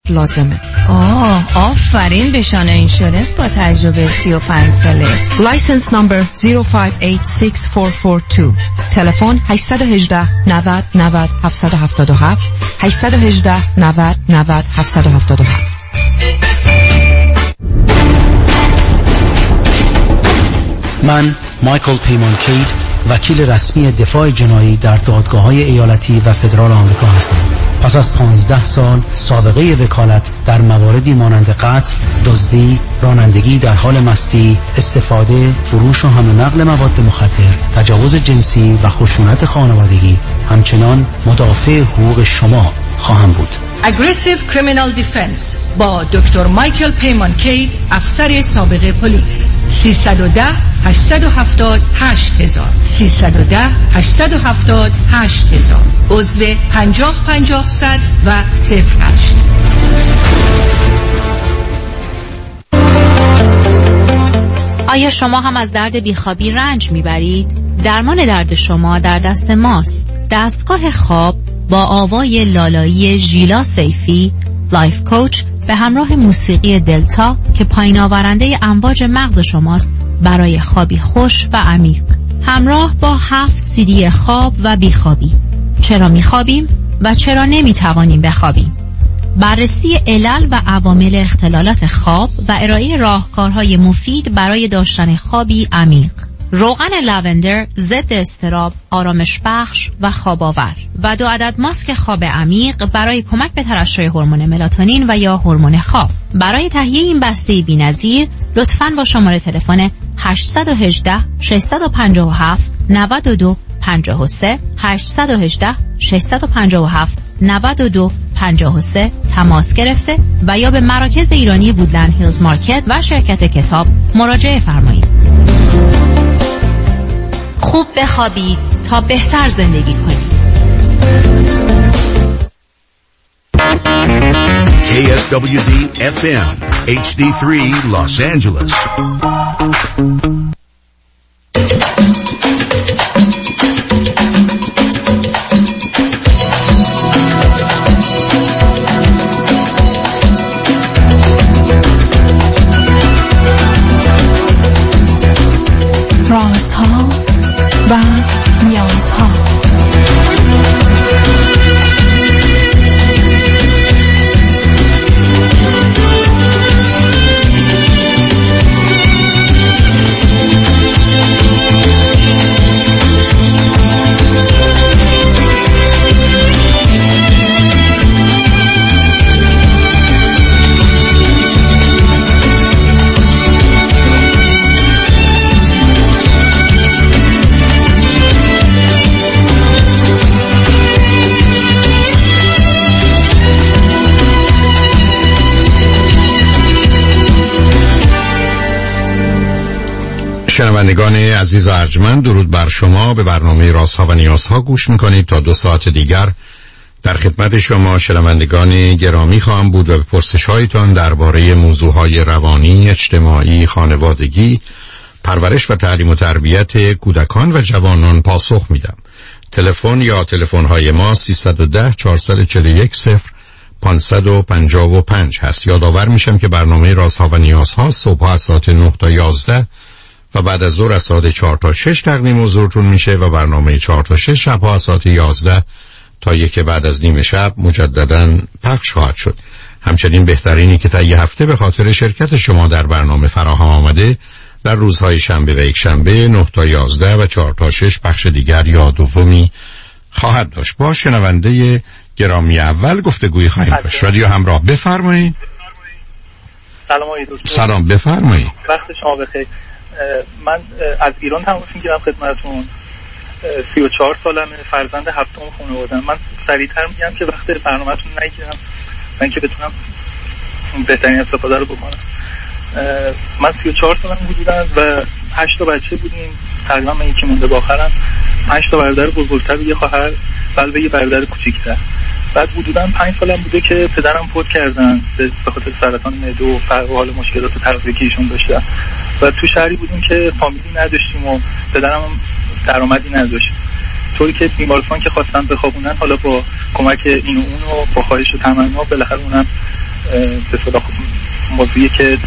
لازمه. آفرین به شانه اینشورنس با تجربه 35 ساله. لایسنس نمبر 05864442. تلفن 818 90 90 777 818 90 90 777. من مایکل پیمان کید، وکیل رسمی دفاع جنایی در دادگاه‌های ایالتی و فدرال آمریکا هستم. پس از 15 سال سابقه وکالت در مواردی مانند قتل، دزدی، رانندگی در حال مستی، استفاده، فروش و حمل و نقل مواد مخدر، تجاوز جنسی و خشونت خانوادگی، همچنان مدافع حقوق شما خواهم بود. Aggressive Criminal Defense با دکتر مایکل پیمان کید، افسر سابق پلیس. 310 870 8000 310 870 8000. عضو 50 100 و 08. آیا شما هم از درد بیخوابی رنج میبرید؟ درمان درد شما در دست ماست. دستگاه خواب با آوای لالایی ژیلا سیفی، لایف کوچ، به همراه موسیقی دلتا که پایین آورنده امواج مغز شماست برای خوابی خوش و عمیق. همراه با 7 CD خواب و بیخوابی. چرا میخوابیم و چرا نمیتوانیم بخوابیم؟ بررسی علل و عوامل اختلالات خواب و ارائه راهکارهای مفید برای داشتن خوابی عمیق. روغن لوندر ضد اضطراب، آرامش بخش و خواب آور و 2 عدد ماسک خواب عمیق برای کمک به ترشح هورمون ملاتونین و یا هورمون خواب. برای تهیه این بسته بی‌نظیر لطفاً با شماره تلفن 818 657 92 53 818 657 92 53 تماس گرفته و یا به مراکز ایرانی وودلند هیلز مارکت و شرکت کتاب مراجعه فرمایید. خوب بخوابید تا بهتر زندگی کنید. KSWD FM HD3 Los Angeles. رازها و نیازها. شنوندگان عزیز و ارجمند، درود بر شما. به برنامه رازها و نیازها گوش میکنید. تا 2 ساعت دیگر در خدمت شما شنوندگان گرامی خواهم بود و به پرسش هایتان درباره موضوعهای روانی، اجتماعی، خانوادگی، پرورش و تعلیم و تربیت کودکان و جوانان پاسخ میدم. تلفن یا تلفن های ما 310 441 0555 هست. یادآور میشم که برنامه رازها و نیازها صبح از ساعت 9 تا 11 و بعد از ظهر از ساعت 4 تا 6 تقدیم حضورتون میشه و برنامه 4 تا 6 شب از ساعت 11 تا 1 بعد از نیم شب مجددا پخش خواهد شد. همچنین بهترینی که تا یه هفته به خاطر شرکت شما در برنامه فراهم آمده در روزهای شنبه و یک شنبه 9 تا 11 و 4 تا 6 بخش دیگر یا دومی خواهد داشت. با شنونده گرامی اول گفتگویی خواهیم داشت. رادیو همراه، بفرمایید. سلام آقای دکتر. سلام، بفرمایید. وقت شما بخیر. من از ایران تماس میگیرم خدمتتون. 34 سالمه، فرزند هفتم خانواده‌ام. من سریعتر میگم که وقت برنامه‌تون نگیرم من که بتونم بهترین استفاده رو بکنم. من 34 سالم بودم و 8 تا بچه بودیم. تقریبا من یکی مونده با آخرم. 5 تا برادر بزرگتر و یه خواهر، علاوه یه برادر کوچیک‌تر. بعد حدوداً 5 سالم بوده که پدرم فوت کردن به خاطر سرطان معده و فرق و حال مشکلات تغذیه‌ای ایشون داشتن و تو شهری بودیم که فامیلی نداشتیم و پدرم هم درآمدی نداشت، طوری که بیمارستان که خواستن بخوابونن، حالا با کمک این و اون و با خواهش و تمنا بالاخره اونم به صلاح موضوعی که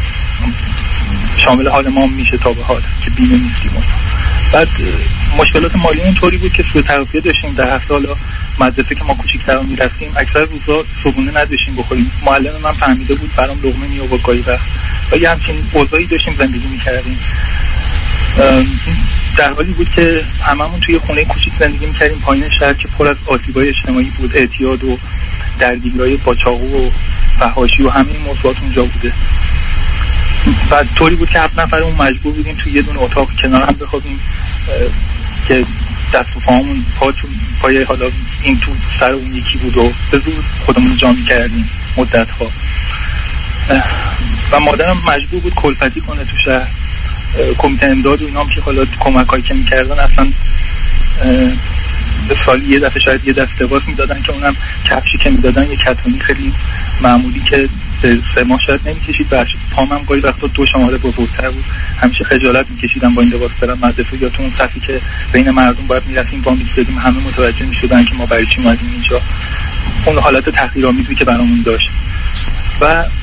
شامل حال ما میشه تا به حال که بیمه نیستیم. بعد مشکلات مالی اینطوری بود که سوء تغذیه داشتیم. در هفته حالا مدرسه که ما کوچیک‌تر می‌رفتیم اکثر روزا صبحونه نداشتیم بخوریم. معلم من فهمیده بود برام لقمه می‌آورد گاهی وقت و یه همچین اوضاعی داشتیم زندگی می‌کردیم. در حالی بود که هممون توی خونه کوچیک زندگی می‌کردیم پایین شهر که پر از آسیب‌های اجتماعی بود، اعتیاد و درگیری‌های با چاقو و فحاشی و همین موضوعات اونجا بوده. بعد طوری بود که 7 نفرمون مجبور بودیم توی یه دونه اتاق کنار هم بخوابیم که دست و پاهمون پای حالا این تو سر اون یکی بود و به زور خودمون جا می‌کردیم مدت‌ها. و مادرم مجبور بود کلفتی کنه تو شهر. کمیته امداد و اینام که حالا کمک‌هایی که می‌کردن اصلا به سال یه دفعه شاید یه دست لباس میدادن که اونم کفشی که میدادن یه کتونی خیلی معمولی که 3 ماه شاید نمیکشید. پامم گاهی وقتا 2 شماره بزرگتر بود. همیشه خجالت میکشیدم با این لباس برم مدرسه یا تو اون صفی که بین مردم باید میرفتیم با می‌ایستادیم همه متوجه میشدن که ما برای چی اومدیم اینجا. اون حالت تحقیرآمیزی که برامون داشت. و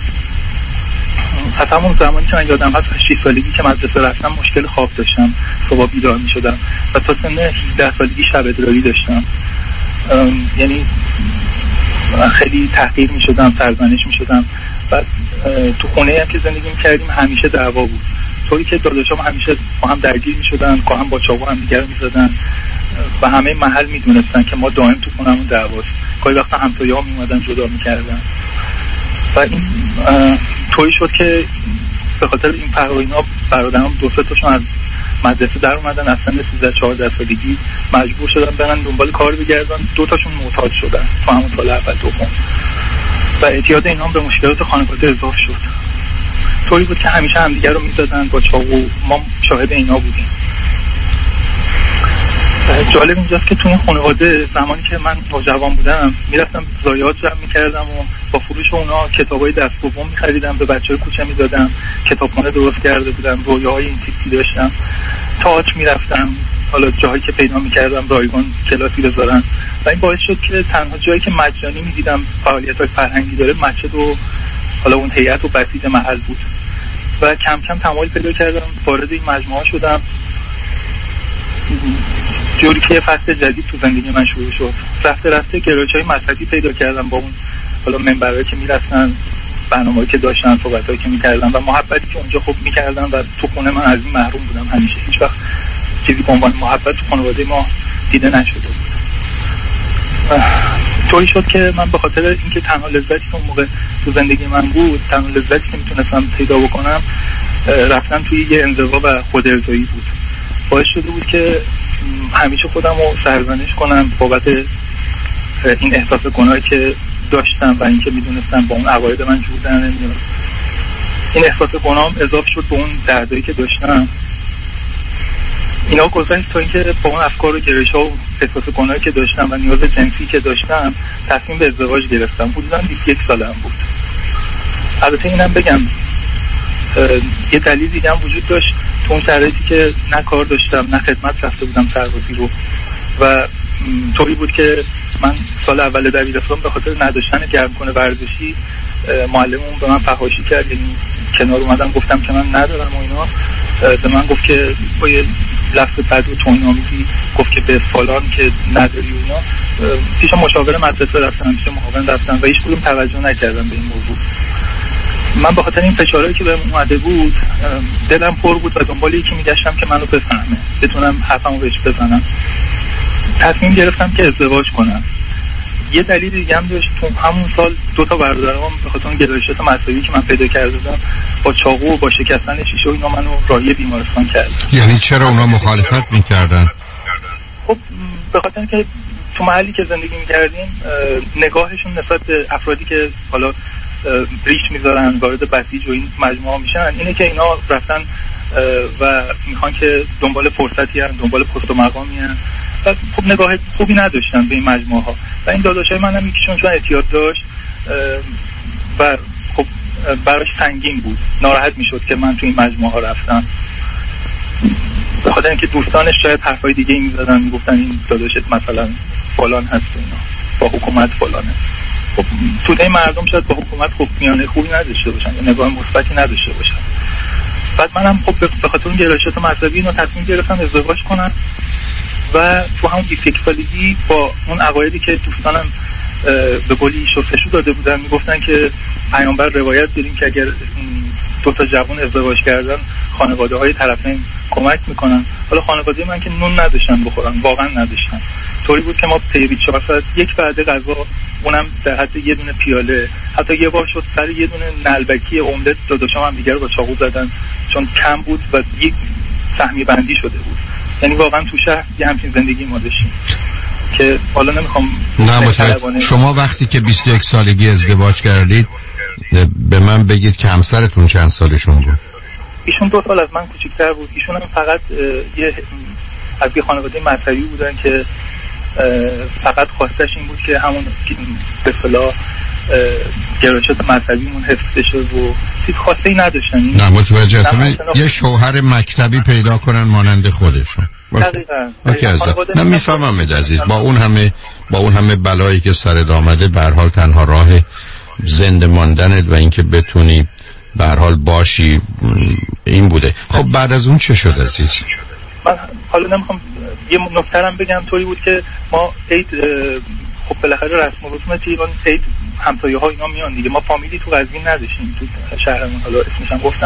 از همون زمانی که من یادم هست 6 سالگی که مدرسه رفتم مشکل خواب داشتم. صبح بیدار میشدم و تا سن 18 سالگی شب ادراری داشتم. یعنی خیلی تحقیر میشدم، سرزنش میشدم. بعد تو خونه هم که زندگی میکردیم همیشه دعوا بود، طوری که داداشام همیشه با هم درگیر میشدن، با هم با چاقو هم دیگر میزدن و همه محل میدونستن که ما دائم تو خونمون دعواست. گاهی وقتا همسایه‌ها میومدن جدا میکردن و این طوری شد که به خاطر این پرواینا برادرام 2-3 تاشون از مدرسه در اومدن. از سن 13-14 سالگی مجبور شدن برن دنبال کار بگردن. 2 تاشون معتاد شدن تو همون سال اول دوم و اعتیاد اینا به مشکلات خانواده اضافه شد. طوری بود که همیشه همدیگر رو میزدن با چاقو. ما شاهد اینا بودیم. جالب اینجاست که تو این خانواده زمانی که من نوجوان بودم میرفتم ضایعات جمع میکردم و با فروش اونا کتابای دست دوم میخریدم، به بچه‌های کوچه میدادم. کتابخانه درست کرده بودم، رویاهای این تیپی داشتم. تئاتر میرفتم، حالا جایی که پیدا میکردم رایگان کلاسی بذارن و این باعث شد که تنها جایی که مجانی میدیدم فعالیت‌های فرهنگی داره مسجد و حالا اون هیئت و بسیط محل بود و کم کم تمایل پیدا کردم وارد این مجموعه شدم. جوری که فصل جدید تو زندگی من شروع شد. رفته گرایش‌های مذهبی پیدا کردم با اون حالا منبرایی که میرفتن، برنامه‌ای که داشتن، صحبتایی که میکردن و محبتی که اونجا خوب میکردن و تو خونه من از این محروم بودم. همیشه هیچ وقت چیزی به عنوان محبت تو خانواده ما دیده نشده بود. طوری شد که من به خاطر اینکه تنها لذتی که اون موقع تو زندگی من بود، تنها لذتی که میتونستم پیدا بکنم رفتن توی یه انزوا و خودارضایی بود. باعث شده بود که همیشه خودم رو سرزنش کنم بابت این احساس گناهی که داشتم و اینکه میدونستم با اون عقاید من جور در نمیاد. این احساس گناهم اضافه شد به اون دردایی که داشتم. اینا گذشت تا اینکه با اون افکار و گرایش‌ها و احساس گناهی که داشتم و نیاز جنسی که داشتم تصمیم به ازدواج گرفتم. حدوداً 21 سالم بود. البته اینم بگم یه دلیل دیگه هم وجود داشت. تو اون شرایطی که نه کار داشتم نه خدمت رفته بودم سربازی رو و طوری بود که من سال اول دبیرستان به خاطر نداشتن گرمکنه ورزشی معلممون به من فحاشی کرد. یعنی کنار اومدم گفتم که من ندارم و اینا. به من گفت که با یه لفظ بد و توهین‌آمیزی گفت که به فلان که نداری و اینا. پیش مشاور مدرسه رفتم، پیش معاون رفتم و هیچ کدوم توجه نکردم به این موضوع. من به خاطر این فشارهایی که بهم اومده بود دلم پر بود و دنبال یکی میگشتم که منو بفهمه، بتونم حرفمو بهش بزنم. تصمیم گرفتم که ازدواج کنم. یه دلیل دیگه هم داشت. تو همون سال 2 تا برادرام به خاطر اون گرایشات مذهبی که من پیدا کرده بودم با چاقو و با شکستن شیشه و اینا منو راهی بیمارستان کردن. یعنی چرا اونا مخالفت میکردن؟ خب به خاطر اینکه تو محلی که زندگی میکردیم نگاهشون نسبت به افرادی که حالا ریش میذارن وارد بسیج و این مجموعه میشن اینه که اینا رفتن و میخوان که دنبال فرصتی هستن، دنبال پست و مقامی هستن و خب نگاه خوبی نداشتن به این مجموعه ها و این داداشای منم یکیشون چون اعتیاد داشت و خب براش سنگین بود، ناراحت میشد که من تو این مجموعه ها رفتم. به خاطر اینکه دوستانش شاید حرفای دیگه میزدن، میگفتن این داداشت مثلا فلان هست اینا، با حکومت فلانه. خب توده مردم شاید با حکومت خب میانه خوبی نداشته باشن یا نگاه مثبتی نداشته باشن. بعد منم خب به خاطر اون گرایشات مذهبی اینو تصمیم گرفتم ازدواج کنم و تو همون 21 سالگی با اون عقایدی که دوستانم به قولی شستشو داده بودن، میگفتن که پیامبر روایت داریم که اگر دو تا جوان ازدواج کردن خانواده‌های طرفین کمک میکنن. حالا خانواده من که نون نداشتن بخورن، واقعا نداشتن. طوری بود که ما طی 4 ساعت یک بعد غذا، اونم در حد یه دونه پیاله، حتی یه بار شد سر یه دونه نلبکی املت داداشام هم دیگه رو با چاقو زدن چون کم بود و یک سهمی بندی شده بود. یعنی واقعا تو شهر یه همچین زندگی ما داشتیم که حالا نمیخوام. نه شما وقتی که 21 سالگی ازدواج کردید به من بگید که همسرتون چند سالشون بود؟ ایشون 2 سال از من کوچیک‌تر بود. ایشون هم فقط از یه خانواده مذهبی بودن که فقط خواستش این بود که همون به اصطلاح گرایشات مذهبیمون حفظ بشه و چیز خاصی نداشتن. نه متوجه هستم. یه شوهر مکتبی پیدا کنن مانند خودشون. اوکی عزیزم. من میفهمم عزیز، با اون همه بلایی که سرت آمده به هر حال تنها راه زنده ماندنت و اینکه بتونی به هر حال باشی این بوده. خب بعد از اون چه شد عزیز؟ من حالا نمیخوام یه نکته‌ام بگم. طوری بود که ما عید خب بالاخره رسم و رسوم ایران عید همسایه‌ها اینا میان دیگه. ما فامیلی تو قزوین نداشتیم تو شهرمون، حالا اسمش هم گفتم.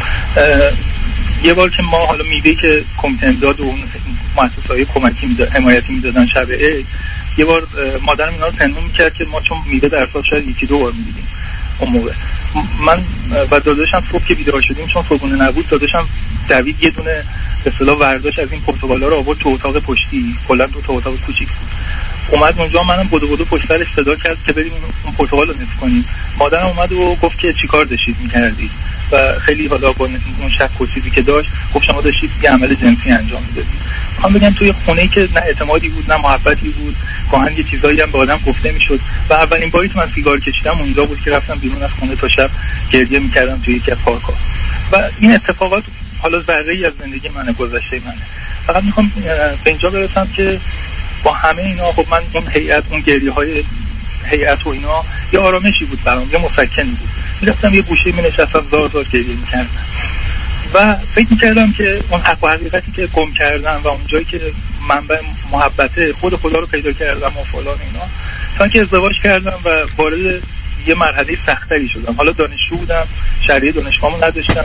یه بار که ما حالا میوه‌ای که کمیته امداد و اون مؤسسه‌های کمکی حمایتی میدادن شب عید، یه بار مادرم اینا رو پنهون میکرد که ما چون میوه در سال شاید 1-2 بار میدیدیم اون موقع. من و داداشم صبح که بیدار شدیم چون صبحونه نبود، داداشم دوید یه دونه به اصطلاح ورداش از این پرتقالا رو آورد تو اتاق پشتی، کلا تو اتاق کوچیک بود. اومد اونجا، منم بدو پشت سرش صدا کرد که بریم اون پرتقال رو نصف کنیم. مادرم اومد و گفت که چیکار داشتید می‌کردید و خیلی حالا با اون شک و چیزی که داشت گفت شما داشتید یه عمل جنسی انجام میدادید. میخوام بگم توی خونه‌ای که نه اعتمادی بود نه محبتی بود، گاهن یه چیزایی هم به آدم گفته میشد و اولین باری که من سیگار کشیدم اونجا بود که رفتم بیرون از خونه تا شب گریه می‌کردم توی یکی از پارک‌ها. و این اتفاقات حالا ذره‌ای از زندگی من گذشته منه. فقط میخوام به اینجا برسم که با همه اینا خب من اون هیئت، اون گریه‌های هیئت و اینا یه آرامشی بود برام، یه مسکنی بود. میرفتم یه گوشه می‌نشستم زار گریه می‌کردم و فکر می‌کردم که اون حق و حقیقتی که گم کردم و اون جایی که منبع محبت خود خدا رو پیدا کردم و فلان اینا، تا که ازدواج کردم و وارد یه مرحله سخت‌تری شدم. حالا دانشجو بودم، شهریه دانشگاهمو نداشتم،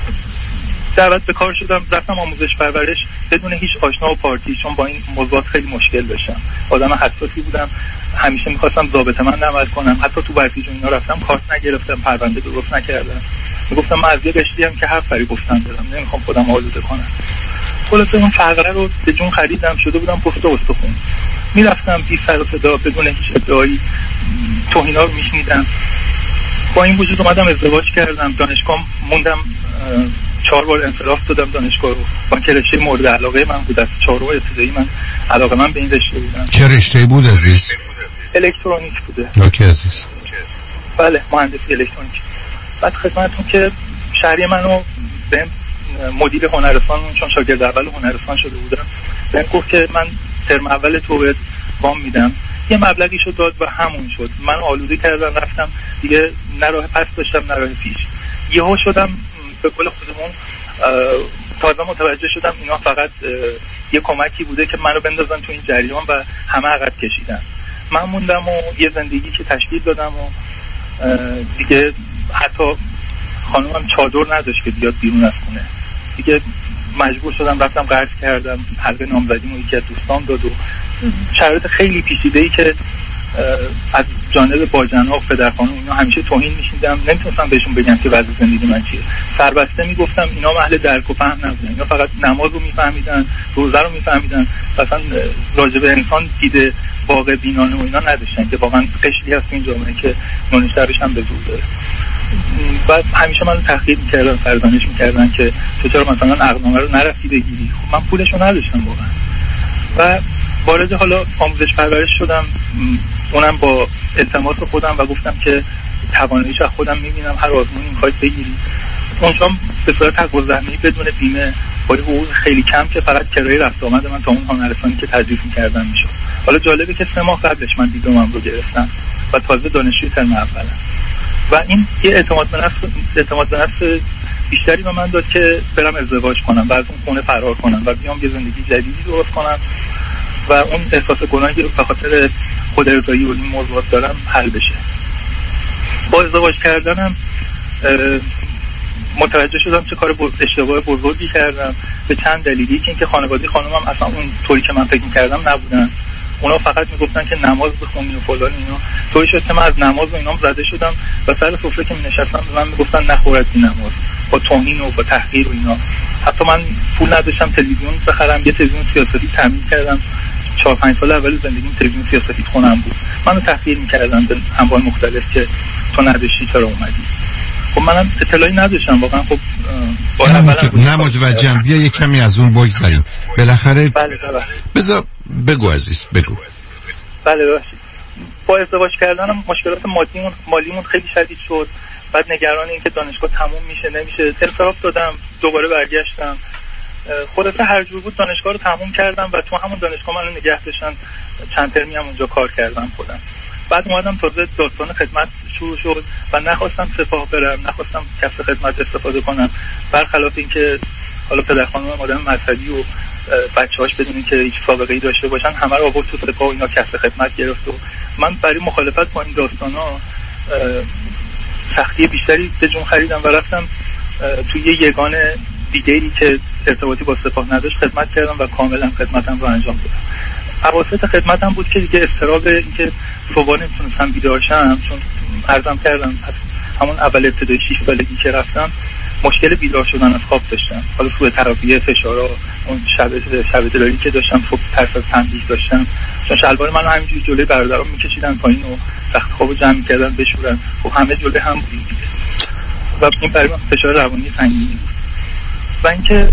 دعوت به کار شدم، رفتم آموزش پرورش بدون هیچ آشنا و پارتی، چون با این موضوعات خیلی مشکل داشتم. آدم حساسی بودم، همیشه می‌خواستم ضابطه‌مند عمل کنم. حتی تو ورزش و اینا رفتم کارت نگرفتم، پرونده درست نکردم. میگفتم من از یه رشته‌ای هم که حرف گفتم دارم، نمیخوام خودم آلوده کنم. خلاصه اون فقره رو به جون خریدم، شده بودم پست استخون. میرفتم بی سر و صدا بدون هیچ ادعایی توهینا رو میشنیدم. با این وجود اومدم ازدواج کردم، دانشگاه موندم، 4 بار انصراف دادم دانشگاه رو. با که رشته مورد علاقه من بود، از 4 بار ابتدایی من علاقه من به این رشته بودم. چه رشته بود عزیز؟ الکترونیک بوده. اوکی عزیز. بله مهندسی الکترونیک. بعد خدمتتون که شهریه منو به مدیر هنرستان، چون شاگرد اول هنرستان شده بودم، بهم گفت که من ترم اول تو بهت وام میدم. یه مبلغی شد داد و همون شد. من آلوده کردم رفتم دیگه، نه راه پس داشتم نه راه پیش. یهو شدم به قول خودمون تازه متوجه شدم اینا فقط یه کمکی بوده که منو بندازن تو این جریان و همه عقب کشیدن. من موندم و یه زندگی که تشکیل دادم و دیگه حتی خانومم چادر نداشت که بیاد بیرون از خونه. دیگه مجبور شدم رفتم قرض کردم، حلقه نامزدیمو یکی از دوستان داد و شرایط خیلی پیچیده‌ای که از جانب باجن‌ها و پدرخانم اینا همیشه توهین می‌شیدم. نمی‌تونستم بهشون بگم که وضع زندگی من چیه. سربسته میگفتم، اینا اهل درک و فهم نبودن. اینا فقط نماز رو میفهمیدن، روزه رو میفهمیدن، مثلا راجع به انسان دیده واقع بینانه و اینا نداشتن که واقعا قشری هست این جامعه که نونشترش هم به زور داره. بعد همیشه منو تحقیر می‌کردن، سرزنش می‌کردن که تو چرا مثلا عقدنامه رو نرفتی بگیری. خب من پولشو نداشتم واقعا. و وارد حالا آموزش پرورش شدم، اونم با اعتماد خودم و گفتم که تواناییش از خودم می‌بینم، هر آزمونی می‌خواید بگیری. اونجا به صورت حق‌الزحمه‌ای بدون بیمه با حقوق خیلی کم که فقط کرایه رفت آمد من تا اون هنرستانی که تدریس می‌کردم میشد. حالا جالبه که 3 ماه قبلش من دیپلمم رو گرفتم و تازه دانشجوی ترم اولم و این یه اعتماد به نفس بیشتری به من داد که برم ازدواج کنم و از اون خونه فرار کنم و بیام یه زندگی جدیدی درست کنم و اون احساس گناهی که به خاطر خودارضایی و این موضوعات دارم حل بشه. با ازدواج کردنم متوجه شدم چه کار اشتباه بزرگی کردم به چند دلیلی. که اینکه خانواده خانومم اصلا اون طوری که من فکر می‌کردم نبودن. اونا فقط میگفتن که نماز بخونی و فلان اینا. طوری شد که من از نماز و اینام زده شدم و سر سفره که می‌نشستم به من میگفتن نخور از این نماز، با توهین و با تحقیر و اینا. حتی من پول نداشتم تلویزیون بخرم، یه تلویزیون سیاستی تامین کردم. 4-5 سال اول زندگیم تلویزیون سیاستی خونم بود. منو تحقیر می‌کردن به انواع مختلف که تو نداشتی چرا اومدی. خب منم اطلاعی نداشتم واقعا. خب نه متوجهم. بیا یک کمی از اون بگذریم بالاخره. بله بذار بگو عزیز بگو. بله باشید. با ازدواج کردنم مشکلات مالیمون خیلی شدید شد. بعد نگران این که دانشگاه تموم میشه نمیشه انصراف دادم، دوباره برگشتم. خلاصه هر جور بود دانشگاه رو تموم کردم و تو همون دانشگاه منو نگه داشتن. چند ترمی هم اونجا کار کردم خودم. بعد اومدم تازه داستان خدمت شروع شد و نخواستم سپاه برم، نخواستم کسب خدمت استفاده کنم، برخلاف اینکه حالا پدر خانومم آدم مذهبی و بچه‌هاش بدون که هیچ سابقه‌ای داشته باشن همه رو آورد تو سپاه و اینا کسب خدمت گرفت و من برای مخالفت با این داستانا سختی بیشتری به جون خریدم و رفتم توی یه یگانه دیگه‌ای که ارتباطی با سپاه نداشت خدمت کردم و کاملا خدمتم رو انجام دادم. اواسط خدمتم بود که دیگه اضطراب این که صبح نمیتونستم بیدار شم، چون عرضم کردم همون اول ابتدای 6 سالگی که رفتم مشکل بیدار شدن از خواب داشتم. حالا سوء تغذیه، فشارا، اون شب دلاری که داشتم، صبح ترس از تنبیه داشتم، چون شلوار منو همینجوری جلوی برادرام میکشیدن پایین و تخت خوابو جمع میکردن بشورن. خب همه جلوی هم بودیم و این برای من فشار روانی سنگینی بود. و اینکه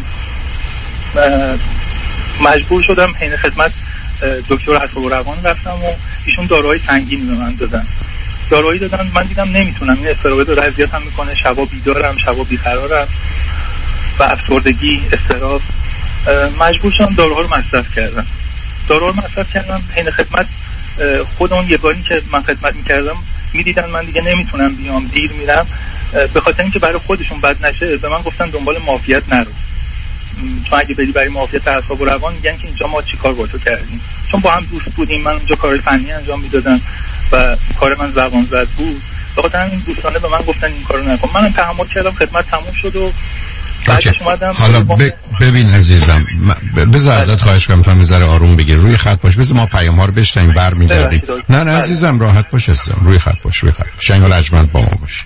مجبور شدم حین خدمت دکتر اعصاب و روان رفتم و ایشون داروهای سنگینی به من دادن. داروهایی دادن من دیدم نمیتونم، این استرابه داره اذیتم میکنه، شبا بیدارم، شبا بیقرارم و افسردگی، اضطراب. مجبور شدم داروها رو مصرف کردم. حین خدمت خود اون یگانی که من خدمت میکردم میدیدن من دیگه نمیتونم بیام، دیر میرم، به خاطر اینکه برای خودشون بد نشه به من گفتن دنبال معافیت نرو، چون اگه بری برای معافیت اعصاب و روان میگن که اینجا ما چیکار با تو کردیم. چون با هم دوست بودیم، من اونجا کار فنی انجام میدادم و کار من زبان زد بود، به خاطر همین دوستانه به من گفتن این کارو نکن. منم تحمل کردم، خدمت تموم شد و بعدش اومدم. حالا ببین عزیزم، بذار ازت خواهش کنم تا میذاره آروم بگیر، روی خط باش، بذار ما پیام ها رو بشنیم برمیگردیم. نه عزیزم راحت باش عزیزم، روی خط باش. شنگ و لجمند با ما باش.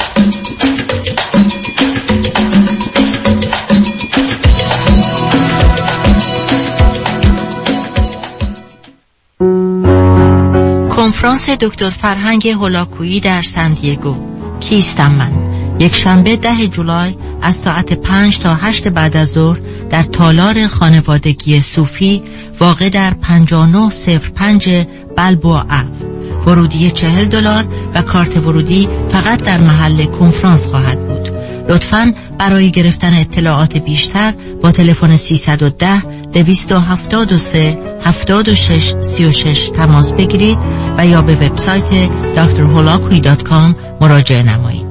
کنفرانس دکتر فرهنگ هولاکویی در سن دیگو. کیستم من؟ یک شنبه 10 جولای از ساعت 5 تا 8 بعد از ظهر در تالار خانوادگی صوفی واقع در 5905 بلبوآ اف. ورودی $40 و کارت ورودی فقط در محل کنفرانس خواهد بود. لطفاً برای گرفتن اطلاعات بیشتر با تلفن 310 273 76 36 تماس بگیرید و یا به وبسایت drholakui.com مراجعه نمایید.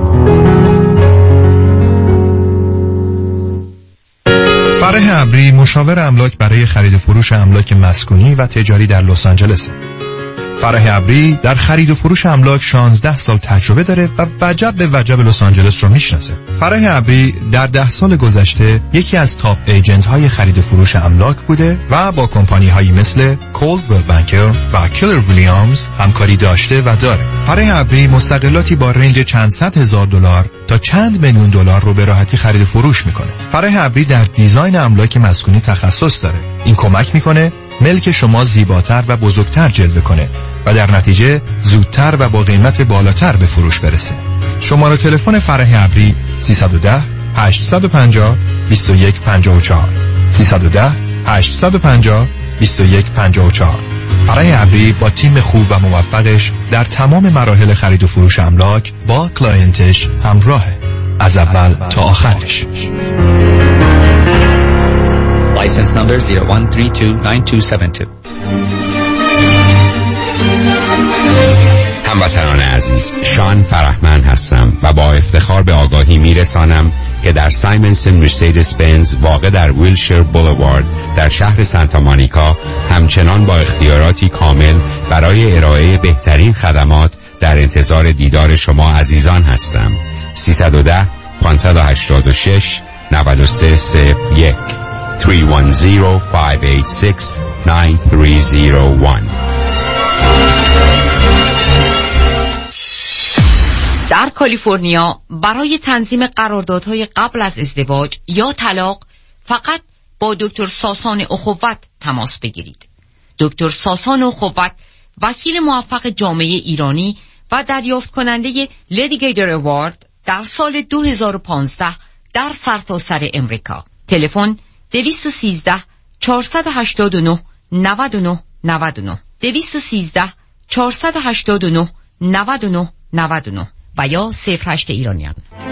فرح ابری مشاور املاک برای خرید و فروش املاک مسکونی و تجاری در لس آنجلس. فرح ابری در خرید و فروش املاک 16 سال تجربه داره و وجب به وجب لس آنجلس رو میشناسه. فرح ابری در 10 سال گذشته یکی از تاپ ایجنت های خرید و فروش املاک بوده و با کمپانی هایی مثل کولدویل بانکر و کیلر ویلیامز همکاری داشته و داره. فرح ابری مستقلاتی با رنج چند صد هزار دلار تا چند میلیون دلار رو به راحتی خرید و فروش میکنه. فرح ابری در دیزاین املاک مسکونی تخصص داره. این کمک میکنه ملک شما زیباتر و بزرگتر جلوه کنه و در نتیجه زودتر و با قیمت بالاتر به فروش برسه. شماره تلفن فرح ابری 310 850 2154 310 850 2154. فرح ابری با تیم خوب و موفقش در تمام مراحل خرید و فروش املاک با کلاینتش همراهه، از اول تا آخرش. License number 01329272. هموطنان عزیز، شان فرحمند هستم و با افتخار به آگاهی میرسانم که در سایمنسن مرسدس بنز واقع در ویلشیر بولوارد در شهر سانتا مونیکا همچنان با اختیاراتی کامل برای ارائه بهترین خدمات در انتظار دیدار شما عزیزان هستم. 310 586 9301 310-586-9301. در کالیفرنیا برای تنظیم قراردادهای قبل از ازدواج یا طلاق فقط با دکتر ساسان اخوت تماس بگیرید. دکتر ساسان اخوت وکیل موفق جامعه ایرانی و دریافت کننده لیدیگیتر اوارد در سال 2015 در سرتاسر امریکا. تلفن 213 489 99 99 213 489 99 99 و یا 08 ایرانیان.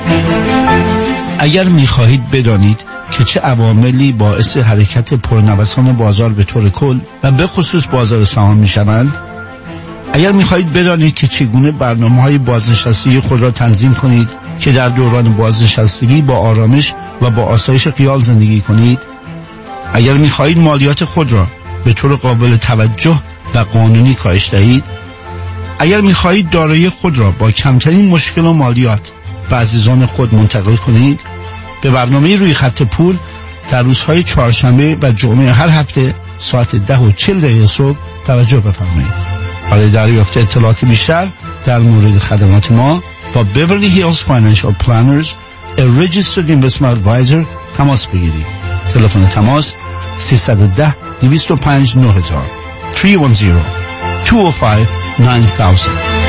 اگر می‌خواهید بدانید که چه عواملی باعث حرکت پرنوسان بازار به طور کل و به خصوص بازار سهام می‌شوند، اگر می‌خواهید بدانید که چگونه برنامه‌های بازنشستگی خود را تنظیم کنید که در دوران بازنشستگی با آرامش و با آسایش خیال زندگی کنید، اگر می‌خواهید مالیات خود را به طور قابل توجه و قانونی کاهش دهید، اگر می‌خواهید دارایی خود را با کمترین مشکل و مالیات به عزیزان خود منتقل کنید، به برنامه روی خط پول در روزهای چهارشنبه و جمعه هر هفته ساعت 10:40 صبح توجه بفرمایید. برای دریافت اطلاعات بیشتر در مورد خدمات ما با بیورلی هیلز فاینانشال پلانرز، a registered investment advisor تماس بگیرید. تلفن تماس 310 205 9000 310 205 9000.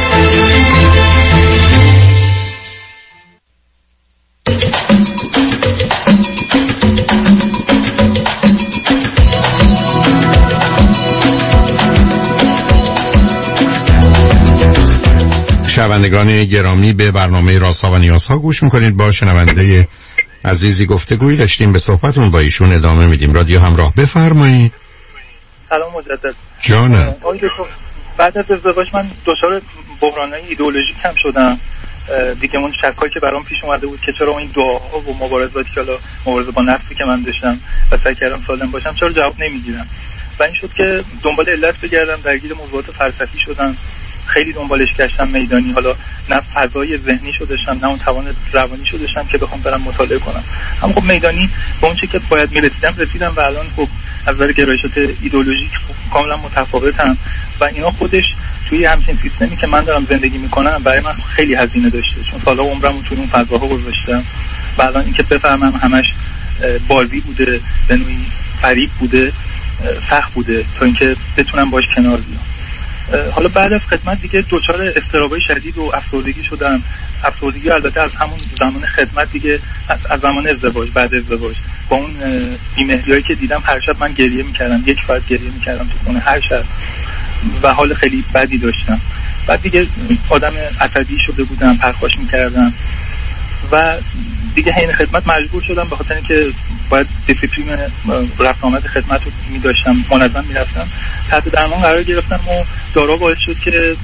شنوندگان گرامی، به برنامه رازها و نیازها گوش میکنید. با شنونده عزیزی گفتگویی داشتیم، به صحبتون با ایشون ادامه میدیم. رادیو همراه، بفرمایید. سلام مجدد. جانم. بعد از ازدواج من دچار بحرانای ایدئولوژیک هم شدم. دیگه اون شکایی که برام پیش اومده بود که چرا این دعاها و مبارزاتی که حالا مبارزه با نفسی که من داشتم و سعی کردم سالم باشم چرا جواب نمیگیرم، و این شد که دنبال علت بگردم، درگیر موضوعات فلسفی شدم، خیلی دنبالش گشتم میدانی. حالا نه فضای ذهنی شو داشتم نه اون توان روانی شو داشتم که بخوام برم مطالعه کنم. هم خب میدانی به اون چیزی که باید رسیدم و الان خب از نظر گرایشات ایدئولوژیک کاملا متفاوتم و اینا خودش توی همچین سیستمی که من دارم زندگی میکنم برای من خیلی هزینه داشته، چون سالها عمرمو توی اون فضاها گذاشتم و الان اینکه بفهمم همش بازی بوده، به نوعی فریب بوده، سخت بوده تا اینکه بتونم باش کنار بیام. حالا بعد از خدمت دیگه دچار اضطرابای شدید و افسردگی شدم. افسردگی البته از همون زمان خدمت دیگه، از زمان ازدواج، بعد ازدواج با اون بی‌مهریایی که دیدم هر شب من گریه میکردم، 1 ساعت گریه میکردم تو خونه هر شب و حال خیلی بدی داشتم. بعد دیگه آدم عصبی شده بودم، پرخاش میکردم و دیگه حین خدمت مجبور شدم به خاطر اینکه باید دیسیپلین رفت آمد خدمت رو می‌داشتم، منظم می‌رفتم، تحت درمان قرار گرفتم و دارا باعث شد که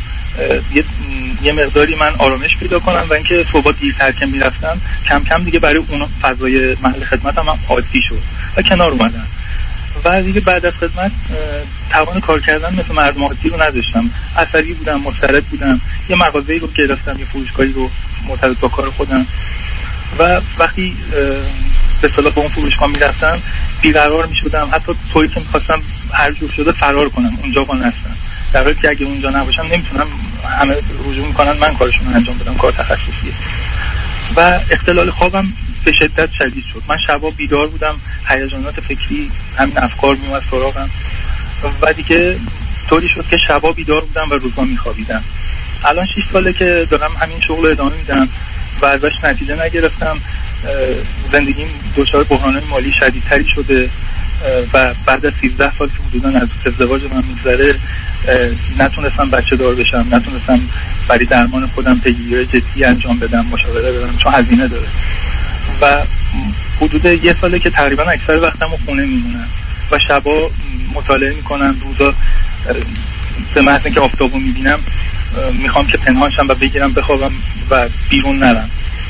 یه مقداری من آرامش پیدا کنم و اینکه صبح دیرتر که می‌رفتم کم کم دیگه برای اون فضای محل خدمتم هم عادی شد و کنار اومدم. و دیگه بعد از خدمت توان کار کردن مثل مردم عادی رو نداشتم، عصبی بودم، مضطرب بودم، یه مغازه‌ای رو گرفتم، یه فروشگاهی رو مرتبط با کار خودم و وقتی به اصطلاح به اون فروشگاه میرفتم بیقرار میشدم، حتی طوری که میخواستم هر جور شده فرار کنم اونجا با نستم، در حالی که اگه اونجا نباشم نمیتونم، همه رجوع میکنن من کارشون رو انجام بدم، کار تخصصیه. و اختلال خوابم به شدت شدید شد. من شبا بیدار بودم، هیجانات فکری، همین افکار میومد سراغم و دیگه طوری شد که شبا بیدار بودم و روزا میخوابیدم. الان 6 ساله که دارم همین شغل ادامه میدم و ازش نتیجه نگرفتم. زندگیم دچار بحران‌های مالی شدیدتری شده و بعد از 13 سال که حدوداً از ازدواج من میگذره نتونستم بچه دار بشم، نتونستم برای درمان خودم پیگیری جدی انجام بدم، مشاوره بدم، چون هزینه داره و حدود 1 ساله که تقریبا اکثر وقتمو خونه میمونم و شبا مطالعه میکنم، روزا به محض اینکه آفتابو میبینم میخوام که پنهانشم و بگیرم بخوابم و بیرون نرم،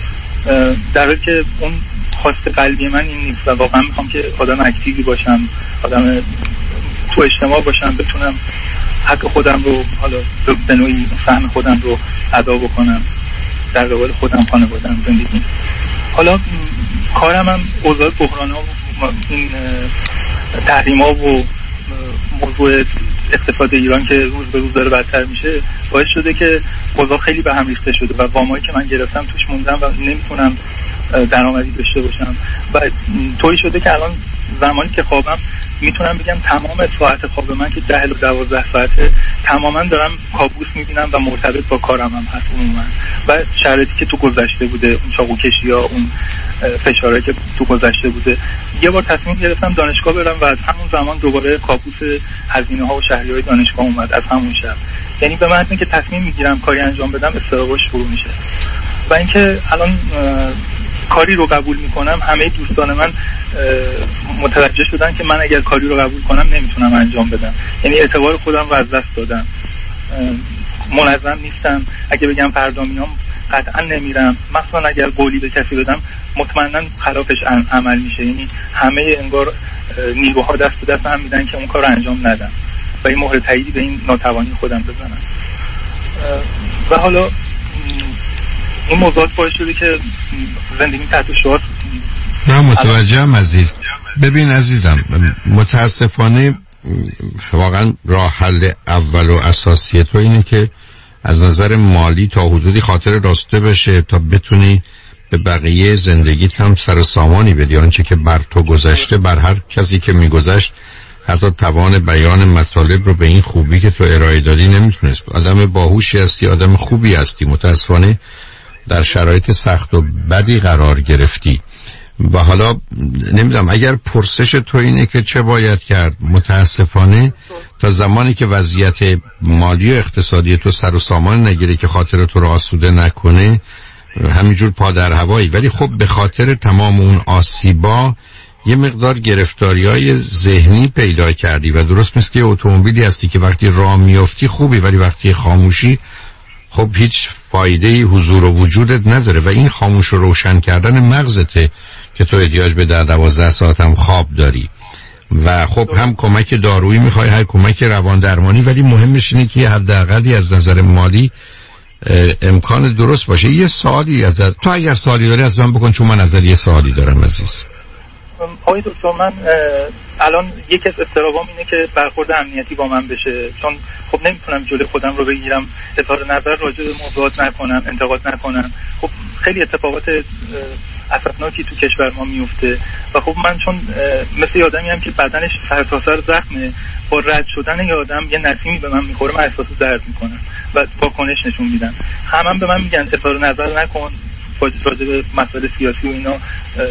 در حالی که اون خواست قلبی من این نیست و واقعا میخوام که آدم اکتیوی باشم، آدم تو اجتماع باشم، بتونم حق خودم رو حالا به نوعی فهم خودم رو ادا بکنم، در قبال خودم، خانواده‌ام، زندگی. حالا کارم هم اوضاع بحران‌ها و این تحریم‌ها و موضوع اقتصاد ایران که روز به روز داره بدتر میشه باعث شده که اوضاع خیلی به هم ریخته شده و وامایی که من گرفتم توش موندم و نمیتونم درآمدی داشته باشم و طوری شده که الان زمانی که خوابم میتونم بگم تمام ساعت خواب من که 10 تا 12 ساعته تماما دارم کابوس میبینم و مرتبط با کارم هم هست عموما و شرایطی که تو گذشته بوده، اون چاقو کشی ها، اون فشارهایی که تو گذشته بوده. یه بار تصمیم گرفتم دانشگاه برم و از همون زمان دوباره کابوس هزینه ها و شهریه‌های دانشگاه اومد از همون شب. یعنی به معنی که تصمیم میگیرم کاری انجام بدم استراباش شروع میشه و اینکه الان کاری رو قبول میکنم همه دوستان من متوجه شدن که من اگر کاری رو قبول کنم نمیتونم انجام بدم، یعنی اعتبار خودم رو از دست دادم، منظم نیستم، اگه بگم فردا میام قطعا نمیرم، مثلا اگر قولی به کسی بدم مطمئنا خلافش عمل میشه، یعنی همه انگار نیروها دست به دست هم میدن که اون کار رو انجام ندم و این مهر تاییدی به این ناتوانی خودم بزنم. و حالا این موضوعات باعث شده که زندگی تحت شعار. نه متوجهم عزیز. ببین عزیزم، متاسفانه واقعا راه حل اول و اساسی تو اینه که از نظر مالی تا حدودی خاطر راسته بشه تا بتونی به بقیه زندگیت هم سر سامانی بدی. آنچه که بر تو گذشته بر هر کسی که میگذشت حتی توان بیان مطالب رو به این خوبی که تو ارائه دادی نمیتونست. آدم باهوشی هستی، آدم خوبی هستی، متاسفانه در شرایط سخت و بدی قرار گرفتی و حالا نمیدونم اگر پرسش تو اینه که چه باید کرد، متاسفانه تا زمانی که وضعیت مالی و اقتصادی تو سر و سامان نگیره که خاطر تو رو آسوده نکنه همینجور پا در هوایی. ولی خب به خاطر تمام اون آسیبا یه مقدار گرفتاری‌های ذهنی پیدا کردی و درست مثل که اتومبیلی هستی که وقتی راه میافتی خوبی ولی وقتی خاموشی خب هیچ فایده حضور و وجودت نداره و این خاموش و روشن کردن مغزته که تو احتیاج به 12 ساعت هم خواب داری و خب هم کمک دارویی میخوای، هم کمک روان درمانی، ولی مهمش اینه که حداقلی از نظر مالی امکان درست باشه. یه سوالی تو اگر سوالی داری از من بکن، چون من ازت یه سوالی دارم عزیز. آقای دکتر، من الان یکی از استرابام اینه که برخورد امنیتی با من بشه، چون خب نمیتونم جلوی خودم رو بگیرم، اظهار نظر راجع به موضوعات نکنم، انتقاد نکنم. خب خیلی اتفاقات اسفناکی تو کشور ما میفته و خب من چون مثل آدمی هم که بدنش سرتاسر زخمه، با رد شدن یه آدم یه نسیمی به من میخوره من احساس درد میکنم و واکنش نشون میدم. همه به من میگن اظهار نظر نکن راجع به مسائل سیاسی و اینا،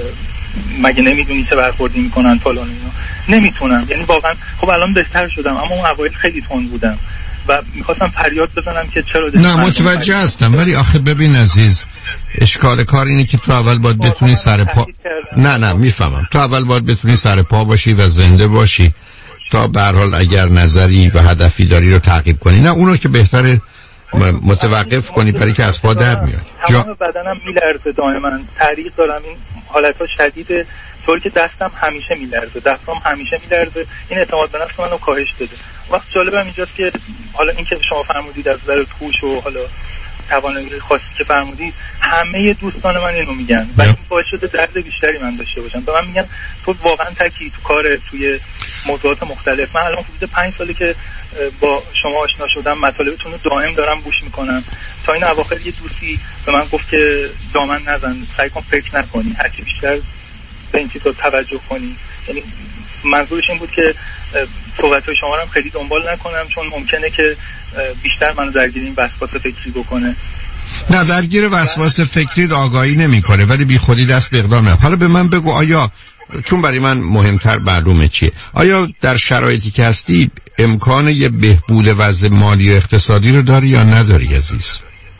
مگه نمیدونی چه برخوردی میکنن فلان اینا. نمیتونم، یعنی واقعا خب الان بهتر شدم اما اون اوایل خیلی تند بودم و میخواستم فریاد بزنم که چرا. نه متوجه هستم، ولی آخه ببین عزیز، اشکال کار اینه که تو اول باید بتونی سر پا نه میفهمم، تو اول باید بتونی سر پا باشی و زنده باشی تا به هر حال اگر نظری و هدفی داری رو تعقیب کنی. نه اونو که بهتره متوقف کنی برای که از پا در میاد. تمام بدنم میلرزه، دائما تعریق دارم، این حالت‌ها شدیده، طوری که دستم همیشه میلرزه، دستم همیشه میلرزه. این اعتماد به نفس منو کاهش داده. وقت جالبم اینجاست که حالا این که شما فرمودید از نظر هوش و حالا توانایی خاصی که فرمودید، همه دوستان من اینو میگن و این باعث شده درد بیشتری من داشته باشم. به من میگن تو واقعا تکی تو کار، توی موضوعات مختلف. من الان حدود 5 ساله که با شما آشنا شدم، مطالبتون رو دائم دارم گوش میکنم. تا این اواخر یه دوستی به من گفت که دامن نزن، سعی کن فکر نکنی، هرچی بیشتر به این چیزا توجه کنی. یعنی منظورش این بود که صحبت‌های شما رو هم خیلی دنبال نکنم، چون ممکنه که بیشتر منو درگیر این وسواس فکری بکنه. نه درگیر وسواس فکری آگاهی نمی‌کنه، ولی بی خودی دست به اقدام نه. حالا به من بگو، آیا چون برای من مهمتر معلومه چیه، آیا در شرایطی که هستی امکان یه بهبود وضع مالی و اقتصادی رو داری یا نداری عزیز؟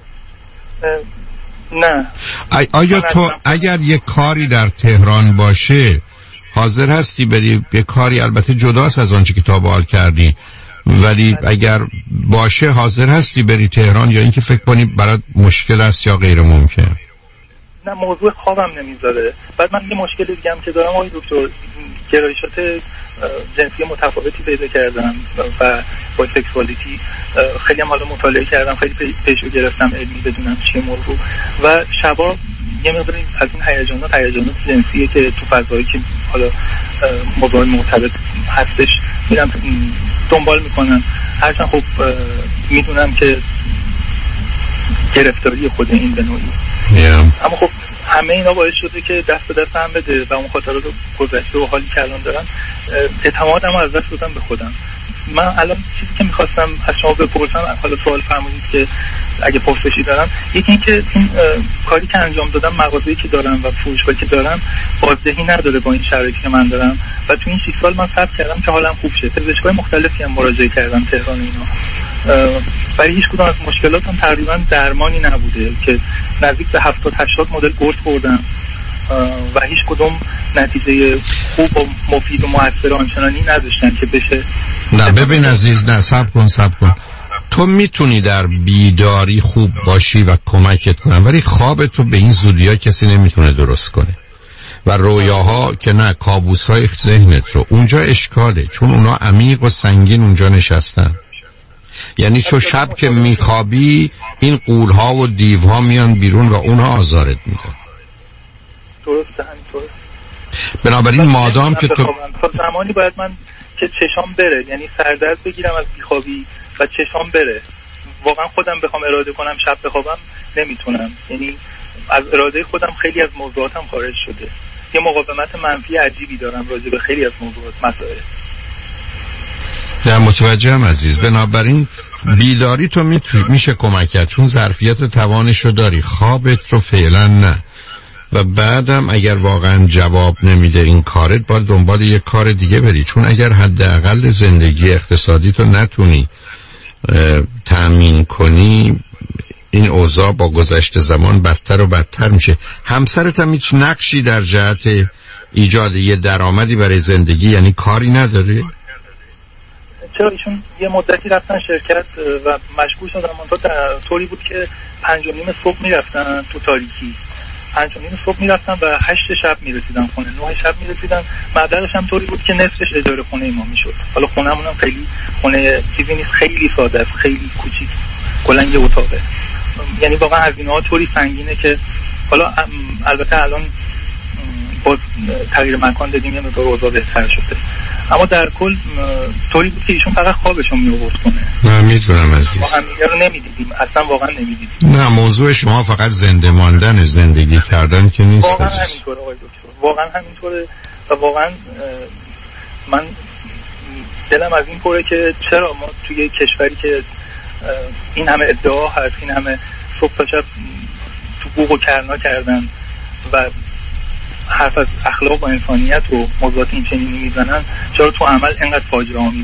نه. آیا تو اگر یه کاری در تهران باشه حاضر هستی بری یه کاری، البته جداست از آنچه که تا به حال کردی، ولی اگر باشه حاضر هستی بری تهران یا اینکه فکر کنی برات مشکل است یا غیر ممکن؟ نه موضوع خوابم نمیذاره. بعد من یه مشکل دیگه هم که دارم آقای دکتر، گرایشات جنسی متفاوتی پیدا کردم و با سکسوالیتی خیلی هم حالا مطالعه کردم، خیلی پیشو گرفتم علمی بدونم چیه موضوع و شبا یه مقداری از این هیجانات جنسیه که تو فضایی که حالا موضوع مرتبط هستش میرم دنبال میکنم. هرچند خب میدونم که گرفتاری خود این به نوعی اما خب همه اینا باعث شده که دست به دست هم بده و اون خاطرات گذشته و حالی که الان دارم اعتمادم از دست دادم به خودم. من الان چیزی که میخواستم از شما بپرسم، حالا سوال فرمودید که اگه پرسشی دارم، یکی این که این کاری که انجام دادم، مغازه‌ای که دارم و فروشگاهی که دارم بازدهی نداره با این شرایطی که من دارم و تو این 6 سال من صبر کردم که حالم خوب شه. پزشکای مختلفی هم مراجعه کردم تهران اینا، برای هیچ کدوم از مشکلاتم تقریبا درمانی نبوده که نزدیک به 70-80 مدل قرص خوردم و هیچ کدوم نتیجه خوب و مفید و موثر آنچنانی نداشتن که بشه. نه ببین عزیز، نه صبر کن. تو میتونی در بیداری خوب باشی و کمکت کنن، ولی خواب تو به این زودی‌ها کسی نمیتونه درست کنه و رویاها که نه، کابوس‌های ذهنت رو اونجا اشکاله، چون اونا عمیق و سنگین اونجا نشستن. یعنی تو شب که میخوابی این قولها و دیوها میان بیرون و اونها آزارت میدن. درسته، همینطوره. بنابراین مادام که تو زمانی باید من که چشام بره، یعنی سردرد بگیرم از بیخوابی و چشام بره، واقعا خودم بخوام اراده کنم شب بخوابم نمیتونم، یعنی از اراده خودم خیلی از موضوعاتم خارج شده. یه مقاومت منفی عجیبی دارم راجع به خیلی از موضوعات مسائل. نه متوجهم عزیز. بنابراین بیداری تو میشه کمک کرد، چون ظرفیت و توانش رو داری، خوابت رو فعلا نه. و بعدم اگر واقعا جواب نمیده این کارت، باید دنبال یک کار دیگه بری، چون اگر حداقل زندگی اقتصادی تو نتونی تأمین کنی، این اوضاع با گذشت زمان بدتر و بدتر میشه. همسرت هم هیچ نقشی در جهت ایجاد یه درآمدی برای زندگی، یعنی کاری نداره؟ چرا ایشون یه مدتی رفتن شرکت و مشغول شدن، منتها طوری بود که 5:30 صبح میرفتن تو تاریکی، 5:30 صبح میرفتن و 8 شب میرسیدن خونه، 9 شب میرسیدن. مبلغش هم طوری بود که نصفش اجاره خونه ما میشد. حالا خونمون هم خیلی خونه چیزی نیست، خیلی ساده است، خیلی کوچیک، کلا یه اتاقه. یعنی واقعا هزینه‌ها طوری سنگینه که حالا البته الان با تغییر مکان دادیم یه مقدار اوضاع بهتر شده، اما در کل طوری بود که ایشون فقط خوابشون می‌آورد کنه. نه میدونم عزیز، ما همدیگه رو نمی‌دیدیم، اصلا واقعا نمی‌دیدیم. نه موضوع شما فقط زنده ماندن، زندگی کردن که نیست. واقعا همینطوره آقای دکتر، واقعا همینطوره و واقعا من دلم از این پره که چرا ما توی کشوری که این همه ادعا هست، این همه صبح تا شب تو بوق و کرنا کردن و حرف از اخلاق و انسانیت و موضوعات این چنینی میزنن، چرا تو عمل اینقدر فاجعه آمیزه؟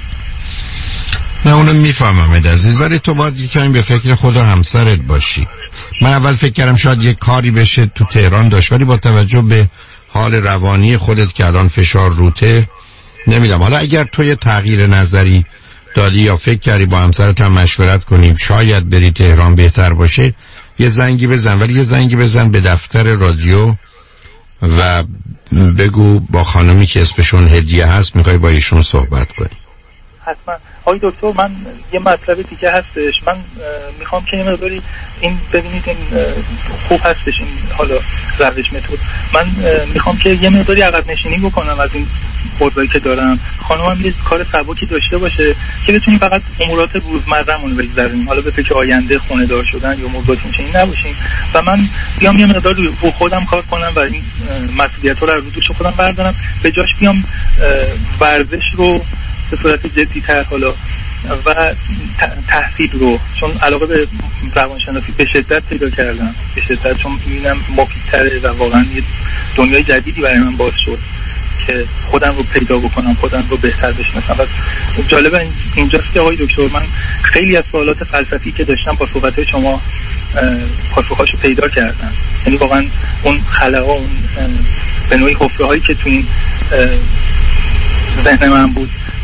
نه اونو میفهمم عزیز، ولی تو باید یکمی به فکر خود و همسرت باشی. من اول فکر کردم شاید یک کاری بشه تو تهران داشت، ولی با توجه به حال روانی خودت که الان فشار روته نمیدم. حالا اگر تو یه تغییر نظری دادی یا فکر کردی با همسرت هم مشورت کنیم شاید بری تهران بهتر باشه، یه زنگی بزن، ولی یه زنگی بزن به دفتر رادیو و بگو با خانمی که اسمشون هدیه هست میخوای با ایشون صحبت کنی. حتما. آقای دکتر من یه مطلب دیگه هستش، من میخوام که یه مقداری این ببینید این خوب هستش این حالا روش متد، من میخوام که یه مقداری عقب نشینی بکنم از این خودایی که دارم، خانمم یه کار سبکی داشته باشه که بتونیم فقط امورات روزمره‌مون رو بگذرونیم، حالا به فکر آینده خونه دار شدن یا موضوعات اینچنین نباشیم و من بیام یه مقدار رو خودم کار کنم و این مسئولیت‌ها رو رو دوش خودم بردارم، به جاش بیام ورزش رو به صورت جدی‌تر حالا و تحصیل رو، چون علاقه به روانشناسی به شدت پیدا کردم، به شدت، چون می‌بینم مفیدتره و واقعا یه دنیای جدیدی برای من باز شد که خودم رو پیدا بکنم، خودم رو بهتر بشناسم. و جالب اینجاست که آقای دکتر من خیلی از سوالات فلسفی که داشتم با صحبت‌های شما پاسخاشو پیدا کردم، یعنی واقعا اون خلاقا، اون به نوعی حفره‌هایی که تو این ذهن من بود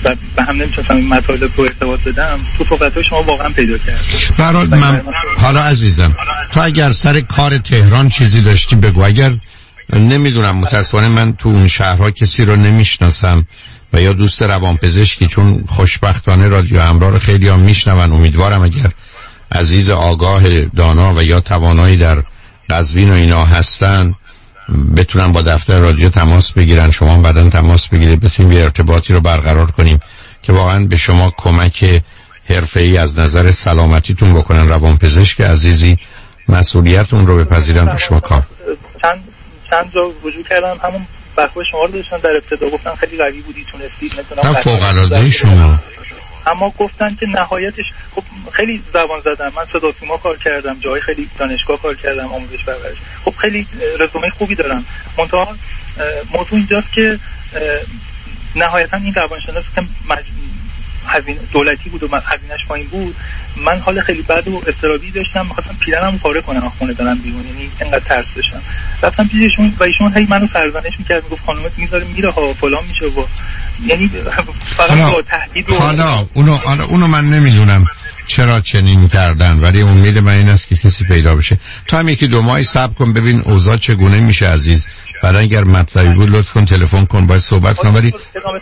و به هم نمیتونستم این مطالب رو ارتباط بدم، تو صحبت‌های شما واقعا پیدا کردم. برات من حالا عزیزم تو اگر سر کار تهران چیزی داشتی بگو. اگر نمیدونم، متاسفانه من تو اون شهرها کسی رو نمیشناسم و یا دوست روانپزشکی، چون خوشبختانه رادیو همراه رو خیلی هم میشنون. امیدوارم اگر عزیز آگاه دانا و یا توانایی در قزوین و اینا هستن بتونن با دفتر رادیو تماس بگیرن، شما هم بعداً تماس بگیرید، بتونیم یه ارتباطی رو برقرار کنیم که واقعا به شما کمک حرفه‌ای از نظر سلامتیتون بکنن. روانپزشک عزیزی مسئولیتون رو بپذیرن و شما کار. چند جا رجوع کردم، همون بحث شما رو داشتن در ابتدا، گفتن خیلی قوی بودی تونستید نه فوق‌العاده شما، اما گفتن که نهایتش خب خیلی زبان زدم، من صدا سیما کار کردم، جای خیلی دانشگاه کار کردم، آموزش پرورش، خب خیلی رزومه خوبی دارم. منتها موضوع اینجاست که نهایتا این روانشناس که هزینه دولتی بود و هزینه‌اش پایین بود، من حال خیلی بد و اضطرابی داشتم، می‌خواستم پیرنمو پاره کنم از خونه دارم بیرون، یعنی اینقدر ترس داشتم. رفتم پیششون و ایشون هی منو سرزنش می‌کرد، میگفت خانومت میذاره میره ها فلان میشه و یعنی فقط با تهدید. حالا اونو من نمیدونم چرا چنین کردن، ولی امید من این است که کسی پیدا بشه. تو هم یکی دو ماهی صبر کن ببین اوضاع چگونه میشه عزیز. بعد اگر مطلبی بود لطف کن تلفن کن، باید صحبت کن. ولی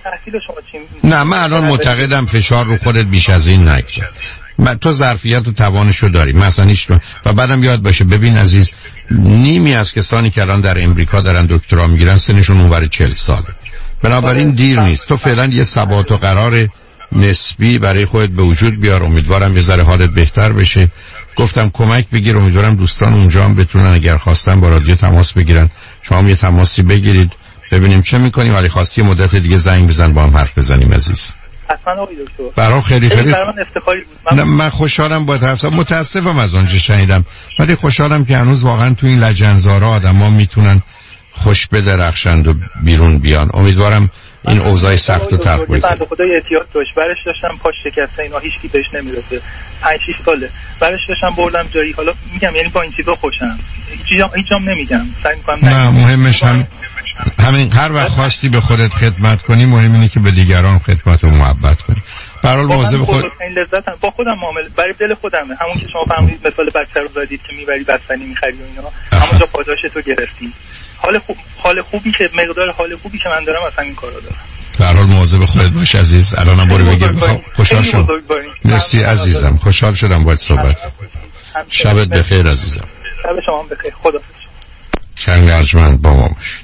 نه من الان معتقدم فشار رو خودت بیش از این نگذار. تو ظرفیت و توانشو داری مثلا و بعدم یاد باشه ببین عزیز، نیمی از کسانی که الان در امریکا دارن دکترا میگیرن سنشون اونور 40 ساله. بنابراین دیر نیست. تو فعلا یه ثبات و قرار نسبی برای خودت به وجود بیار. امیدوارم یه ذره حالت بهتر بشه. گفتم کمک بگیر، امیدوارم دوستان اونجا هم بتونن اگر خواستن با رادیو تماس بگیرن، شما هم یه تماسی بگیرید ببینیم چه میکنیم. ولی خواستی مدت دیگه زنگ بزن با هم حرف بزنیم عزیز. حتما آقای دکتر. برام خیلی برای من افتخاری بود. من خوشحالم با حرف زدم. متاسفم از اونجا شنیدم، ولی خوشحالم که هنوز واقعا تو این لجنزارا آدما میتونن خوش بدرخشند و بیرون بیان. امیدوارم این اوضاع سخت و تلخ بشه. بنده خدا احتیاط داشت، برش داشتم پاش شکسته، اینا هیچ کی بهش نمیرسه. 5-6 ساله برش داشتم بردم جایی. حالا میگم یعنی با این چیزا خوشم، هیچ جام نمیگم، سعی میکنم نه مهمش همین هر وقت خواستی به خودت خدمت کنی، مهم اینه که به دیگران خدمت و محبت کنی. به هر حال مواظب خود لذتم با خودم معامله برای دل خودمه. همون که شما فرمودید مثال بچه رو زدید که میبری بستنی میخری و اینا، همونجا پاداش تو گرفتی. حال خوبی که مقدار حال خوبی که من دارم اصلا این کارا دارم. به هر حال مواظب خودت باش عزیز. الانم برو بگیر خوشحال شدم. مرسی عزیزم، خوشحال شدم باهات صحبت. شبت بخیر عزیزم. شب شما بخیر. خداحافظ. چند ارجمند با ما باش.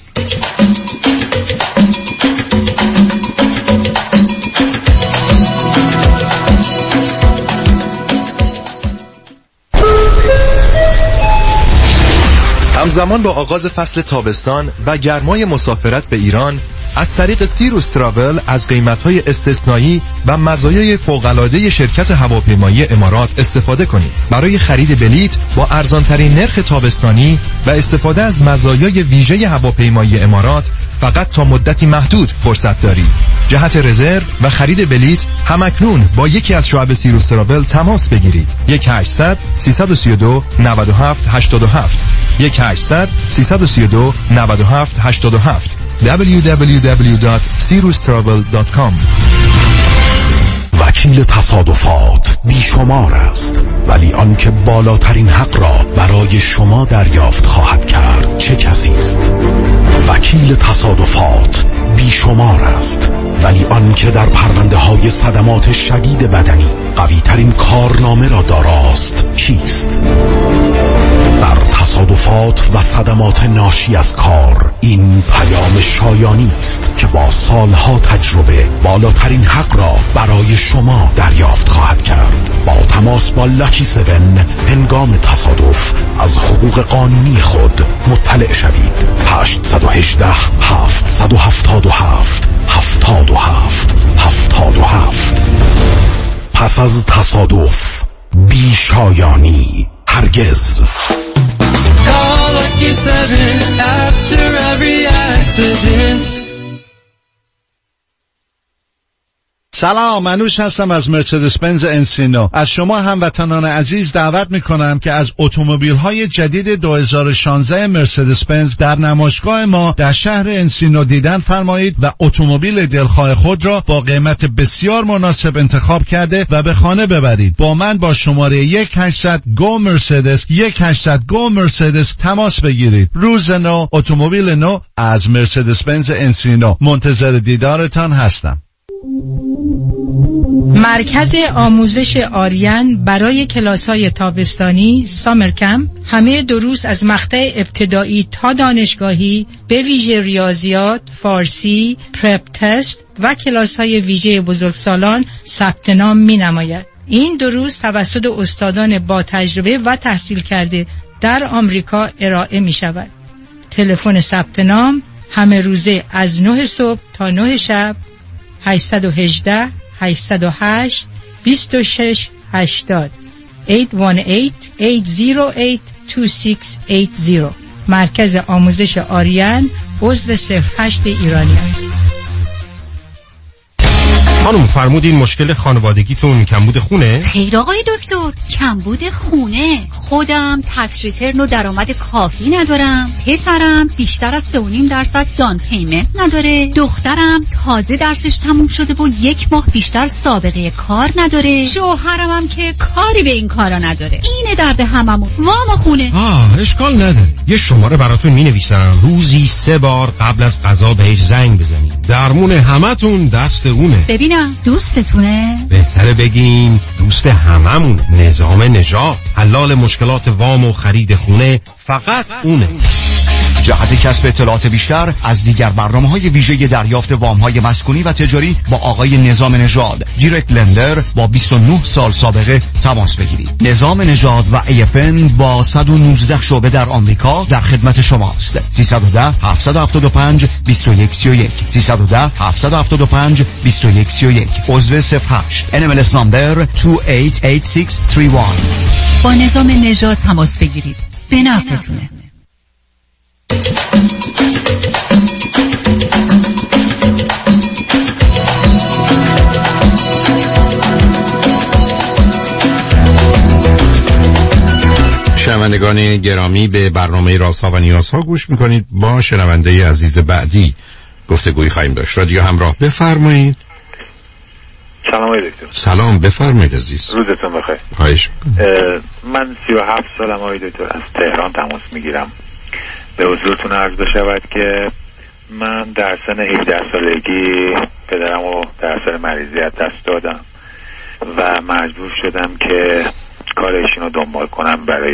همزمان با آغاز فصل تابستان و گرمای مسافرت به ایران، از طریق سیروس تراول از قیمت‌های استثنایی و مزایای فوق‌العاده شرکت هواپیمایی امارات استفاده کنید. برای خرید بلیت با ارزان‌ترین نرخ تابستانی و استفاده از مزایای ویژه هواپیمایی امارات فقط تا مدتی محدود فرصت دارید. جهت رزرو و خرید بلیت همکنون با یکی از شعب سیروس تراول تماس بگیرید. 1-800-332-9787 1-800-332-9787 www.sirustravel.com. وکیل تصادفات بیشمار است، ولی آنکه بالاترین حق را برای شما دریافت خواهد کرد چه کسی است؟ وکیل تصادفات بیشمار است، ولی آنکه در پرونده های صدمات شدید بدنی قوی ترین کارنامه را داراست کیست؟ در تصادفات و صدمات ناشی از کار این پیام شایانی است که با سالها تجربه بالاترین حق را برای شما دریافت خواهد کرد. با تماس با لکی 7 هنگام تصادف از حقوق قانونی خود مطلع شوید. 887-777-77 پس از تصادف بی شایانی هرگز. سلام، منوش هستم از مرسدس بنز انسینو. از شما هموطنان عزیز دعوت میکنم که از اتومبیل‌های جدید 2016 مرسدس بنز در نمایشگاه ما در شهر انسینو دیدن فرمایید و اتومبیل دلخواه خود را با قیمت بسیار مناسب انتخاب کرده و به خانه ببرید. با من با شماره 1-800 گو مرسدس 1-800 گو مرسدس تماس بگیرید. روز نو، اتومبیل نو از مرسدس بنز انسینو. منتظر دیدارتان هستم. مرکز آموزش آریان برای کلاس‌های تابستانی سامر کمپ همه دروس از مقطع ابتدایی تا دانشگاهی به ویژه ریاضیات، فارسی، پرپ تست و کلاس‌های ویژه بزرگسالان ثبت نام می‌نماید. این دروس توسط استادان با تجربه و تحصیل کرده در آمریکا ارائه می‌شود. تلفن ثبت نام همه روزه از 9 صبح تا 9 شب 818 808 2680 818-808-2680. مرکز آموزش آریان عضو 08 ایرانی است. خانم فرمودین مشکل خانوادگیتون کمبود خونه؟ خیر آقای دکتر، کمبود خونه. خودم تکس ریترن و درآمد کافی ندارم. پسرم بیشتر از 3.5% دان پیمنت نداره. دخترم تازه درسش تموم شده و 1 ماه بیشتر سابقه کار نداره. شوهرم هم که کاری به این کارا نداره. اینه درد هممون. وام خونه. اشکال نداره. یه شماره براتون می‌نویسم. روزی 3 بار قبل از غذا بهش زنگ بزنید. درمون همتون دست اونه. ببینم دوستتونه؟ بهتره بگیم دوست هممون. نظام نجات، حلال مشکلات وام و خرید خونه فقط اونه. جهت کسب اطلاعات بیشتر از دیگر برنامه‌های ویژه دریافت وام‌های مسکونی و تجاری با آقای نظام نژاد، دایرکت لندر با 29 سال سابقه تماس بگیرید. نظام نژاد و AFN با 119 شعبه در آمریکا در خدمت شماست. 310 775 2131 310 775 2131 عضو 08 NMLS نمبر 288631. با نظام نژاد تماس بگیرید. به نفعتونه. شنوندگان گرامی، به برنامه رازها و نیازها گوش میکنید. با شنونده عزیز بعدی گفتگویی خواهیم داشت. رادیو همراه، بفرمایید. سلام آقای دکتر. سلام، بفرمایید عزیز. روزتون بخیر. خواهش من 37 سالم آقای دکتر، از تهران تماس میگیرم. به حضورتون عرض بشود که من در سن 17 سالگی پدرم رو در اثر مریضی از دست دادم و مجبور شدم که کار ایشون رو دنبال کنم برای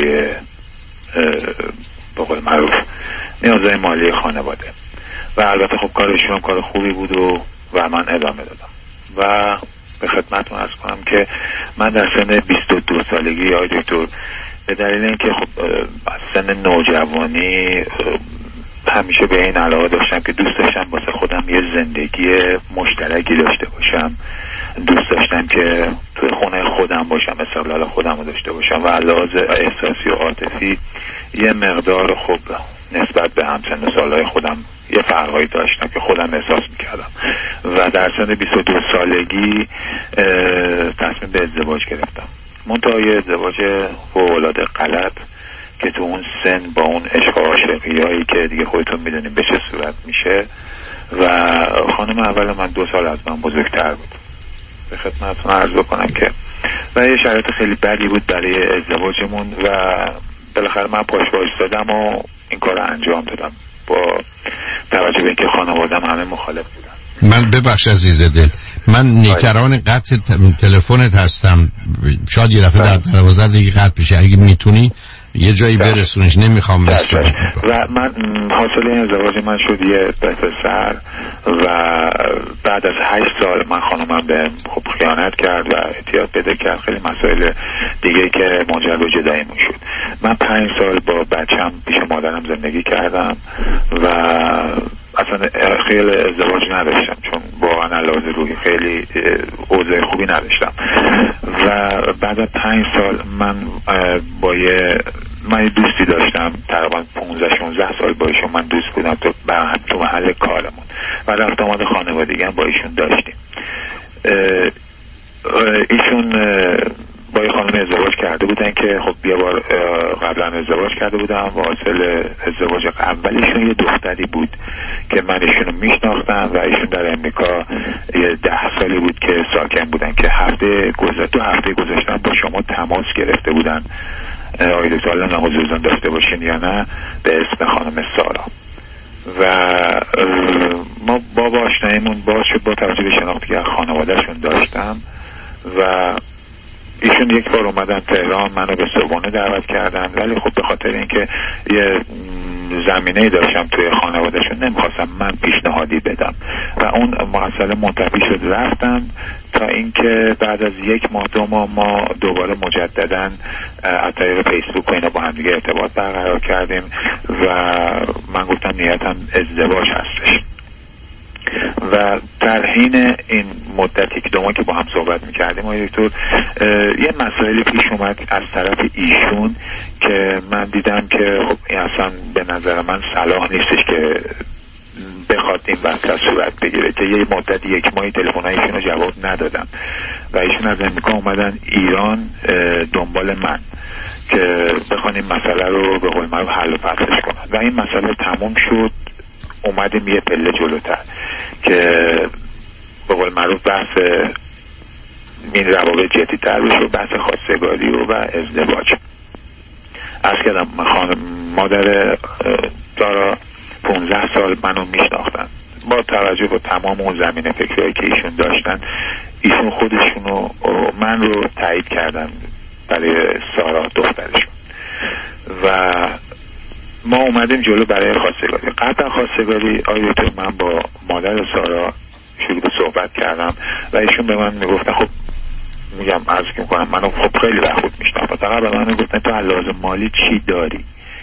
به قول معروف نیازهای مالی خانواده. و البته خب کار ایشون هم کار خوبی بود و من ادامه دادم. و به خدمتتون عرض کنم که من در سن 22 سالگی آقای دکتر، به دلیل اینکه خب از سن نوجوانی همیشه به این علاقه داشتم که دوست داشتم واسه خودم یه زندگی مشترکی داشته باشم. دوست داشتم که توی خونه خودم باشم، استقلال خودم رو داشته باشم و علاوه احساسی و عاطفی یه مقدار خب نسبت به همسن سالهای خودم یه فرقایی داشتم که خودم احساس میکردم و در سن 22 سالگی تصمیم به ازدواج گرفتم. منتها یه ازدواج فوق‌العاده غلط که تو اون سن با اون عشق و عاشقی هایی که دیگه خودتون میدونیم به چه صورت میشه و خانم اول من 2 سال از من بزرگتر بود. به خدمتتون عرض بکنم که و یه شرایط خیلی بدی بود برای ازدواجمون و بالاخره من پاش وایسادم و این کار رو انجام دادم با توجه به اینکه خانواده‌ام همه مخالف بودن. من ببخش عزیز دل، من نگران قطع تلفنت هستم. شاید یه دفعه در 12 دقیقه قطع بشه. اگه میتونی یه جایی برسونش، نمیخوام و من حاصل این ازدواج من شد یه پسر و بعد از 8 سال من خانمم به خب خیانت کرد و اعتیاد پیدا کرد، خیلی مسائل دیگه که منجر به جداییمون شد. من 5 سال با بچم پیش مادرم زندگی کردم و اصلا خیلی ازدواج نداشتم چون واقعا علاوه روحی خیلی اوضاع خوبی نداشتم و بعد از 5 سال من با یه دوستی داشتم تقریبا 15-16 سال با ایشون من دوست بودم تو محل کارمون و رفت آمد خانوادگی هم با ایشون داشتیم. ایشون با یه خانم ازدواج کرده بودن که خب یه بار قبلا ازدواج کرده بودن و حاصل ازدواج اولیشون یه دختری بود که من ایشونو میشناختم و ایشون در امریکا یه 10 سالی بود که ساکن بودن که دو هفته گذشتن با شما تماس گرفته بودن. آیدو سال نه حضورتون داشته باشین یا نه به اسم خانم سارا و ما با آشناییمون باز شد با توجه به شناختی که خانوادهشون داشتم و ایشون یک بار اومدن تهران، منو به صبحانه دعوت کردن ولی خب به خاطر اینکه یه زمینه‌ای داشتم توی خانوادهشون نمیخواستم من پیشنهادی بدم و اون مسئله منتفی شد رفتن تا اینکه بعد از 1 ماه 2 ماه ما دوباره مجددا از طریق فیسبوک و اینا با هم دیگه ارتباط برقرار کردیم و من گفتم نیتم ازدواج هستش و در حین این مدتی که 2 ماه که با هم صحبت میکردیم آقای دکتر یه مسائلی پیش اومد از طرف ایشون که من دیدم که خب این اصلا به نظر من صلاح نیستش که بخواد این وقت صورت بگیره که یه مدت 1 ماهی تلفن‌هایشون رو جواب ندادم و ایشون از امریکا اومدن ایران دنبال من که بخوان این مسئله رو به قول معروف حل و فصلش کنن و این مسئله تموم شد. اومدیم یه پله جلوتر که به قول معروف بحث این روابط جدی‌تر بشه، بحث خواستگاری و ازدواج. عرض کردم مادر دارا 15 سال منو میشناختن. با توجه به تمام اون زمینه فکریایی که ایشون داشتن ایشون خودشونو من رو تایید کردن برای سارا دخترشون و ما اومدیم جلو برای خواستگاری. قبل خواستگاری آیدو من با مادر سارا شروع به صحبت کردم و ایشون به من میگفتن خب میگم عرض میکنم منو خب خیلی وقت خود میشناختم فقط به من میگفتن تو لازم مالی چی داری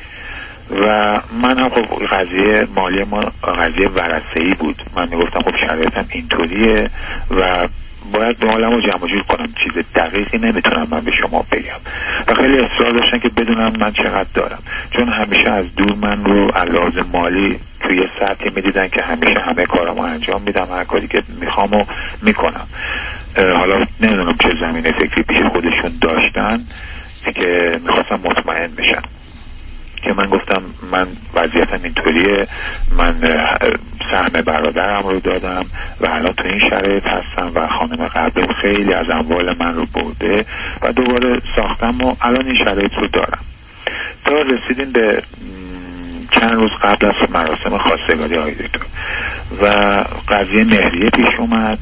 و من هم خب قضیه مالی ما قضیه ورثه‌ای بود. من میگفتم خب شرایطم اینطوریه و باید مالمو جمع جور کنم، چیز دقیقی نمیتونم من به شما بگم و خیلی اصرار داشتن که بدونم من چقدر دارم چون همیشه از دور من رو علاوه مالی توی سطحی میدیدن که همیشه همه کارامو انجام میدم، هر کاری که میخوامو میکنم. حالا نمیدونم چه زمینه فکری پیش خودشون داشتن که میخواستم مطمئن بشن که من گفتم من وضعیتم اینطوریه، من سهم برادرم رو دادم و الان تو این شرایط هستم و خانم قبلیم خیلی از اموال من رو برده و دوباره ساختم و الان این شرایط رو دارم. تا رسیدیم به چند روز قبل از مراسم خواستگاری آقای دکتر و قضیه مهریه پیش اومد.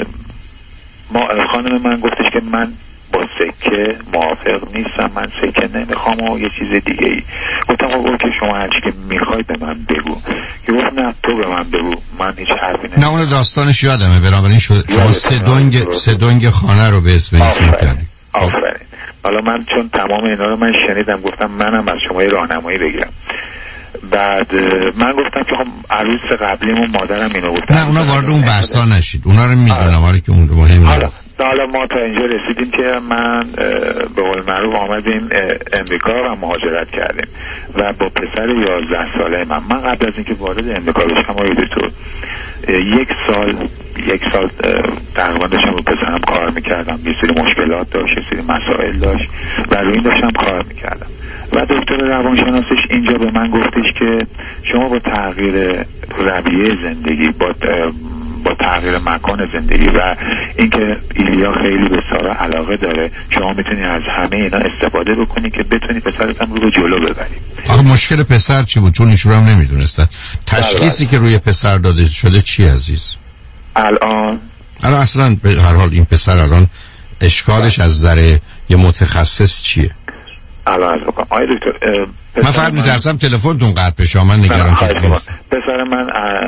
خانم من گفتش که من با سکه موافق نیستم، من سکه نمیخوام و یه چیز دیگه ای. گفتم خب که شما هرچی که میخوای به من بگو. که گفت نه تو به من بگو، من هیچ حرفی نمیزنم. نه اون داستانش یادمه، بنابراین شما سه دنگ خانه رو به اسم ایشون کردید. آفرین. حالا من چون تمام اینا رو من شنیدم گفتم منم از شما راهنمایی بگیرم. بعد من گفتم که خب عروس قبلیمون مادرم اینو گفتم. نه اونا وارد اون بحثا نشید، اونا رو میدونم حالا که اون مهم نیست. حالا ما تا اینجا رسیدیم که من به قول معروف آمدیم امریکا و مهاجرت کردیم و با پسر 11 ساله من قبل از اینکه وارد امریکا بشم آقای دکتر 1 سال تقریبا داشتم رو پسرم کار میکردم. یه سری مشکلات داشت، یه سری مسائل داشت و روی این داشتم کار میکردم و دکتر روانشناسش اینجا به من گفتش که شما با تغییر رویه زندگی با تغییر مکان زندگی و اینکه ایلیا خیلی به سارا علاقه داره شما میتونی از همه اینا استفاده بکنی که بتونی پسرتم رو به جلو ببری. آخه مشکل پسر چی بود؟ چون ایشون هم نمیدونستن. تشخیصی که روی پسر داده شده چی عزیز؟ الان اصلا به هر حال این پسر الان اشکالش از نظر یه متخصص چیه؟ الان آقای دکتر من فقط میترسم تلفنتون قطع بشه، من نگران شدم. پسر من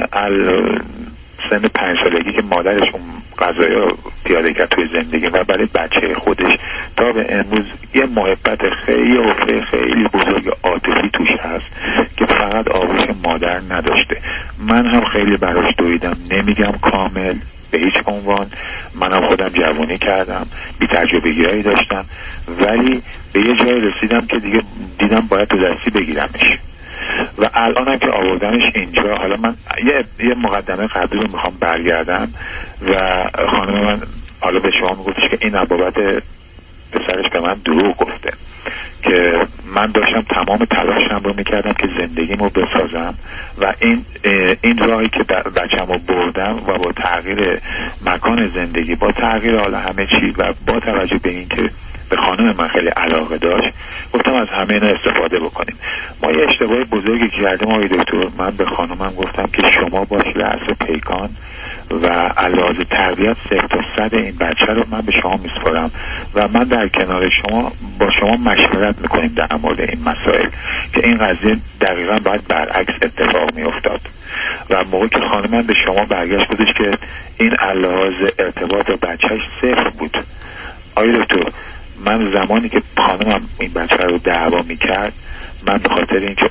سن 5 سالگی که مادرشون قضایی رو پیاده کرد توی زندگی و برای بچه خودش تا به امروز یه محبت خیلی بزرگ عاطفی توش هست که فقط آغوش مادر نداشته. من هم خیلی براش دویدم، نمیگم کامل به هیچ عنوان، منم خودم جوانی کردم، بی تجربگی‌هایی داشتم ولی به یه جای رسیدم که دیگه دیدم باید تو دستی بگیرمش و الان هم که آوردمش اینجا. حالا من یه مقدمه قبلی رو میخوام برگردم و خانم من حالا به شما میگفتش که این بابت پسرش به من دروغ گفته، که من داشتم تمام تلاشم رو میکردم که زندگیمو بسازم و این راهی که بچه‌مو بردم و با تغییر مکان زندگی، با تغییر حالا همه چی و با توجه به این که به خانم من خیلی علاقه داشت، گفتم از همه اینا استفاده بکنیم. ما یه اشتباه بزرگی کردیم آقای دکتر. من به خانمم گفتم که شما باش رأس پیکان و علاوه تربیت 0 تا 100 این بچه رو من به شما میسپارم و من در کنار شما با شما مشورت میکنیم در مورد این مسائل، که این قضیه دقیقا باید برعکس اتفاق میافتاد. و موقعی که خانمم به شما برگشت بودش که این علاوه ارتباط با بچهش 0 بود. آقای دکتر، من زمانی که خانمم این بچه رو دعوا میکرد، من به خاطر اینکه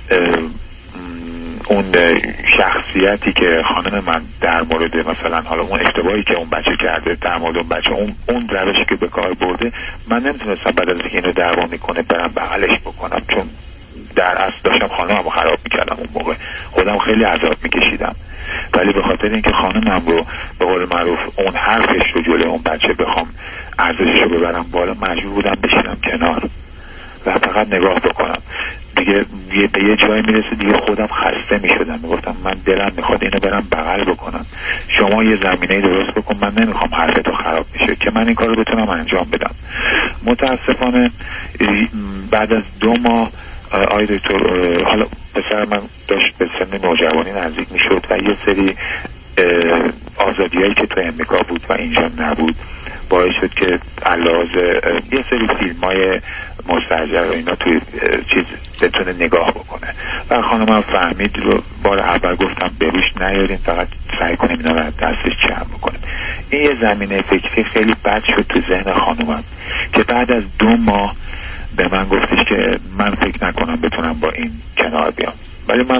اون شخصیتی که خانم من در مورد مثلا حالا اون اشتباهی که اون بچه کرده در مورد اون بچه، اون روشی که به کار برده، من نمیتونستم بعد از اینکه اینو دعوا میکنه برم بغلش بکنم، چون در اصل داشتم خانممو خراب میکردم. اون موقع خودم خیلی عذاب میکشیدم، ولی به خاطر اینکه خانمم رو به قول معروف اون حرفش رو جلوی اون بچه بخوام ارزشش رو ببرم بالا، مجبور بودم بشینم کنار و فقط نگاه بکنم. دیگه به یه جایی میرسه دیگه خودم خسته میشدم، میگفتم من دلم میخواد اینو برم بغل بکنم، شما یه زمینه درست بکن، من نمیخوام حرفتو خراب بشه که من این کارو بتونم انجام بدم. متاسفانه بعد از 2 ماه آقای دکتر، حالا پسر من داشت به سن نوجوانی نزدیک میشد و یه سری آزادیایی که تو امریکا بود و اینجا نبود باعث شد که علاوه یه سری فیلم‌های مستعجل و اینا توی چیز بتونه نگاه بکنه و خانمم فهمید رو بار اول گفتم بروش نیاریم، فقط سعی کنیم اینا رو از دستش جمع بکنیم. این یه زمینه فکری خیلی بد شد تو ذهن خانمم که بعد از 2 ماه به من گفتش که من فکر نکنم بتونم با این کنار بیام، ولی من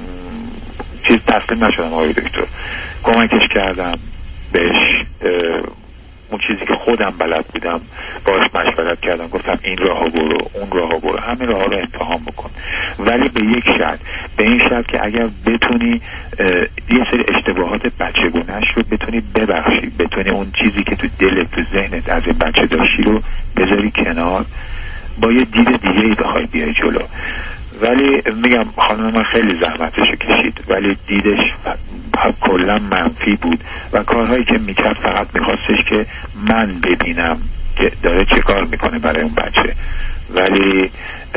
چیز تسلیم نشدم آقای دکتر. کمکش کردم بهش، اون چیزی که خودم بلد بودم باش مشورت کردم، گفتم این راهو برو، اون راهو برو، همین راهو رو امتحان بکن، ولی به یک شرط، به این شرط که اگر بتونی یه سری اشتباهات بچگونه‌اش رو بتونی ببخشی، بتونی اون چیزی که تو دلت تو ذهنت از این بچه داشتی رو بذاری کنار، با یه دید دیگه‌ای بخوای بیای جلو. ولی میگم خانم من خیلی زحمتشو کشید، ولی دیدش کلا منفی بود و کارهایی که میکرد فقط میخواستش که من ببینم که داره چه کار میکنه برای اون بچه، ولی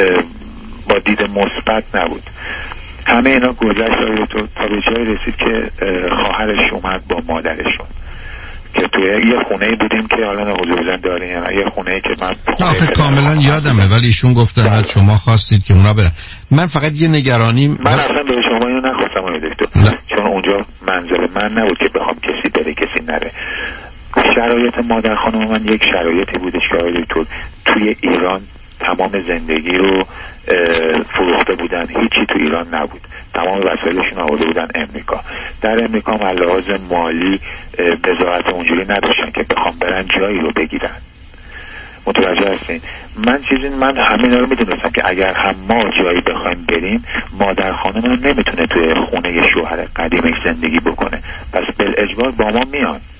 با دید مثبت نبود. همه اینا گذشت تا به جایی رسید که خواهرش اومد با مادرشون که توی یه خونه بودیم که حالا حضور داریم، یه خونه که من کاملا یادمه، ولی ایشون گفتن بعد شما خواستید که اونا برن. من فقط یه نگرانی، من اصلا به شما اینو نخواستم آقای دکتر، چون اونجا منزل من نبود که بخوام کسی بره کسی نره. شرایط مادر خانم من یک شرایطی بودش که آقای دکتر توی ایران تمام زندگی رو فروخته بودن، هیچی تو ایران نبود، تمام وسایلشون آورده بودن امریکا. در امریکا هم لحاظ مالی بضاعت اونجوری نداشتن که بخوام برن جایی رو بگیرن. متوجه هستین؟ من همین رو میدونستم که اگر هم ما جایی بخوایم بریم، مادر خانم نمیتونه توی خونه شوهر قدیمش زندگی بکنه، پس بالاجبار با ما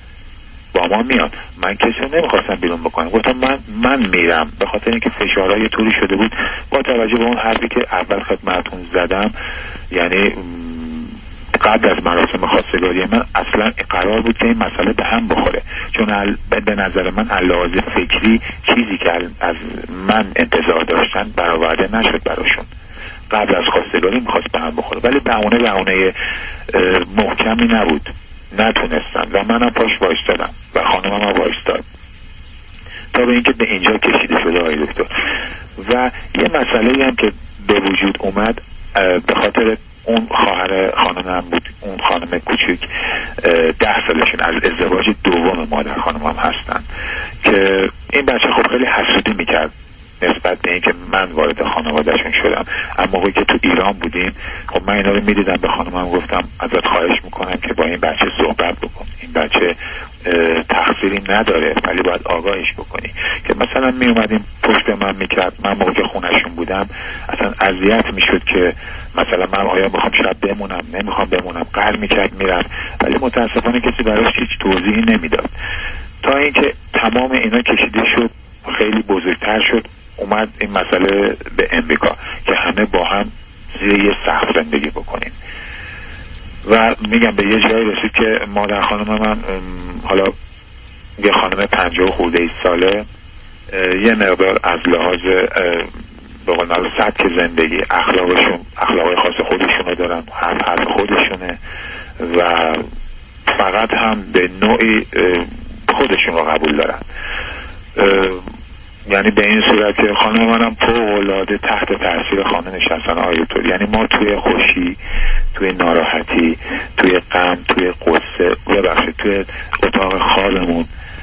میان. من کسی رو نمیخواستم بیرون بکنم، گفتم من میرم، به خاطر اینکه فشارهای طوری شده بود با توجه به اون حرفی که اول خدمتتون زدم. یعنی قبل از مراسم خواستگاری من اصلا قرار بود که این مسئله به هم بخوره، چون به نظر من علاوه فکری چیزی که از من انتظار داشتن برآورده نشد براشون. قبل از خواستگاری میخواست به هم بخوره، ولی بهونه محکمی نبود، نتونستن و منم پاش وایستادم و خانمم هم وایستاد تا به اینکه به اینجا کشیده شده آقای دکتر. و یه مسئله هم که به وجود اومد به خاطر اون خواهر خانمم بود، اون خانم کوچیک 10 سالشون از ازدواج دوم مادر خانمم هستن که این بچه خب خیلی حسودی میکرد نسبت به اینکه من وارد خانوادهشون شدم. اما موقعی که تو ایران بودیم خب من اینا رو میدیدم، به خانمم گفتم ازت خواهش میکنم که با این بچه صحبت بکن، این بچه تقصیری نداره ولی باید آگاهش بکنی. که مثلا می اومدیم پشت من میکرد، من موقع که خونشون بودم اصلا اذیت میشد که مثلا من آیا میخوام شب بمونم نمیخوام بمونم، قهر میکرد میرفت، ولی متاسفانه کسی براش هیچ توضیحی نمیداد. تا تا اینکه تمام اینا کشیده شد، خیلی بزرگتر شد، اومد این مسئله به امریکا که همه با هم زیر یه سقف زندگی بکنیم و میگم به یه جایی رسید که مادر خانم من، حالا یه خانم 50 خورده ساله، یه مقدار از لحاظ به قول معروف سبک زندگی، اخلاقای خاص خودشونو دارن، حرف خودشونه و فقط هم به نوعی خودشون رو قبول دارن. یعنی به این صورت که خانم منم فوق‌العاده تحت تاثیر خانه نشستن آیتول. یعنی ما توی خوشی، توی ناراحتی، توی غم، توی قصه، ببخشید توی اتاق خوابمون،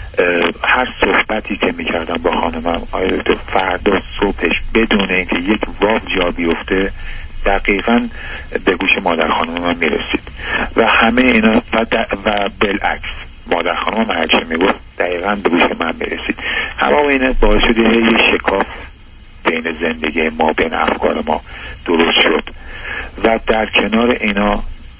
هر صحبتی که میکردم با خانمم آیتول فردا صبحش بدون اینکه یک واو جا بیفته دقیقاً به گوش مادر خانم من میرسید و همه اینا و بالعکس مادر خانم من هرچی میگفت دقیقاً به گوش من میرسید. همه اینا باعث شده یه شکاف بین زندگی ما، بین افکار ما درست شد و در کنار اینا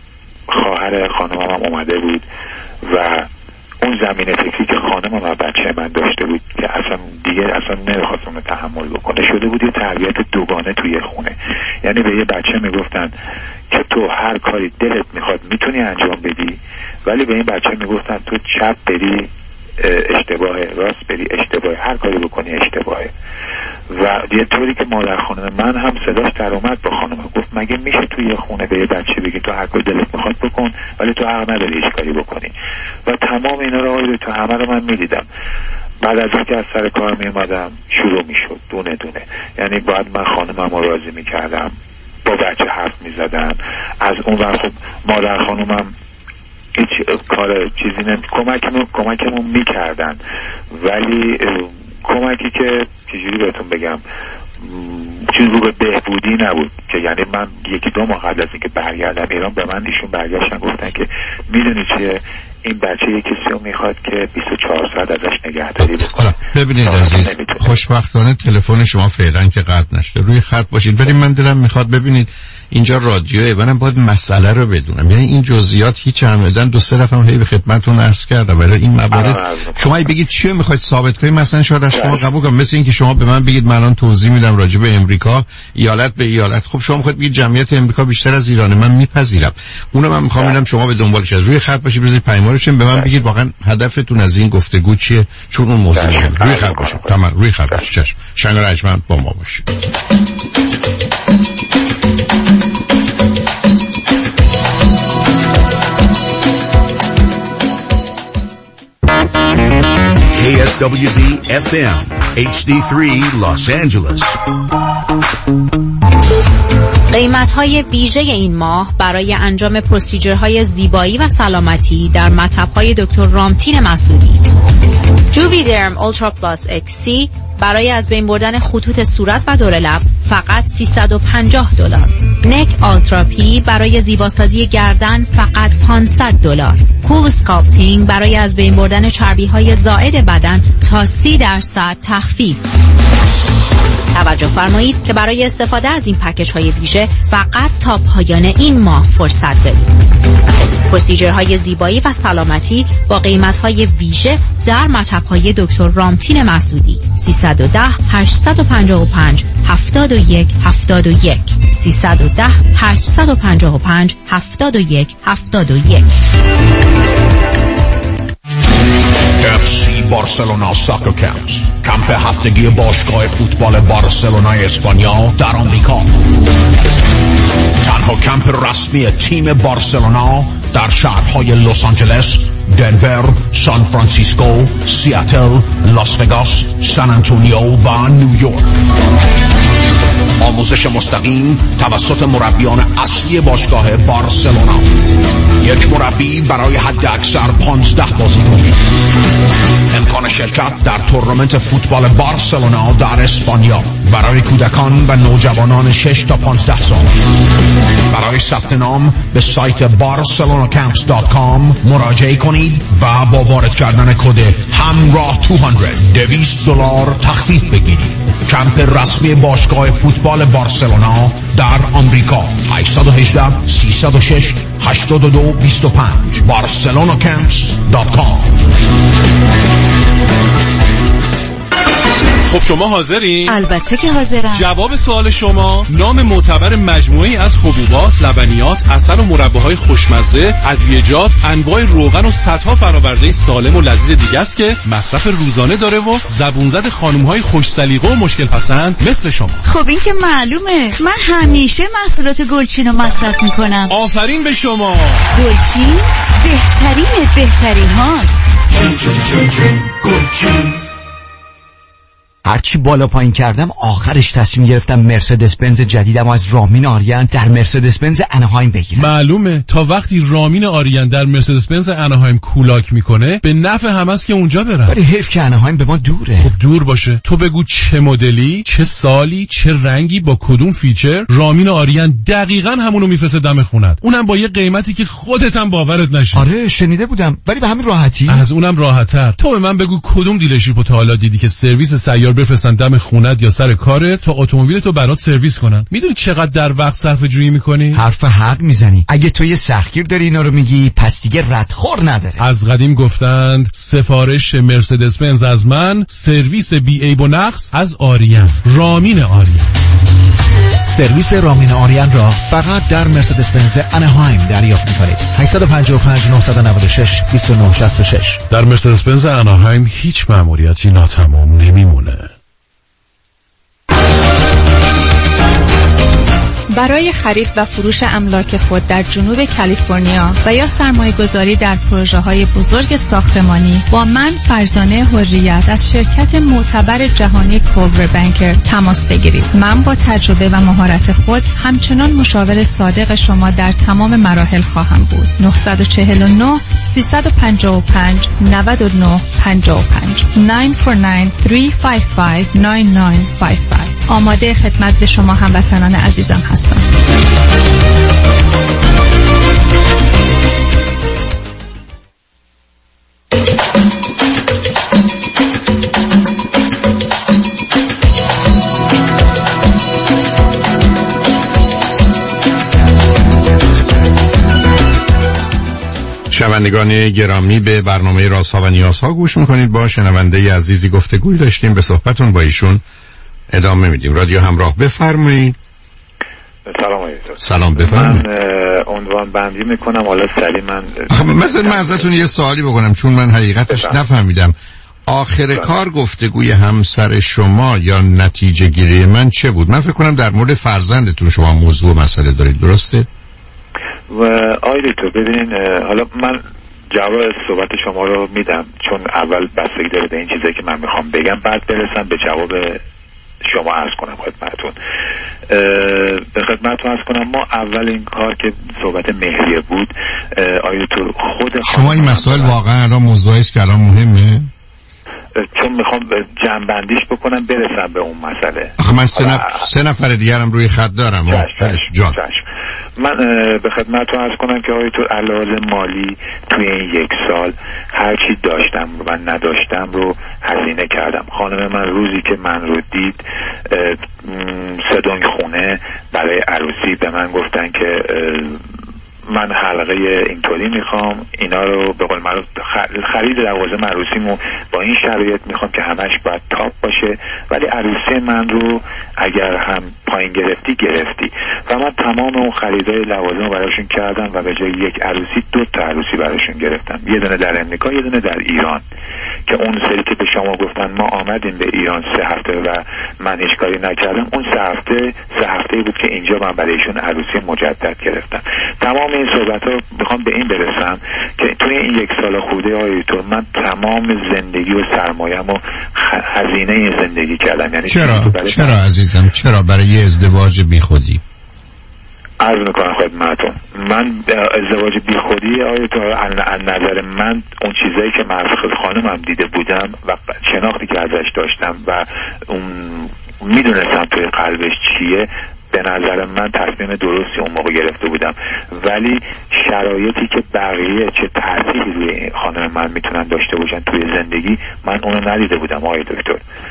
خواهر خانم من اومده بود و اون زمینه فکری که خانم و بچه من داشته بود که اصلا نمیخواست اون تحمل بکنه، شده بود یه تربیت دوگانه توی خونه. یعنی به یه بچه میگفتن که تو هر کاری دلت میخواد میتونی انجام بدی، ولی به این بچه میگفتن تو چپ بری اشتباهه، راست بری اشتباهه، هر کاری بکنی اشتباهه. و یه طوری که مادر خانم من هم صداش در اومد با خانم، گفت مگه میشه توی یه خونه به یه بچه بگی تو هر کاری دلت میخواد بکن ولی تو حق نداری هیچ کاری بکنی؟ و تمام اینا رو تو همه رو من میدیدم. بعد از اینکه از سر کار میومدم شروع میشد دونه دونه. یعنی باید من خانمم رو راضی میکردم، با بچه حرف میزدم، از اون ور خب مادر خانمم هیچ کار چیزی کمکمون میکردن، ولی کمکی که چجوری بهتون بگم چیز رو به بهبودی نبود. که یعنی من یکی دو ماه قبل از اینکه برگردم ایران به من ایشون برگشتن گفتن که میدونی چیه، این بچه یه کسی رو میخواد که 24 ساعت ازش نگهداری بکنه. ببینید عزیز، خوشبختانه تلفن شما فعلا که قطع نشده، روی خط باشید، ولی من دلم میخواد ببینید اینجا رادیوه، منم باید مسئله رو بدونم. یعنی این جزئیات هیچ عمدن دو سه دفعه هی به خدمتتون عرض کردم، ولی این موارد شما بگید چی میخواید ثابت کنید، مثلا شاید از شما قبول کنم، مثل اینکه شما به من بگید من الان توضیح میدم راجع به امریکا ایالت به ایالت. خب شما میخواید بگید جمعیت امریکا بیشتر از ایرانه، من میپذیرم، اونم من میخوام ببینم شما به دنبالش از روی خط باشید، بذارید پیامارشون به من بگید واقعا هدفتون از این گفتگو چیه، چون اون موضوع روی خط باشه. تمام روی خط باشه. چشم. شنگ رجمن با ما باشید. KSWB FM HD3 Los Angeles. قیمت‌های ویژه این ماه برای انجام پروسیجرهای زیبایی و سلامتی در مطب‌های دکتر رامتین مسعودی. جوویدرم اولترا پلاس XC برای از بین بردن خطوط صورت و دور لب فقط $350. نک آلترا پی برای زیباسازی گردن فقط $500. کول اسکالپتینگ برای از بین بردن چربی‌های زائد بدن تا 30% تخفیف. توجه فرمایید که برای استفاده از این پکیج‌های ویژه فقط تا پایان این ماه فرصت دارید. پروسیجرهای زیبایی و سلامتی با قیمت‌های ویژه در مطب‌های دکتر رامتین مسعودی. 310 855 71 71 310 855 71 71. FC بارسلونا ساکر کمپس، کمپ هفتگی باشگاه فوتبال بارسلونای اسپانیا در آمریکا. تنها کمپ رسمی تیم بارسلونا در شهرهای لس آنجلس، دنور، سان فرانسیسکو، سیاتل، لاس وگاس، سان آنتونیو و نیویورک. آموزش مستقیم توسط مربیان اصلی باشگاه بارسلونا. یک مربی برای حد اکثر 15 بازیکن. امکان شرکت در تورنمنت فوتبال بارسلونا در اسپانیا برای کودکان و نوجوانان 6 تا 15 سال. برای ثبت نام به سایت barcelonacamps.com مراجعه کنید و با وارد کردن کد همراه 200 $200 تخفیف بگیرید. کمپ رسمی باشگاه فوتبال بارسلونا در آمریکا. 818 306 8225 barcelonacamps.com. خب شما حاضرین؟ البته که حاضرم. جواب سوال شما نام معتبر مجموعه‌ای از حبوبات، لبنیات، عسل و مرباهای خوشمزه، ادویه‌جات، انواع روغن و صدها فرآورده سالم و لذیذ دیگه است که مصرف روزانه داره و زبون زد خانم‌های خوش سلیقه و مشکل پسند مثل شما. خب این که معلومه، من همیشه محصولات گلچین رو مصرف میکنم. آفرین به شما. گلچین بهترین هاست. هرچی بالا پایین کردم آخرش تصمیم گرفتم مرسدس بنز جدیدم از رامین آریان در مرسدس بنز اناهایم بگیرم. معلومه تا وقتی رامین آریان در مرسدس بنز اناهایم کولاک میکنه به نفع هم است که اونجا برم. ولی حیف که اناهایم به ما دوره. خب دور باشه، تو بگو چه مدلی، چه سالی، چه رنگی، با کدوم فیچر، رامین آریان دقیقاً همونو میفرسته دم خونت، اونم با یه قیمتی که خودت هم باورت نشه. آره شنیده بودم، ولی به همین راحتی؟ از اونم راحت‌تر. تو به من بگو کدوم دیلرشیپو تا حالا دیدی که سرویس سیار بفرستن دم خونت یا سر کارت تا اتومبیلتو برات سرویس کنن؟ میدونی چقدر در وقت صرفه جویی میکنی؟ حرف حق میزنی. اگه تو یه سختگیر داری اینا رو میگی پس دیگه ردخور نداره. از قدیم گفتند سفارش مرسدس بنز از من، سرویس بی عیب و نقص از آریان. رامین آریان. سرویس رامین آریان را فقط در مرسدس بنز اناهایم دریافت می‌کنید. 855 996 2966. در مرسدس بنز اناهایم هیچ مأموریتی ناتمام نمیمونه. برای خرید و فروش املاک خود در جنوب کالیفرنیا و یا سرمایه گذاری در پروژه های بزرگ ساختمانی با من فرزانه حریت از شرکت معتبر جهانی کولبر بانکر تماس بگیرید. من با تجربه و مهارت خود همچنان مشاور صادق شما در تمام مراحل خواهم بود. 949 355 99 55 949 355 9955. آماده خدمت به شما هموطنان عزیزم هستم. شنوندگان گرامی به برنامه رازها و نیازها گوش میکنید. با شنونده عزیزی گفتگوی داشتیم، به صحبتون با ایشون ادامه میدیم. رادیو همراه، بفرمایید. سلام بفرمایید. من عنوان بندی میکنم، حالا سری من ازتون یه سوالی بکنم چون من حقیقتش نفهمیدم. آخر کار گفتگوی همسر شما یا نتیجه گیری من چه بود؟ من فکر کنم در مورد فرزندتون شما موضوع مسئله دارید، درسته؟ و آیده تو ببینین، حالا من جواب صحبت شما رو میدم چون اول بستگی داره به این چیزایی که من میخوام بگم، بعد برسم به جواب شما عرض کنم خدمتتون. به خدمتتون عرض کنم ما اول این کار که صحبت مهریه بود، آیده تو خود شما این مسائل واقعا الان موضوعی است که الان مهمه؟ چون میخوام جمع‌بندیش بکنم برسم به اون مسئله. آخه من سه نفر دیگرم روی خط دارم. چشم. من به خدمتتون عرض کنم که آقای تو علاوه مالی توی این یک سال هرچی داشتم و نداشتم رو هزینه کردم. خانم من روزی که من رو دید 3 دنگ خونه برای عروسی به من گفتن که من حلقه اینطوری میخوام، اینا رو به قول معروف خرید لوازم عروسیمو با این شرایط میخوام که همش باید تاپ باشه، ولی عروسی من رو اگر هم پایین گرفتی و من تمام اون خریدای لوازم رو براشون کردم و به جای یک عروسی 2 تا عروسی براشون گرفتم، یه دونه در امریکا یه دونه در ایران، که اون سری که به شما گفتن ما آمدیم به ایران 3 هفته و من هیچ کاری نکردم، اون 3 هفته بود که اینجا من برایشون عروسی مجدد گرفتم. تمام این صحبت ها میخوام به این برسم که توی این یک سال خورده آیتون من تمام زندگی و سرمایه‌مو هزینه زندگی کردم. یعنی چرا عزیزم؟ چرا برای ازدواج بیخودی؟ عرض میکنم خدمتون، من ازدواج بیخودی آیتون از نظر من اون چیزایی که من از خانمم دیده بودم و شناختی که ازش داشتم و اون میدونستم توی قلبش چیه، به نظر من تصمیم درستی اون موقع گرفته بودم، ولی شرایطی که بقیه چه تأثیری روی خانم من میتونن داشته باشن توی زندگی من اونو ندیده بودم آقای دکتر.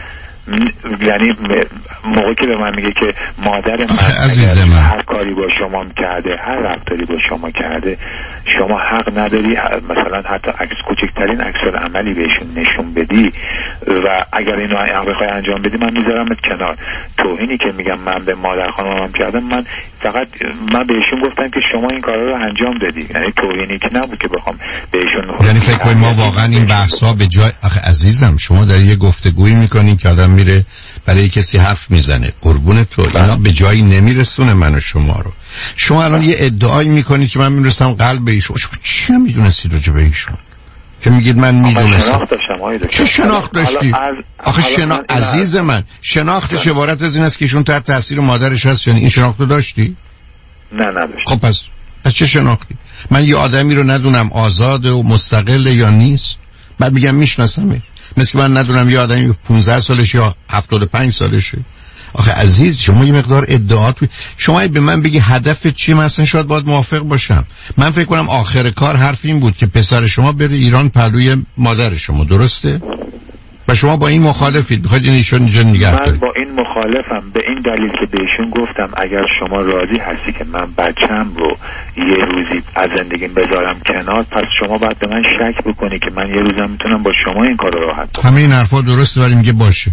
یعنی موقعی که به من میگه که مادر من هر کاری با شما کرده، هر رفتاری با شما کرده، شما حق نداری مثلا حتی کوچکترین عکس عملی بهشون نشون بدی و اگر اینو بخوای انجام بدی من میذارمت کنار. توهینی که میگم من به مادر خانمم کردم، من فقط بهشون گفتم که شما این کارا رو انجام دادی، یعنی توهینی که نبود که بخوام بهشون. یعنی فکر کنید ما واقعا این بحثا به جای آخه عزیزم شما در یه گفتگویی میکنین که آدم میره برای کسی حرف میزنه، قربون تو اینا به جایی نمیرسونه من و شما رو. شما الان یه ادعایی میکنید که من میرسم قلب ایشون، چی میدونستید راجع به ایشون که میگید من میدونستم؟ چه شناخت داشتی؟ آخه شناخت عزیز من، شناختش عبارت از این است که ایشون تحت تاثیر مادرش هست، یعنی این شناخت رو داشتی؟ نه نداشتی. خب پس چه شناختی؟ من یه آدمی رو ندونم آزاده و مستقل یا نیست، بعد میگم میشناسمه. مثل که من ندونم یه آدمی 15 سالش یا 75 سالشه. آخه عزیز شما یه مقدار ادعاات شما به من بگی هدف چی، من اصلا شاید باید موافق باشم. من فکر کنم آخر کار حرف این بود که پسر شما بره ایران پلوی مادر شما، درسته؟ و شما با این مخالفید، میخواید ایشون اینجا نگه دارید؟ من با این مخالفم به این دلیل که بهشون گفتم اگر شما راضی هستی که من بچم رو یه روزی از زندگیم بذارم کنار، پس شما باید به من شک بکنی که من یه روزم میتونم با شما این کار رو راحت کنم. همه این حرفا درسته ولی میگه باشه.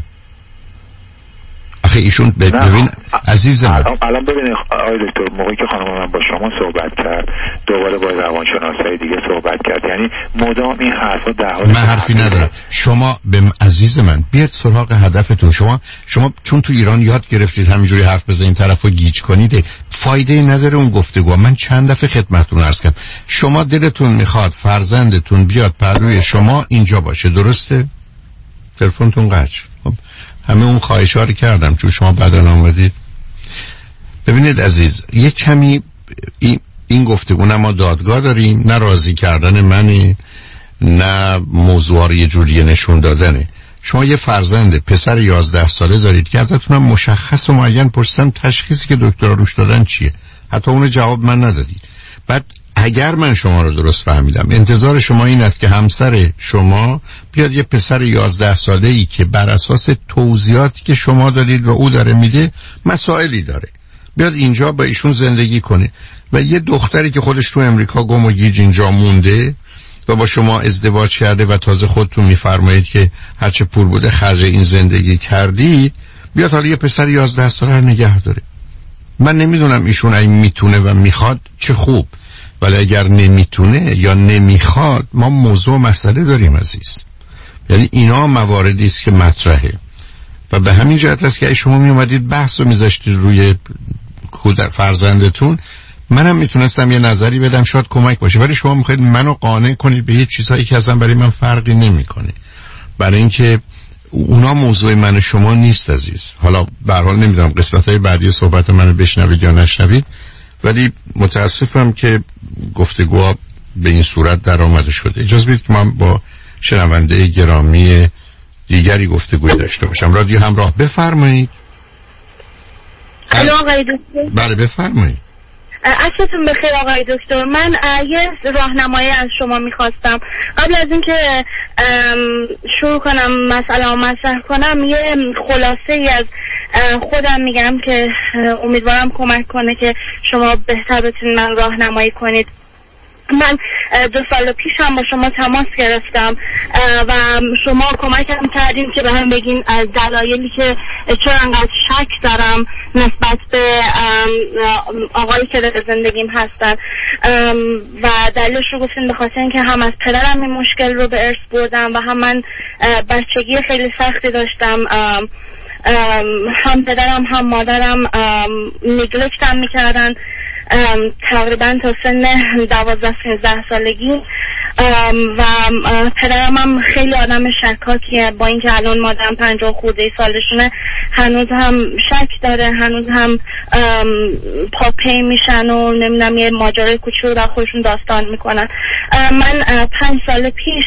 آخه ایشون ببین عزیز من الان ببینید آقای دکتر، موقعی که خانم من با شما صحبت کرد دوباره با روانشناسای دیگه صحبت کرد، یعنی مدام این حرفا در حال. من حرفی ندارم. شما به عزیز من بیاد سراغ هدفتون. شما چون تو ایران یاد گرفتید همینجوری حرف بزنید طرفو گیج کنید، فایده نداره اون گفتگو. من چند دفعه خدمتتون عرض کردم شما دلتون میخواد فرزندتون بیاد پهلوی شما اینجا باشه، درسته؟ تلفنتون قطع. همه اون خواهش‌ها رو کردم چون شما بعداً آمدید. ببینید عزیز، یه کمی این گفتگو نه ما دادگاه داریم، نه راضی کردن منی، نه موضوع یه جوری نشون دادنه. شما یه فرزند پسر 11 ساله دارید که ازتون هم مشخص و معین پرسیدن تشخیصی که دکترها روش دادن چیه، حتی اون جواب من ندادید. بعد اگر من شما رو درست فهمیدم انتظار شما این است که همسر شما بیاد یه پسر 11 ساله‌ای که بر اساس توضیحاتی که شما دادید و او داره میده مسائلی داره بیاد اینجا با ایشون زندگی کنه و یه دختری که خودش تو امریکا گم و گیج اینجا مونده و با شما ازدواج کرده و تازه خودتون میفرمایید که هرچه پول بوده خرج این زندگی کردی، بیاد حالا یه پسر 11 ساله نگه داره. من نمیدونم ایشون این میتونه و میخواد چه خوب، ولی اگر نمیتونه یا نمیخواد ما موضوع مسئله داریم عزیز. یعنی اینا مواردی است که مطرحه و به همین جهت است که شما می اومدید بحث رو میذاشتید روی فرزندتون، منم میتونستم یه نظری بدم شاید کمک باشه، ولی شما میخواید منو قانع کنید به یه چیزایی که اصلا برای من فرقی نمیکنه، برای اینکه اونا موضوع من و شما نیست عزیز. حالا به هر حال نمیدونم قسمت‌های بعدی صحبت منو بشنوید یا نشنوید، ولی متاسفم که گفتگوها به این صورت در آمده شده. اجازه بدید که من با شنونده گرامی دیگری گفتگوی داشته باشم. رادیو همراه، بفرمایید. الو آقای دکتر. بله بفرمایید. عصرتون بخیر آقای دکتر. من یه راهنمایی از شما میخواستم قبل از اینکه شروع کنم مسئله رو مطرح کنم. یه خلاصه ای از خودم میگم که امیدوارم کمک کنه که شما بهتر بتونید من راهنمایی کنید. من 2 سال پیش هم با شما تماس گرفتم و شما کمکم کردیم که به هم بگین از دلایلی که چرا انقدر شک دارم نسبت به آقایی که در زندگیم هستن و دلیلش رو گفتین به خاطر اینکه هم از پدرم این مشکل رو به ارث بردم و هم من بچگی خیلی سختی داشتم. هم پدرم هم مادرم نگلکتم میکردن تقریبا تا سن 12-13 سالگی و پدرم هم خیلی آدم شکاکیه، با اینکه الان مادرم 50 خورده سالشونه هنوز هم شک داره، هنوز هم پاپی میشن و نمیدونم یه ماجرای کوچولو در خودشون داستان میکنن. من 5 سال پیش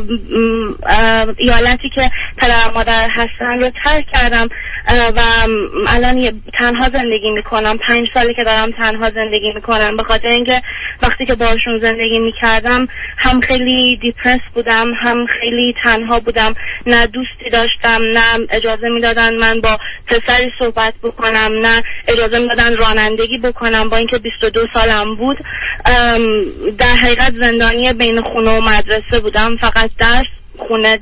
ایالتی که پدر مادر هستن رو ترک کردم و الان تنها زندگی میکنم. 5 ساله که دارم تنها زندگی میکنم به خاطر اینکه وقتی که باشون زندگی میکردم هم خیلی دیپرس بودم، هم خیلی تنها بودم، نه دوستی داشتم، نه اجازه میدادن من با پسری صحبت بکنم، نه اجازه میدادن رانندگی بکنم با اینکه 22 سالم بود. در حقیقت زندانی بین خونه و مدرسه بودم، فقط درس خونه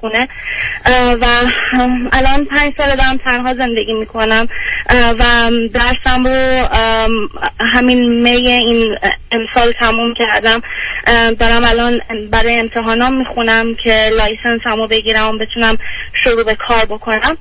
و الان 5 سال دارم تنها زندگی میکنم و درسم رو همین می این امسال تموم کردم. دارم الان برای امتحانام میخونم که لایسنسم رو بگیرم و بتونم شروع به کار بکنم.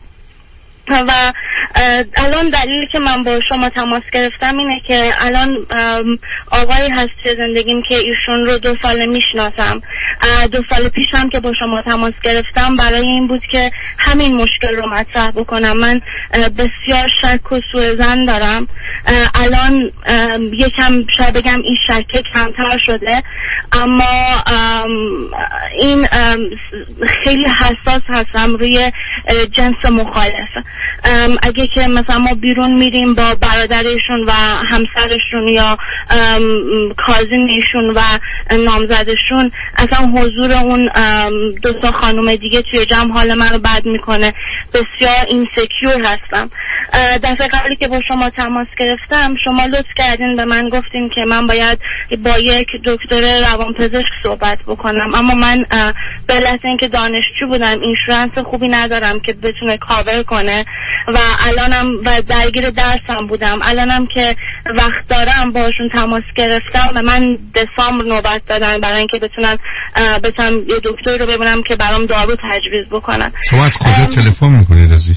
و الان دلیلی که من با شما تماس گرفتم اینه که الان آقایی هست توی زندگیم که ایشون رو 2 سال میشناسم. 2 سال پیشم که با شما تماس گرفتم برای این بود که همین مشکل رو مطرح بکنم. من بسیار شک و سوء ظن دارم. الان یکم شاید بگم این شک کمتر شده، اما این خیلی حساس هستم روی جنس مخالف. اگه که مثلا ما بیرون میریم با برادرشون و همسرشون یا کازینشون و نامزدشون، اصلا حضور اون 2 تا خانم دیگه توی جمع حال منو بد میکنه. بسیار اینسکیور هستم. دفعه قبلی که با شما تماس گرفتم شما لطف کردین به من گفتین که من باید با یک دکتر روانپزشک صحبت بکنم، اما من به علت اینکه دانشجو بودم اینشورنس خوبی ندارم که بتونه کاور کنه و الانم و درگیر درسم بودم. الانم که وقت دارم باشون تماس گرفتم و من دسامبر نوبت دادن برای اینکه بتونم یه دکتر رو ببینم که برام دارو تجویز بکنن. شما از کجا تلفن میکنید عزیز؟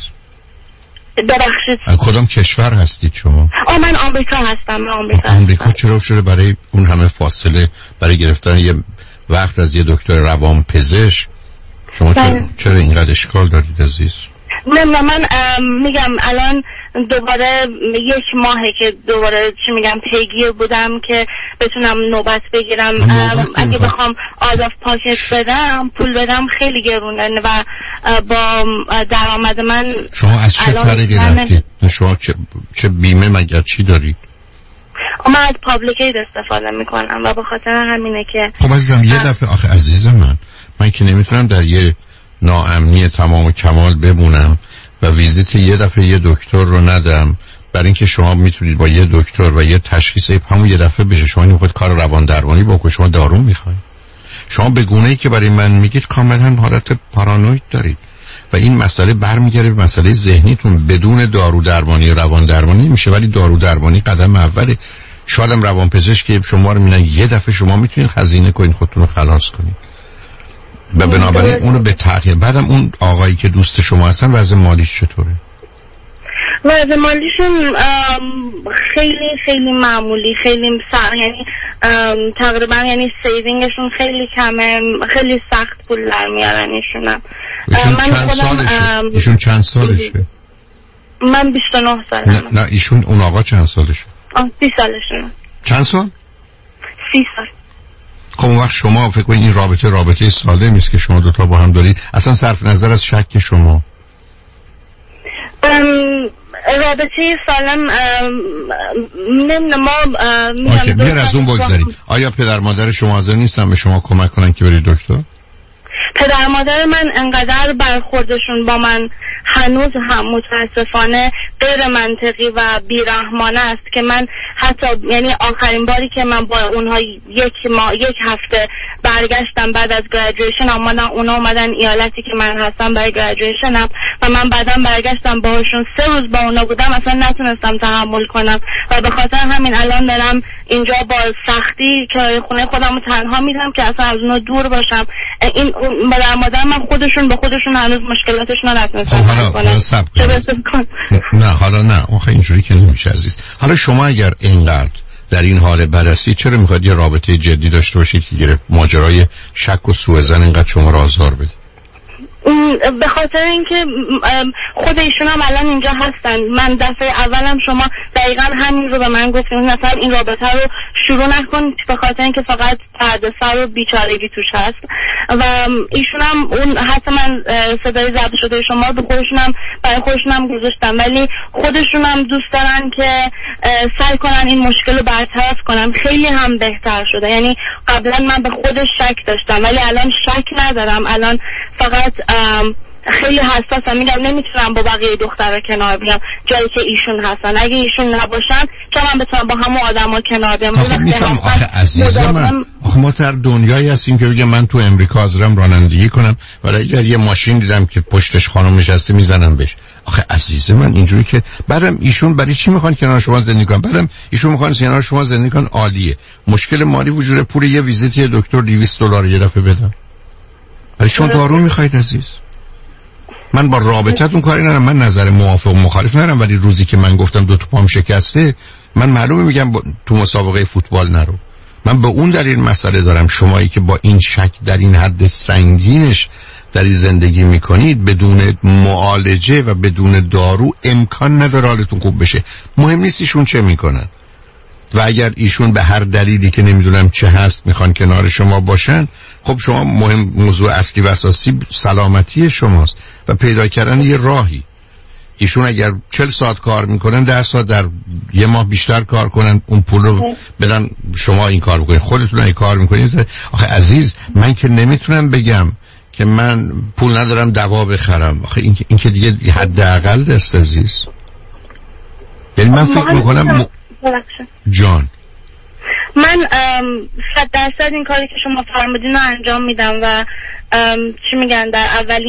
ببخشید از کدام کشور هستید شما؟ من آمریکا هستم. آمریکا چرا شده برای اون همه فاصله برای گرفتن یه وقت از یه دکتر روانپزشک شما چرا اینقدر اشکال دارید عزیز؟ نه من میگم الان دوباره 1 ماهه که دوباره پیگیر بودم که بتونم نوبت بگیرم. اگه بخوام آداف پاکت بدم پول بدم خیلی گرونه و با درآمد من. شما از چه طریقی رفتید؟ شما چه بیمه مگر چی دارید؟ من از پابلیکید استفاده میکنم و به خاطر همینه که خب عزیزم یه دفعه آخه عزیز من که نمیتونم در یه ناامنی تمام و کمال بمونم و ویزیت یه دفعه یه دکتر رو ندم برای اینکه شما میتونید با یه دکتر و یه تشخیص همون یه دفعه بشه. شما نمیخواید کار روان درمانی بکنید، شما دارو میخواید. شما به گونه‌ای که برای من میگید کاملا حالت پارانوید دارید و این مسئله برمیگره به مسئله ذهنیتون. بدون دارو درمانی روان درمانی میشه، ولی دارو درمانی قدم اوله. شاید هم روانپزشک شما رو میگن یه دفعه شما میتونید خزینه کنید خودتون رو خلاص کنید و بنابراین اونو به تأخیر. بعدم اون آقایی که دوست شما هستن وضع مالیش چطوره؟ وضع مالیشون خیلی خیلی معمولی، خیلی یعنی تقریبا یعنی سیوینگشون خیلی کمه، خیلی سخت پول در میارن ایشونم. ایشون چند سالشه؟ من 29 سالم. نه ایشون اون آقا چند سالشه؟ 30 سالشونه. چند سال؟ 30 سال. خب اون وقت شما فکر کنید این رابطه سالمی است که شما 2 تا با هم دارید، اصلا صرف نظر از شک شما. رابطه سالم ما بیار از اون بگذارید. آیا پدر مادر شما حاضر نیستن به شما کمک کنن که برید دکتر؟ پدر مادر من انقدر برخوردشون با من هنوز هم متاسفانه غیر منطقی و بیرحمانه است که من حتی یعنی آخرین باری که من با اونها 1 هفته برگشتم بعد از گریجویشن اونا اومدن ایالتی که من هستم برای گریجویشنم و من بعدم برگشتم باهاشون 3 روز با اونا بودم، اصلا نتونستم تحمل کنم و به خاطر همین الان دارم اینجا با سختی که خونه خودم رو تنها میدم که اصلا از اونا دور باشم. این پدر مادر من خودشون به خودشون هنوز مشکلاتشون رو نتونستن حل کنن. نه حالا نه آخه اینجوری که نمیشه عزیز. حالا شما اگر اینقدر در این حال بد هستید چرا میخواید یه رابطه جدی داشته باشید که ماجرای شک و سوء ظن اینقدر شما رو آزار بده؟ به خاطر اینکه خود ایشون هم الان اینجا هستن. من دفعه اولم شما دقیقا همین رو به من گفتین، مثلا این رابطه رو شروع نکن به خاطر اینکه فقط دردسر و بیچارگی توش هست. و ایشون هم اون حتی من صدای ضبط شده شما به خودشون هم برای خودشون هم گذاشتم، ولی خودشون هم دوست دارن که سعی کنن این مشکل رو برطرف کنن. خیلی هم بهتر شده، یعنی قبلا من به خودش شک داشتم ولی الان شک ندارم، الان فقط خیلی حساسم، میگم نمیتونم با بقیه دخترها کنار بیام جایی که ایشون هستن، اگه ایشون نباشن چون من بتونم با همون آدما کنار بیام. آخه عزیز من، آخه ما در دنیایی هستیم که بگم من تو امریکا حاضرم رانندگی کنم ولی اگر یه ماشین دیدم که پشتش خانم نشسته میزنم بهش. آخه عزیز من اینجوری که بعدم ایشون برای چی میخوان کنار شما زندگی کنن؟ بعدم ایشون میخوان کنار شما زندگی کنن، عالیه. مشکل مالی وجوده، پول یه ویزیت یه دکتر $200 یه دفعه بدم. ولی شما دارو میخواید عزیز. من با رابطتون کاری ندارم، من نظر موافق و مخالف ندارم، ولی روزی که من گفتم 2 تا پام شکسته من معلومه میگم تو مسابقه فوتبال نرو. من به اون دلیل مسئله دارم شمایی که با این شک در این حد سنگینش در این زندگی میکنید بدون معالجه و بدون دارو امکان نداره حالتون خوب بشه. مهم نیست ایشون چه میکنن و اگر ایشون به هر دلیلی که نمیدونم چه هست میخوان کنار شما باشن، خب شما مهم موضوع اصلی و اساسی سلامتی شماست و پیدا کردن یه راهی. ایشون اگر 40 ساعت کار میکنن 10 ساعت در یه ماه بیشتر کار کنن، اون پول رو بدن شما این کار بکنید، خودتون این کار میکنید. آخه عزیز من که نمیتونم بگم که من پول ندارم دوا بخرم، آخه این که دیگه حداقل است عزیز. یعنی من فکر میکنم جان من 100% این کاری که شما فرمودین رو انجام میدم و چی میگن در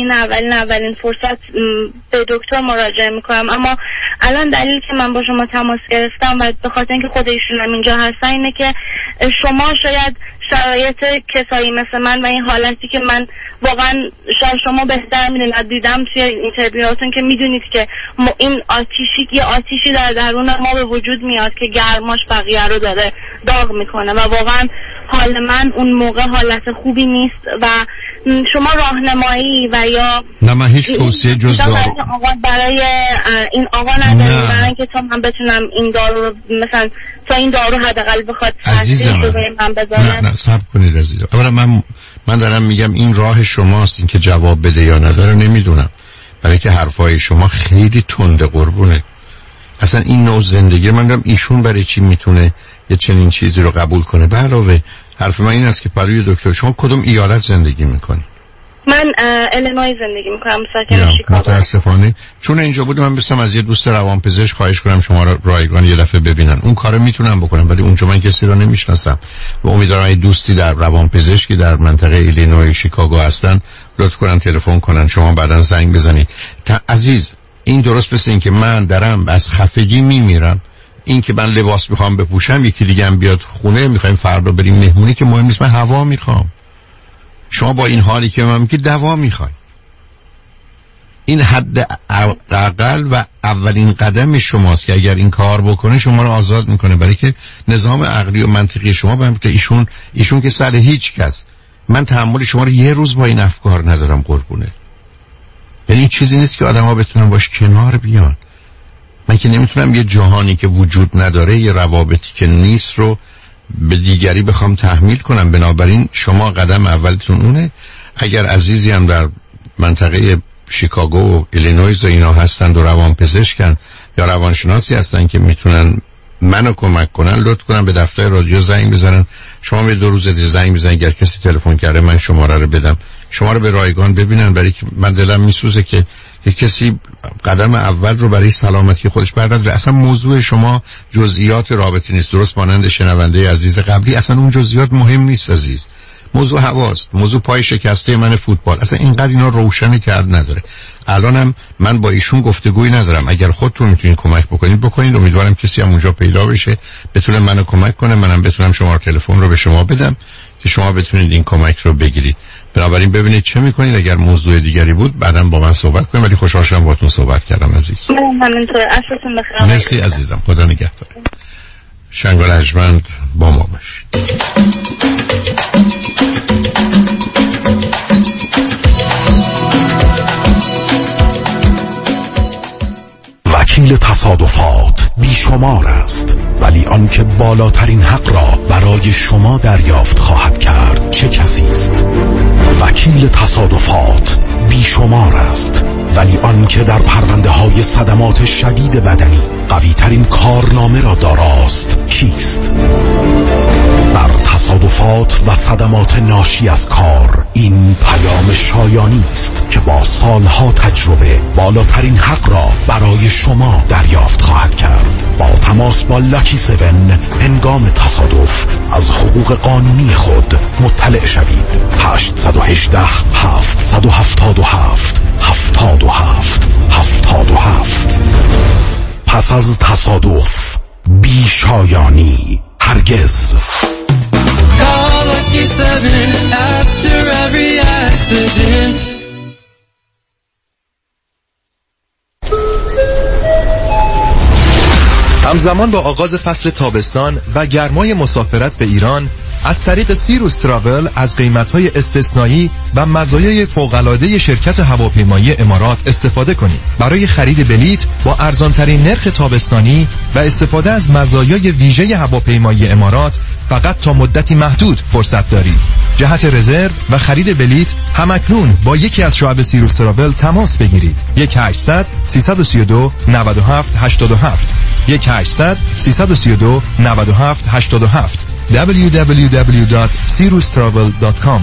اولین فرصت به دکتر مراجعه میکنم. اما الان دلیل که من با شما تماس گرفتم و به خاطر اینکه خود ایشون هم اینجا هستن اینه که شما شاید شرایط کسایی مثل من و این حالتی که من واقعا شاید شما بهتر میدونید، دیدم توی اینترویوهاتون که میدونید که این آتیشی در درون ما به وجود میاد که گرماش بقیه رو داره داغ میکنه و واقعا حال من اون موقع حالت خوبی نیست و شما راهنمایی و یا نه من هیچ توصیه جز برای این آقا نداریم برای اینکه تا من بتونم این دارو رو مثلا تا این دارو حداقل بخواد تاثیر روی من بذاره. نه صبر کنید عزیزم. اولا من دارم میگم این راه شماست، این که جواب بده یا نداره نمیدونم، برای که حرفای شما خیلی تنده قربونه. اصلا این نوع زندگی من دارم ایشون برای چی میتونه یه چنین چیزی رو قبول کنه؟ به علاوه حرف من این است که برای دکتر شما کدوم ایالت زندگی میکنی؟ من الینوی زندگی میکنم، ساکن شیکاگو. متاسفانه چون اینجا بودم من بستم از یه دوست روانپزشک خواهش کنم شما را رایگان یه دفعه ببینن. اون کارو میتونم بکنم ولی اونجا من کسی رو نمیشناسم و امیدوارم این دوستی در روانپزشکی در منطقه ایلینوی شیکاگو هستن لطف کنن تلفن کنن، شما بعداً زنگ بزنید. عزیز این درست مثل این که من درم از خفگی میمیرم، این که من لباس میخوام بپوشم یکی دیگه هم بیاد خونه میخوایم فردا بریم مهمونی که مهم نیست، من هوا میخوام. شما با این حالی که من میگی دوا میخوای. این حد اقل و اولین قدم شماست که اگر این کار بکنه شما رو آزاد میکنه، برای که نظام عقلی و منطقی شما به که ایشون که سر هیچ کس. من تحمل شما رو یه روز با این افکار ندارم قربونه. یعنی این چیزی نیست که آدم ها بتونن باش کنار بیان. من که نمیتونم یه جهانی که وجود نداره، یه روابطی که نیست رو به دیگری بخوام تحمیل کنم. بنابراین شما قدم اولتون اونه. اگر عزیزی هم در منطقه شیکاگو و ایلینویز و اینا هستند و روانپزشکن یا روانشناسی هستن که میتونن منو کمک کنن، لطف کنن به دفتر رادیو زنگ بزنن. شما 2 روز دیگه زنگ بزنید، اگر کسی تلفن کرده من شماره رو بدم، شما رو به رایگان ببینن، برای که من دلم میسوزه که کسی قدم اول رو برای سلامتی خودش برداره. اصلا موضوع شما جزئیات رابطه نیست، درست مانند شنونده عزیز قبلی. اصلا اون جزئیات مهم نیست عزیز. موضوع هواست، موضوع پای شکسته من فوتبال، اصلا اینقدر اینا روشن کرد نداره. الانم من با ایشون گفتگویی ندارم. اگر خودتون میتونید کمک بکنید. امیدوارم کسی هم اونجا پیدا بشه بتونه منو کمک کنه، منم بتونم شماره تلفن رو به شما بدم که شما بتونید این کمک رو بگیرید. بنابراین ببینید چه میکنید. اگر موضوع دیگری بود بعداً با من صحبت کنید، ولی خوشحال شدم باهاتون صحبت کردم عزیز. همینطور. عصرتون بخیر. مرسی عزیزم، خدا نگهدار. شنگ و رجمند با ما باشید. وکیل تصادفات بیشمار است، ولی آنکه بالاترین حق را برای شما دریافت خواهد کرد چه کسی است؟ وکیل تصادفات بیشمار است، ولی آن که در پرونده های صدمات شدید بدنی قوی ترین کارنامه را داراست کیست؟ در تصادفات و صدمات ناشی از کار این پیام شایانی است که با سالها تجربه بالاترین حق را برای شما دریافت خواهد کرد. با تماس با لاکی 7 هنگام تصادف از حقوق قانونی خود مطلع شوید. 818 777 77 77. پس از تصادف بی شایانی هرگز. Call Lucky 7 after every accident. همزمان با آغاز فصل تابستان و گرمای مسافرت به ایران، از طریق سیروس تراول از قیمت‌های استثنایی و مزایای فوق‌العاده شرکت هواپیمایی امارات استفاده کنید. برای خرید بلیت با ارزان‌ترین نرخ تابستانی و استفاده از مزایای ویژه هواپیمایی امارات فقط تا مدتی محدود فرصت دارید. جهت رزرو و خرید بلیت همکنون با یکی از شعب سیروس تراول تماس بگیرید. 1800 332 97 87 1800 332 97 87 www.sirustravel.com.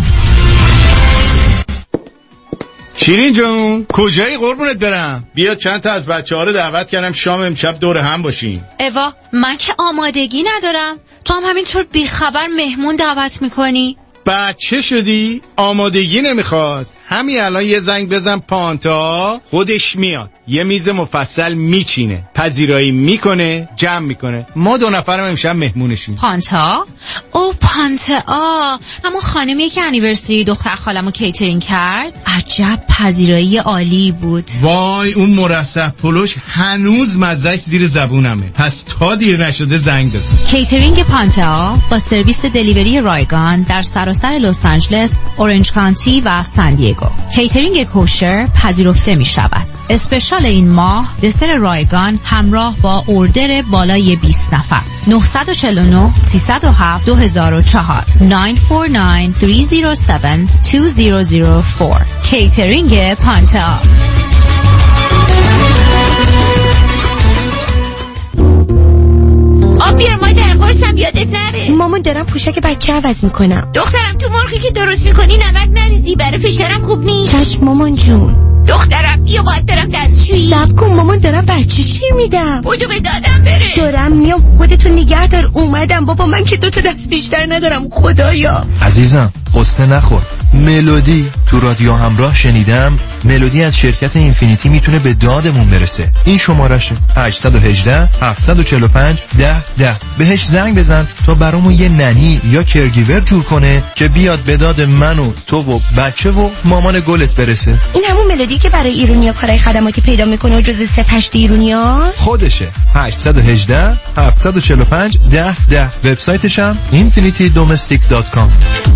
شیرین جون کجایی قربونت برم؟ بیا چند تا از بچه‌ها رو دعوت کردم شام امشب دور هم باشیم. اوا من که آمادگی ندارم، تو هم همینطور بیخبر مهمون دعوت میکنی؟ بچه شدی؟ آمادگی نمیخواد. همین الان یه زنگ بزن پانتا خودش میاد، یه میز مفصل میچینه، پذیرایی میکنه، جمع میکنه. ما 2 نفرم امشب مهمونشیم. پانتا؟ او پانتا، همون خانمیه که انیورسری دختر خالمو کیترینگ کرد. عجب پذیرایی عالی بود. وای اون مرسح پلوش هنوز مزهش زیر زبونمه. پس تا دیر نشده زنگ بزن. کیترینگ پانتا با سرویس دلیوری رایگان در سراسر لس آنجلس، اورنج کانتی و سان دیگو. کیترینگ کوشر پذیرفته می شود. اسپشال این ماه دسر رایگان همراه با اوردر بالای 20 نفر. 949 307 2004 949 307 2004. کیترینگ پانتا. بیار مادر قرصم یادت نره. مامان دارم پوشک بچه عوض میکنم. دخترم تو مرغی که درست میکنی نمک نریزی، برای فشارم خوب نیست. چشم مامان جون. دخترم بیا باید برم دستشویی. صبر کن مامان دارم بچه شیر میدم. بودو به دادم برس. دارم میام خودتون نگه دار. اومدم بابا من که 2 تا دست بیشتر ندارم خدایا. عزیزم قصه نخور. ملودی تو رادیو همراه شنیدم ملودی از شرکت اینفینیتی میتونه به دادمون برسه. این شمارهشه 818 745 1010. بهش زنگ بزن تا برامون یه ننی یا کرگیور جور کنه که بیاد به داد من و تو و بچه و مامان گلت برسه. این همون ملودی که برای ایرونیا کارهای خدماتی پیدا میکنه و جزء 3-8 ایرونیا خودشه. 818 745 1010. وبسایتش هم infinitydomestic.com.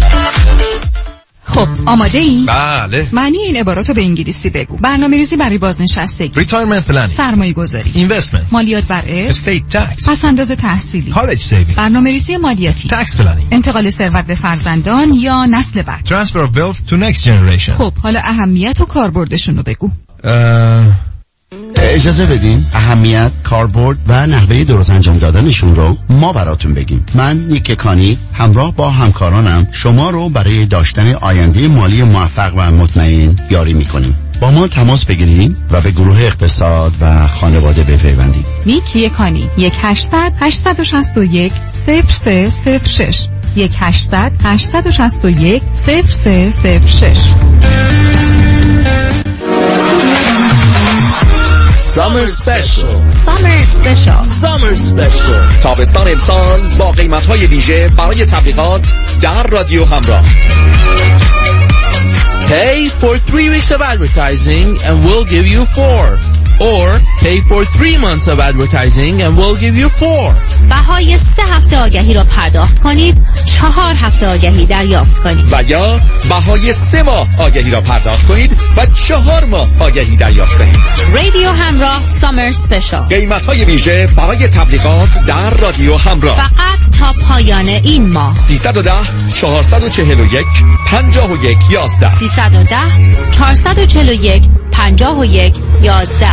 خب آماده ای؟ بله. معنی این عباراتو به انگلیسی بگو. برنامه‌ریزی برای بازنشستگی، Retirement planning، سرمایه‌گذاری، Investment، مالیات بر ارث، Estate tax، پس‌انداز تحصیلی، College saving، برنامه‌ریزی مالیاتی، Tax planning، انتقال ثروت به فرزندان یا نسل بعد، Transfer of wealth to next generation. خب حالا اهمیت و کاربردشون رو بگو. اجازه بدین اهمیت، کاربرد و نحوه درست انجام دادنشون رو ما براتون بگیم. من نیک کانی همراه با همکارانم شما رو برای داشتن آینده مالی موفق و مطمئن یاری میکنیم. با ما تماس بگیرید و به گروه اقتصاد و خانواده بپیوندید. نیک کانی 1800 861 0306 1800 861 0306. Summer Special. Summer Special. Summer Special. تابستان امسال با قیمت‌های ویژه برای تبلیغات در رادیو همراه. Pay for 3 weeks of advertising and we'll give you 4. Or pay for 3 months of advertising and we'll give you 4. بهای 3 هفته آگهی را پرداخت کنید، 4 هفته آگهی دریافت کنید و یا بهای 3 ماه آگهی را پرداخت کنید و 4 ماه آگهی دریافت کنید. رادیو همراه سامر اسپشیال. قیمت‌های ویژه برای تبلیغات در رادیو همراه فقط تا پایان این ماه. 310 441 51 11 310 441 51 11.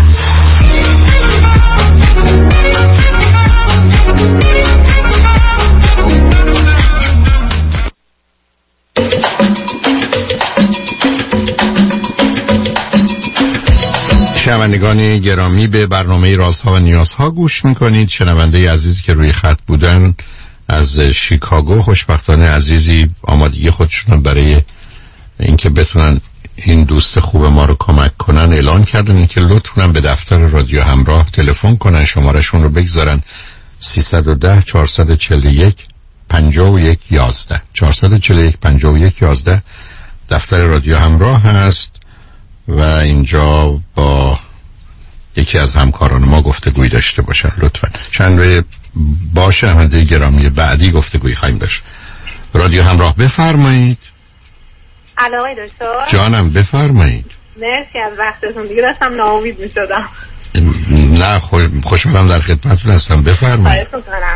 شنوندگان گرامی، به برنامه رازها و نیازها گوش میکنید. شنونده عزیزی که روی خط بودن از شیکاگو، خوشبختانه عزیزی آمادگی خودشون برای اینکه بتونن این دوست خوب ما رو کمک کنن اعلان کردن، اینکه لطفاً به دفتر رادیو همراه تلفن کنن، شمارشون رو بگذارن 310 441 51 11 441 51 11 دفتر رادیو همراه هست و اینجا با یکی از همکاران ما گفتگوی داشته باشن. لطفاً چند با شنونده گرامی بعدی گفتگوی خواهیم داشت. رادیو همراه بفرمایید. الو آقای دکتر. جانم بفرمایید. مرسی از وقتتون، دیگه داشتم ناامید میشدم. نه خوشحالم در خدمتتون هستم، بفرمایید.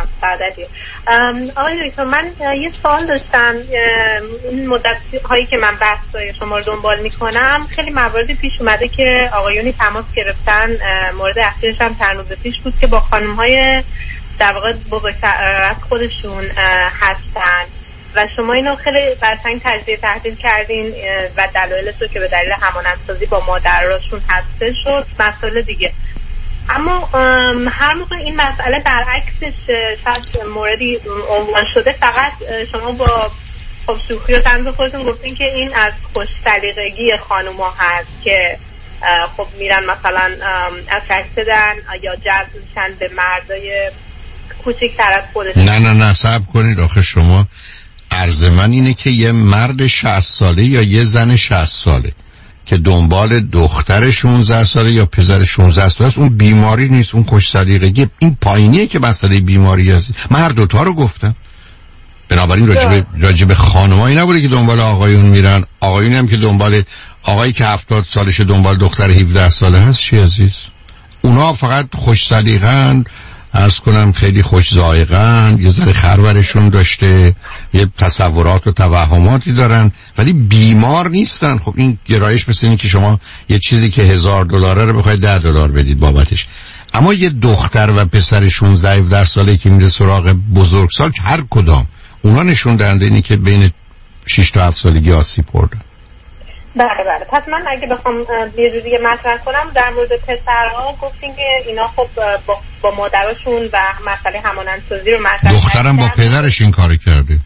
آقای دکتر، من یه سوال داشتم. این مدت هایی که من بحث‌های شما رو دنبال میکنم خیلی مواردی پیش اومده که آقایونی تماس گرفتن، مورد اخیرش هم چند روز پیش بود که با خانم‌های در واقع بزرگتر از خودشون هستن و شما اینو خیلی قشنگ تجزیه تحلیل کردین و دلایلش رو که به دلیل همانندسازی با مادراشون هسته شد، مسائل دیگه. اما هر موقع این مسئله برعکسش شاید موردی عنوان شده، فقط شما با خب شوخی و طنز خودتون گفتین که این از خوش سلیقگی خانوما هست که خب میرن مثلا اترکتدن یا جذب میشن به مردای کوچکتر از خودشون. نه صبر کنید، آخه شما عرض من اینه که یه مرد 60 ساله یا یه زن 60 ساله که دنبال دختر 16 ساله یا پسر 16 ساله است، اون بیماری نیست، اون خوش سلیقگی. این پایینیه که مسئله بیماری هست. من هر دوتا رو گفتم. بنابراین راجب خانمایی نبوده که دنبال آقایون میرن، آقایون هم که دنبال آقایی که 70 سالشه دنبال دختر 17 ساله هست. چی عزیز؟ اونا فقط خوش سلیقه‌اند، عرض کنم خیلی خوش ذائقه‌اند، یه ذره خرورشون داشته، یه تصورات و توهماتی دارن ولی بیمار نیستن. خب این گرایش مثل اینه که شما یه چیزی که $1000 رو بخواید $10 بدید بابتش. اما یه دختر و پسر 16-17 ساله که میره سراغ بزرگسال، هر کدام اونا نشون دهنده اینه که بین 6 تا 7 سالگی آسیب خوردن. بله. پس من اگه بخوام یه جوری مطرح کنم در مورد پسرها، گفتین که اینا خب با مادرشون و مسئله همانندسازی رو مطرح دخترم با پدرش این کارو کرده.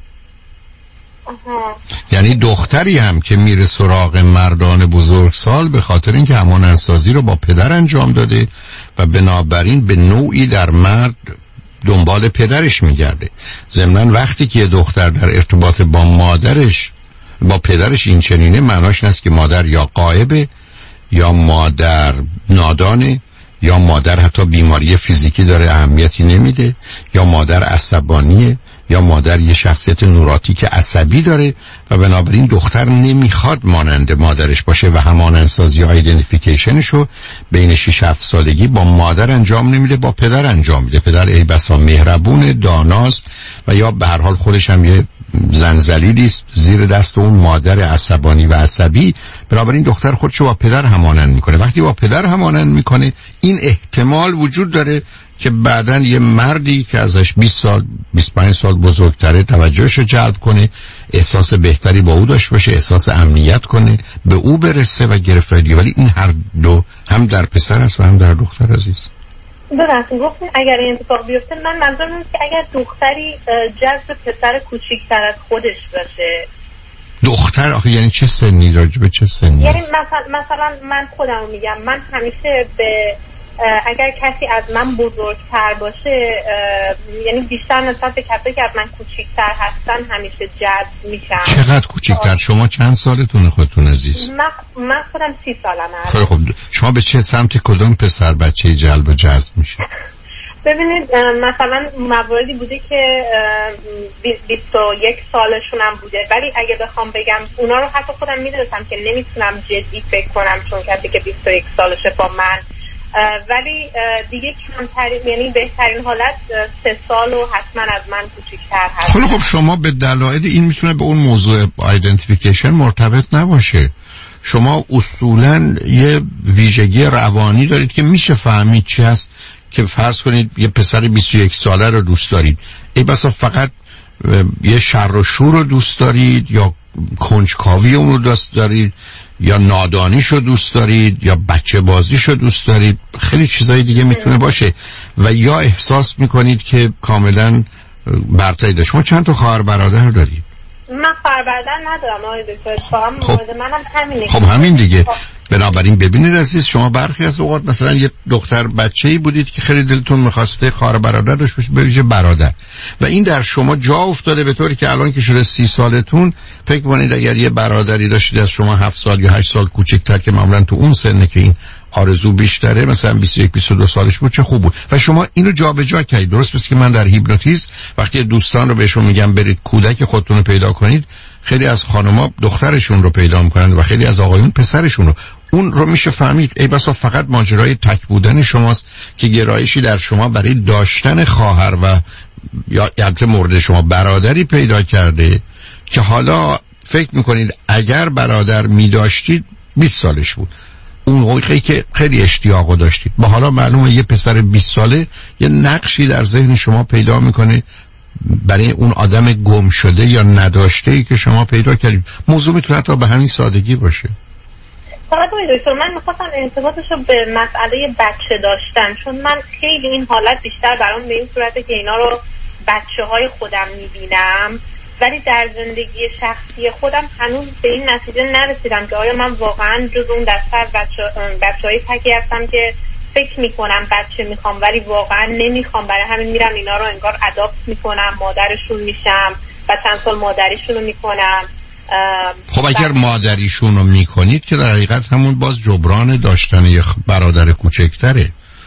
یعنی دختری هم که میره سراغ مردان بزرگسال به خاطر اینکه همانندسازی رو با پدر انجام داده و بنابراین به نوعی در مرد دنبال پدرش میگرده. ضمناً وقتی که یه دختر در ارتباط با مادرش با پدرش این چنینه، معناش نیست که مادر یا غایبه یا مادر نادانه یا مادر حتی بیماری فیزیکی داره اهمیتی نمیده یا مادر عصبانیه یا مادر یه شخصیت نوراتیک عصبی داره و بنابراین دختر نمیخواد مانند مادرش باشه و همانندسازی آیدنتیفیکیشنشو بین 6-7 سالگی با مادر انجام نمیده، با پدر انجام میده. پدر ای بسا مهربون، داناست و یا به هر حال خودش هم یه زنزلیلی است زیر دست اون مادر عصبانی و عصبی. بنابراین دختر خودشو با پدر همانند میکنه. وقتی با پدر همانند میکنه، این احتمال وجود داره که بعداً یه مردی که ازش 20 سال 25 سال بزرگتره توجهش رو جلب کنه، احساس بهتری با او داشته باشه، احساس امنیت کنه، به او برسه و گرفتاری. ولی این هر دو هم در پسر است و هم در دختر عزیز. درست گفتین اگر این اتفاق بیفته، من منظورم اینه که اگر دختری جذب پسر کوچیک‌تر از خودش باشه. دختر آخه یعنی چه سنی؟ راجب چه سنی؟ یعنی مثلا من خودم میگم، من همیشه به اگر کسی از من بزرگتر باشه، یعنی بیشتر نسبت به کسایی که از من کوچیک‌تر هستن همیشه جذب میشم. چقدر کوچیک‌تر؟ شما چند سالتونه خودتون عزیز؟ من خودم 30 سالمه. خیلی خوب. شما به چه سمت کدوم پسر بچه جلب و جذب میشه؟ ببینید مثلا مواردی بوده که 21 سالشون هم بوده، ولی اگه بخوام بگم اونا رو حتی خودم میدونستم که نمیتونم جدی فکر کنم چون کسی که 21 سالشه با من، ولی دیگه کمترین یعنی بهترین حالت 3 سال و حتما از من کوچیک‌تر هست. خب شما به دلایل این میتونه به اون موضوع آیدنتیفیکیشن مرتبط نباشه. شما اصولاً یه ویژگی روانی دارید که میشه فهمید چی هست که فرض کنید یه پسر 21 ساله رو دوست دارید، ای بسا فقط یه شر و شور رو دوست دارید یا کنجکاوی اون رو دوست دارید یا نادانیش رو دوست دارید یا بچه بازیش رو دوست دارید، خیلی چیزای دیگه میتونه باشه، و یا احساس میکنید که کاملا برتری داشت. شما چند تا خواهر برادر دارید؟ من خواهر برادر ندارم آقای دکتر، فقط مورد منم همینه. خب همین دیگه. بنابراین ببینید عزیز، شما برخی از اوقات مثلا یه دختر بچه‌ای بودید که خیلی دلتون می‌خواسته خواهر برادر داشت باشه، بریزه برادر، و این در شما جا افتاده به طوری که الان که شده 30 سالتون فکر کنید اگر یه برادری داشتید از شما 7 سال یا 8 سال کوچکتر که معمولا تو اون سنه که این آرزو بیشتره، مثلا 21 22 سالش بود، چه خوب بود، و شما اینو جابجا کردید. درست است که من در هیپنوتیزم وقتی دوستان رو بهشون میگم برید کودک خودتون رو پیدا کنید، خیلی از خانم‌ها دخترشون رو پیدا می‌کنن و خیلی از آقایون پسرشون رو. اون رو میشه فهمید ای بسا فقط ماجرای تک بودن شماست که گرایشی در شما برای داشتن خواهر و یا البته مورد شما برادری پیدا کرده که حالا فکر میکنید اگر برادر میداشتید 20 سالش بود، اون موقعی که خیلی اشتیاقو داشتید، با حالا معلومه یه پسر 20 ساله یه نقشی در ذهن شما پیدا میکنه برای اون آدم گم شده یا نداشته‌ای که شما پیدا کردید. موضوع میتونه حتی به همین سادگی باشه. فقط دکتر من میخواستم ارتباطش رو به مسئله بچه داشتن، چون من خیلی این حالت بیشتر برام به این صورته که اینا رو بچه های خودم میبینم، ولی در زندگی شخصی خودم هنوز به این نتیجه نرسیدم که آیا من واقعا جز اون دسته بچه های تکی هستم که فکر میکنم بچه میخوام ولی واقعا نمیخوام، برای همین میرم اینا رو انگار اداپت میکنم، مادرشون میشم و چند سال مادریشون رو میکنم. خب اگر مادریشون رو میکنید که در حقیقت همون باز جبران داشتن یه برادر کوچکتره،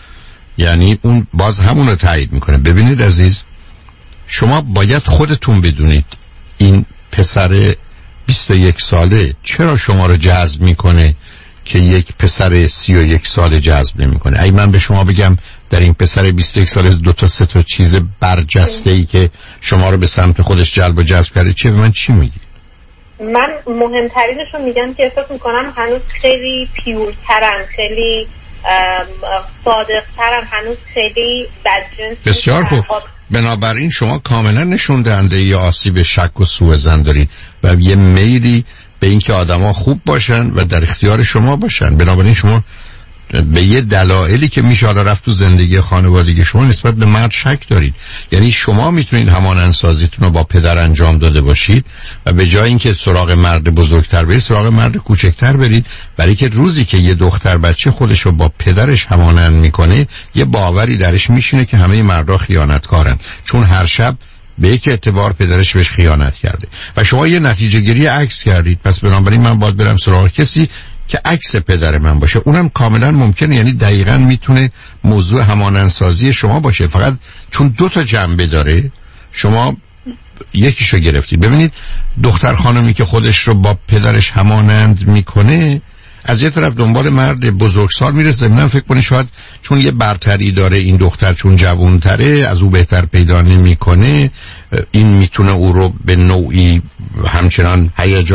یعنی اون باز همون رو تایید میکنه. ببینید عزیز، شما باید خودتون بدونید این پسر 21 ساله چرا شما رو جذب میکنه که یک پسر 31 ساله جذب نمیکنه. اگه من به شما بگم در این پسر 21 ساله 2 تا 3 تا چیز برجسته ای که شما رو به سمت خودش جلب و جذب کرده، چه به من چی میگی؟ من مهمترینش رو میگم که احساس میکنم هنوز خیلی پیورترن، خیلی صادقترن، هنوز خیلی بدجنس. بسیار خوب. بنابراین شما کاملا نشون دهنده یا آسیب شک و سوءظن دارید و یه میلی به اینکه آدما خوب باشن و در اختیار شما باشن. بنابراین شما به یه دلایلی که میشه حالا رفت تو زندگی خانوادگی شما نسبت به مرد شک دارید. یعنی شما میتونید همانندسازیتون رو با پدر انجام داده باشید و به جای اینکه سراغ مرد بزرگتر برید سراغ مرد کوچکتر برید، برای که روزی که یه دختر بچه خودش رو با پدرش همانند میکنه یه باوری درش میشینه که همه مردا خیانتکارن، چون هر شب به یک اعتبار پدرش بهش خیانت کرده و شما یه نتیجه گیری عکس کردید. پس بنابراین من باید برم سراغ کسی که عکس پدر من باشه. اونم کاملا ممکنه، یعنی دقیقاً میتونه موضوع همانندسازی شما باشه، فقط چون 2 تا جنبه داره شما یکیشو گرفتید. ببینید دختر خانمی که خودش رو با پدرش همانند میکنه از یه طرف دنبال مرد بزرگسال میره، ضمن فکر کنه شاید چون یه برتری داره این دختر، چون جوان‌تره از او بهتر پیدا نمیکنه، این میتونه او رو به نوعی همچنان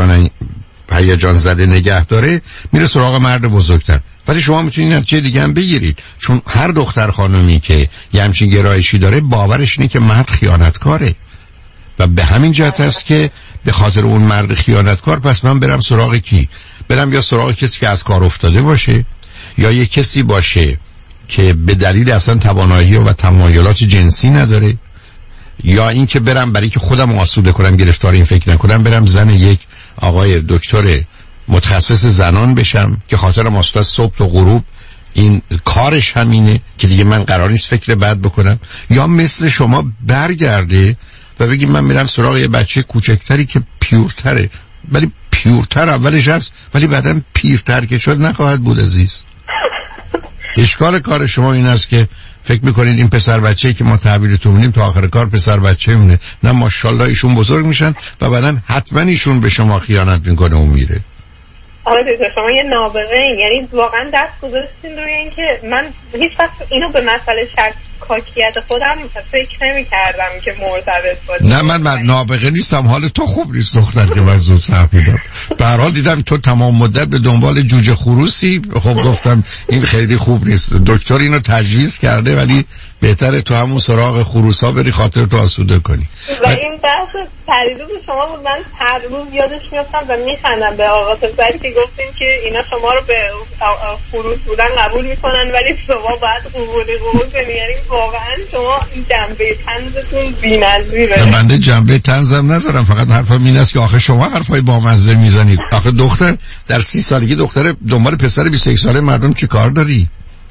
هیجان زده نگه داره، میره سراغ مرد بزرگتر. ولی شما میتونید نتیجه دیگه هم بگیرید، چون هر دختر خانمی که یه همچین گرایشی داره باورش اینه که مرد خیانتکاره و به همین جهت است که به خاطر اون مرد خیانتکار پس من برم سراغ کی؟ برم یا سراغ کسی که از کار افتاده باشه یا یه کسی باشه که به دلیل اصلا توانایی و تمایلات جنسی نداره، یا این که برم برای که خودم آسوده کنم گرفتار این فکر نکنم برم زن یک آقای دکتر متخصص زنان بشم که خاطرم از صبح تا غروب این کارش همینه که دیگه من قرار نیست فکر بد بکنم، یا مثل شما برگرده و بگی من میرم سراغ یه بچه کوچکتری که پیورتره، ولی پیورتر اولش هست ولی بعداً پیرتر که شد نخواهد بود عزیز. اشکال کار شما این است که فکر میکنید این پسر بچه‌ای که ما تحویلتون میدیم تا آخر کار پسر بچه میمونه؟ نه ماشاءالله ایشون بزرگ میشن و بعداً حتما ایشون به شما خیانت میکنه و میره. آقای دکتر شما یه نابغه این، یعنی واقعا دست گذاشتین روی این که من هیچ وقت اینو به مسئله شکاکیت خودم فکر نمی کردم که مرتبط باشه. نه من نابغه نیستم، حال تو خوب نیست دختر که من زود فهمیدم. به هر حال دیدم تو تمام مدت به دنبال جوجه خروسی، خب گفتم این خیلی خوب نیست. دکتر اینو تجویز کرده ولی بهتره تو همون سراغ خروسا بری خاطر تو آسوده کنی. و این بحث پریدو به شما بود، من هر روز یادش میافتم و میخندم به آقا پسری که گفتیم که اینا شما رو به خروس بودن قبول میکنن ولی شما باید قبول کنی. یعنی واقعا شما این جنبه طنزتون بی‌نظیره. بنده جنبه طنزم ندارم، فقط حرفم این است که آخه شما حرفای بامزه میزنید. آخه دختر در 30 سالگی دختر دنبال پسر 21 ساله مردم چی کار داری؟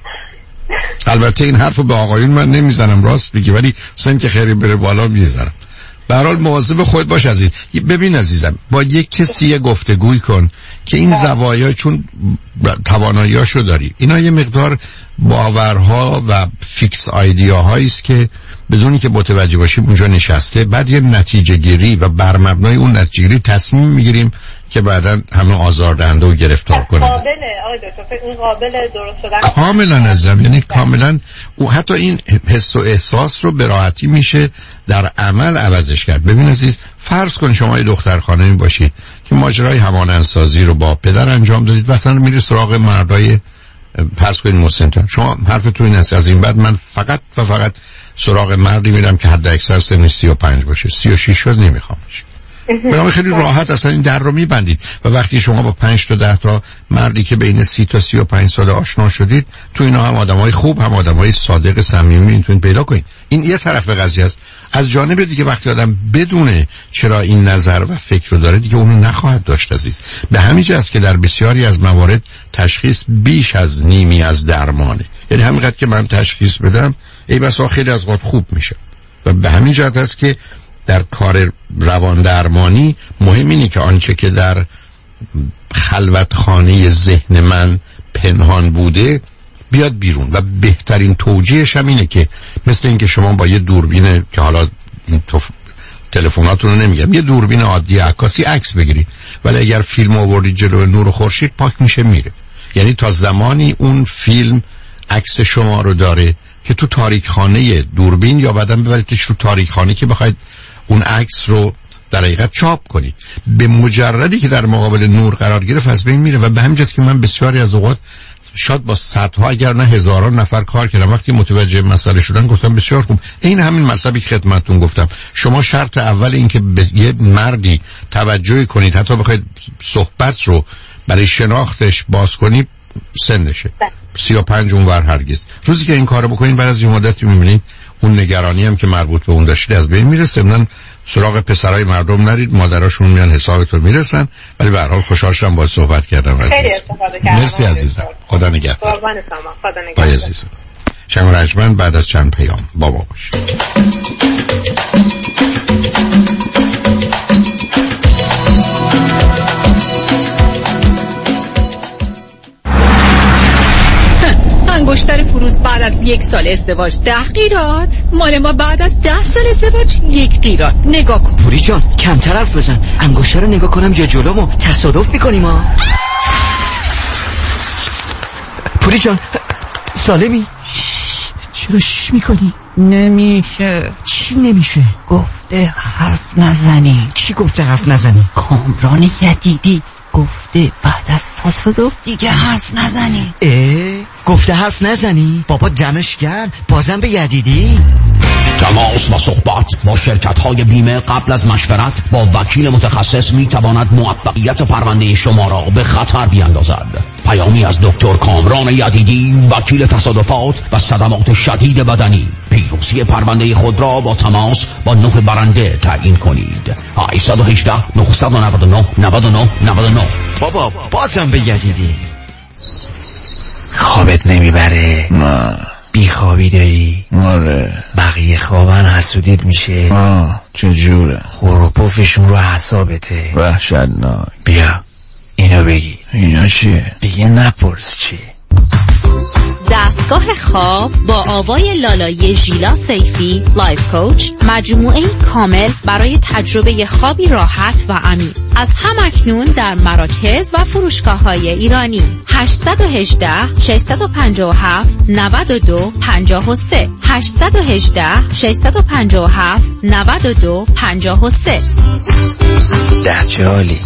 البته این حرفو به آقایون من نمیزنم، راست میگی، ولی سن که خیلی بره بالا میزنم. به هر حال مواظب خود باش عزیز. ببین عزیزم، با یک کسی گفتگوی کن که این زوایا چون تواناییاشو داری، اینا یه مقدار باورها و فیکس آیدیاهایی است که بدونی که متوجه باشیم اونجا نشسته، بعد یه نتیجه گیری و بر مبنای اون نتیجه گیری تصمیم میگیریم که بعداً همه آزاردهنده و گرفتار کنیم. قابله آقای دکتر، این قابل درست شدن کاملا عزیزم، یعنی کاملا او حتی این حس و احساس رو به راحتی میشه در عمل عوضش کرد. ببین عزیز، فرض کن شما یه دختر خانمی باشید که ماجرای همانندسازی رو با پدر انجام دادید و اصلا میری سراغ مردای فرض کنید مسن‌تر. شما حرفتون این است از این بعد من فقط و فقط سراغ مردی میرم که حد اکثر سنش 35 باشه، 36 شد نمیخوامش. برای خیلی راحت اصلا این در رو میبندید و وقتی شما با 5 تا 10 تا مردی که بین 30 تا 35 سال آشنا شدید، تو اینا هم آدمای خوب هم آدمای صادق صمیمی میتونید پیدا کنید. این یه طرف قضیه است. از جانب دیگه وقتی آدم بدونه چرا این نظر و فکر رو داره دیگه اونو نخواهد داشت عزیز. به همین جهت است که در بسیاری از موارد تشخیص بیش از نیمی از درمانه. یعنی همینقدر که من تشخیص بدم ای بسا خیلی از وقت خوب میشه. و به همین جهت است که در کار روان درمانی مهم اینه که آنچه که در خلوتخانه ذهن من پنهان بوده بیاد بیرون و بهترین توجیهش هم اینه که مثل اینکه شما با یه دوربین که حالا این تلفناتون رو نمیگم، یه دوربین عادی عکاسی عکس بگیرید ولی اگر فیلم آوردید جلوی نور خورشید پاک میشه میره. یعنی تا زمانی اون فیلم عکس شما رو داره که تو تاریکخانه دوربین یا بعداً ببریدش تو تاریکخانه که بخواید اون عکس رو در حقیقت چاپ کنید، به مجردی که در مقابل نور قرار گرفت از بین میره. و به همین جاست که من بسیاری از اوقات شاید با صدها اگر نه هزاران نفر کار کردم، وقتی متوجه مسئله شدن گفتم بسیار خوب. این همین مطلبی که خدمتتون گفتم، شما شرط اول این که به یه مردی توجه کنید حتی بخواید صحبت رو برای شناختش باز کنید سنشه 35 اونور هرگز. روزی که این کارو بکنید بعد از یه مدتی میبینید اون نگرانی هم که مربوط به اون داشتید از بین میره. ضمن سراغ پسرای مردم نرید، مادراشون میان حسابتون میرسن. ولی به هر حال خوشحال شدم باهات صحبت کردم عزیز. خیلی استفاده کردم. مرسی عزیزم. خدا نگهدار. قربان شما. خدا نگهدار. بای عزیزم. شنگ رجمن بعد از چند پیام با ما باشید. انگشتر فروز بعد از 1 سال ازدواج 10 قیراط، مال ما بعد از 10 سال ازدواج 1 قیراط. نگاه کن پوری جان، کمتر حرف بزن. انگشتر رو نگاه کنم یا جلومو تصادف میکنیم ها. پوری جان سالمی؟ چرا شش میکنی؟ نمیشه. چی نمیشه؟ گفته حرف نزنی. کی گفته حرف نزنی؟ کامران یدیدی گفته بعد از تصادف دیگه حرف نزنی. گفته حرف نزنی؟ بابا دمش گرم، بازم به یدیدی؟ تماس و صحبت با شرکت‌های بیمه قبل از مشورت با وکیل متخصص می‌تواند موفقیت پرونده شما را به خطر بیاندازد. پیامی از دکتر کامران یدیدی، وکیل تصادفات و صدمات شدید بدنی. پیروزی پرونده خود را با تماس با 9 برنده تعیین کنید. 818 999 99 99. بابا بازم به یدیدی. خوابت نمیبره؟ نه. بیخوابی داری؟ آره. بقیه خوابن حسودیت میشه؟ چجوره؟ خور و پفشون رو حسابته. وحشتناک. بیا اینو بگی. اینا چیه؟ دیگه نپرس چیه. دستگاه خواب با آوای لالایی ژیلا سیفی لایف کوچ، مجموعه کامل برای تجربه خوابی راحت و عمیق. از همکنون در مراکز و فروشگاه‌های ایرانی. 818 657 92 53 818 657 92 53. چه حالی؟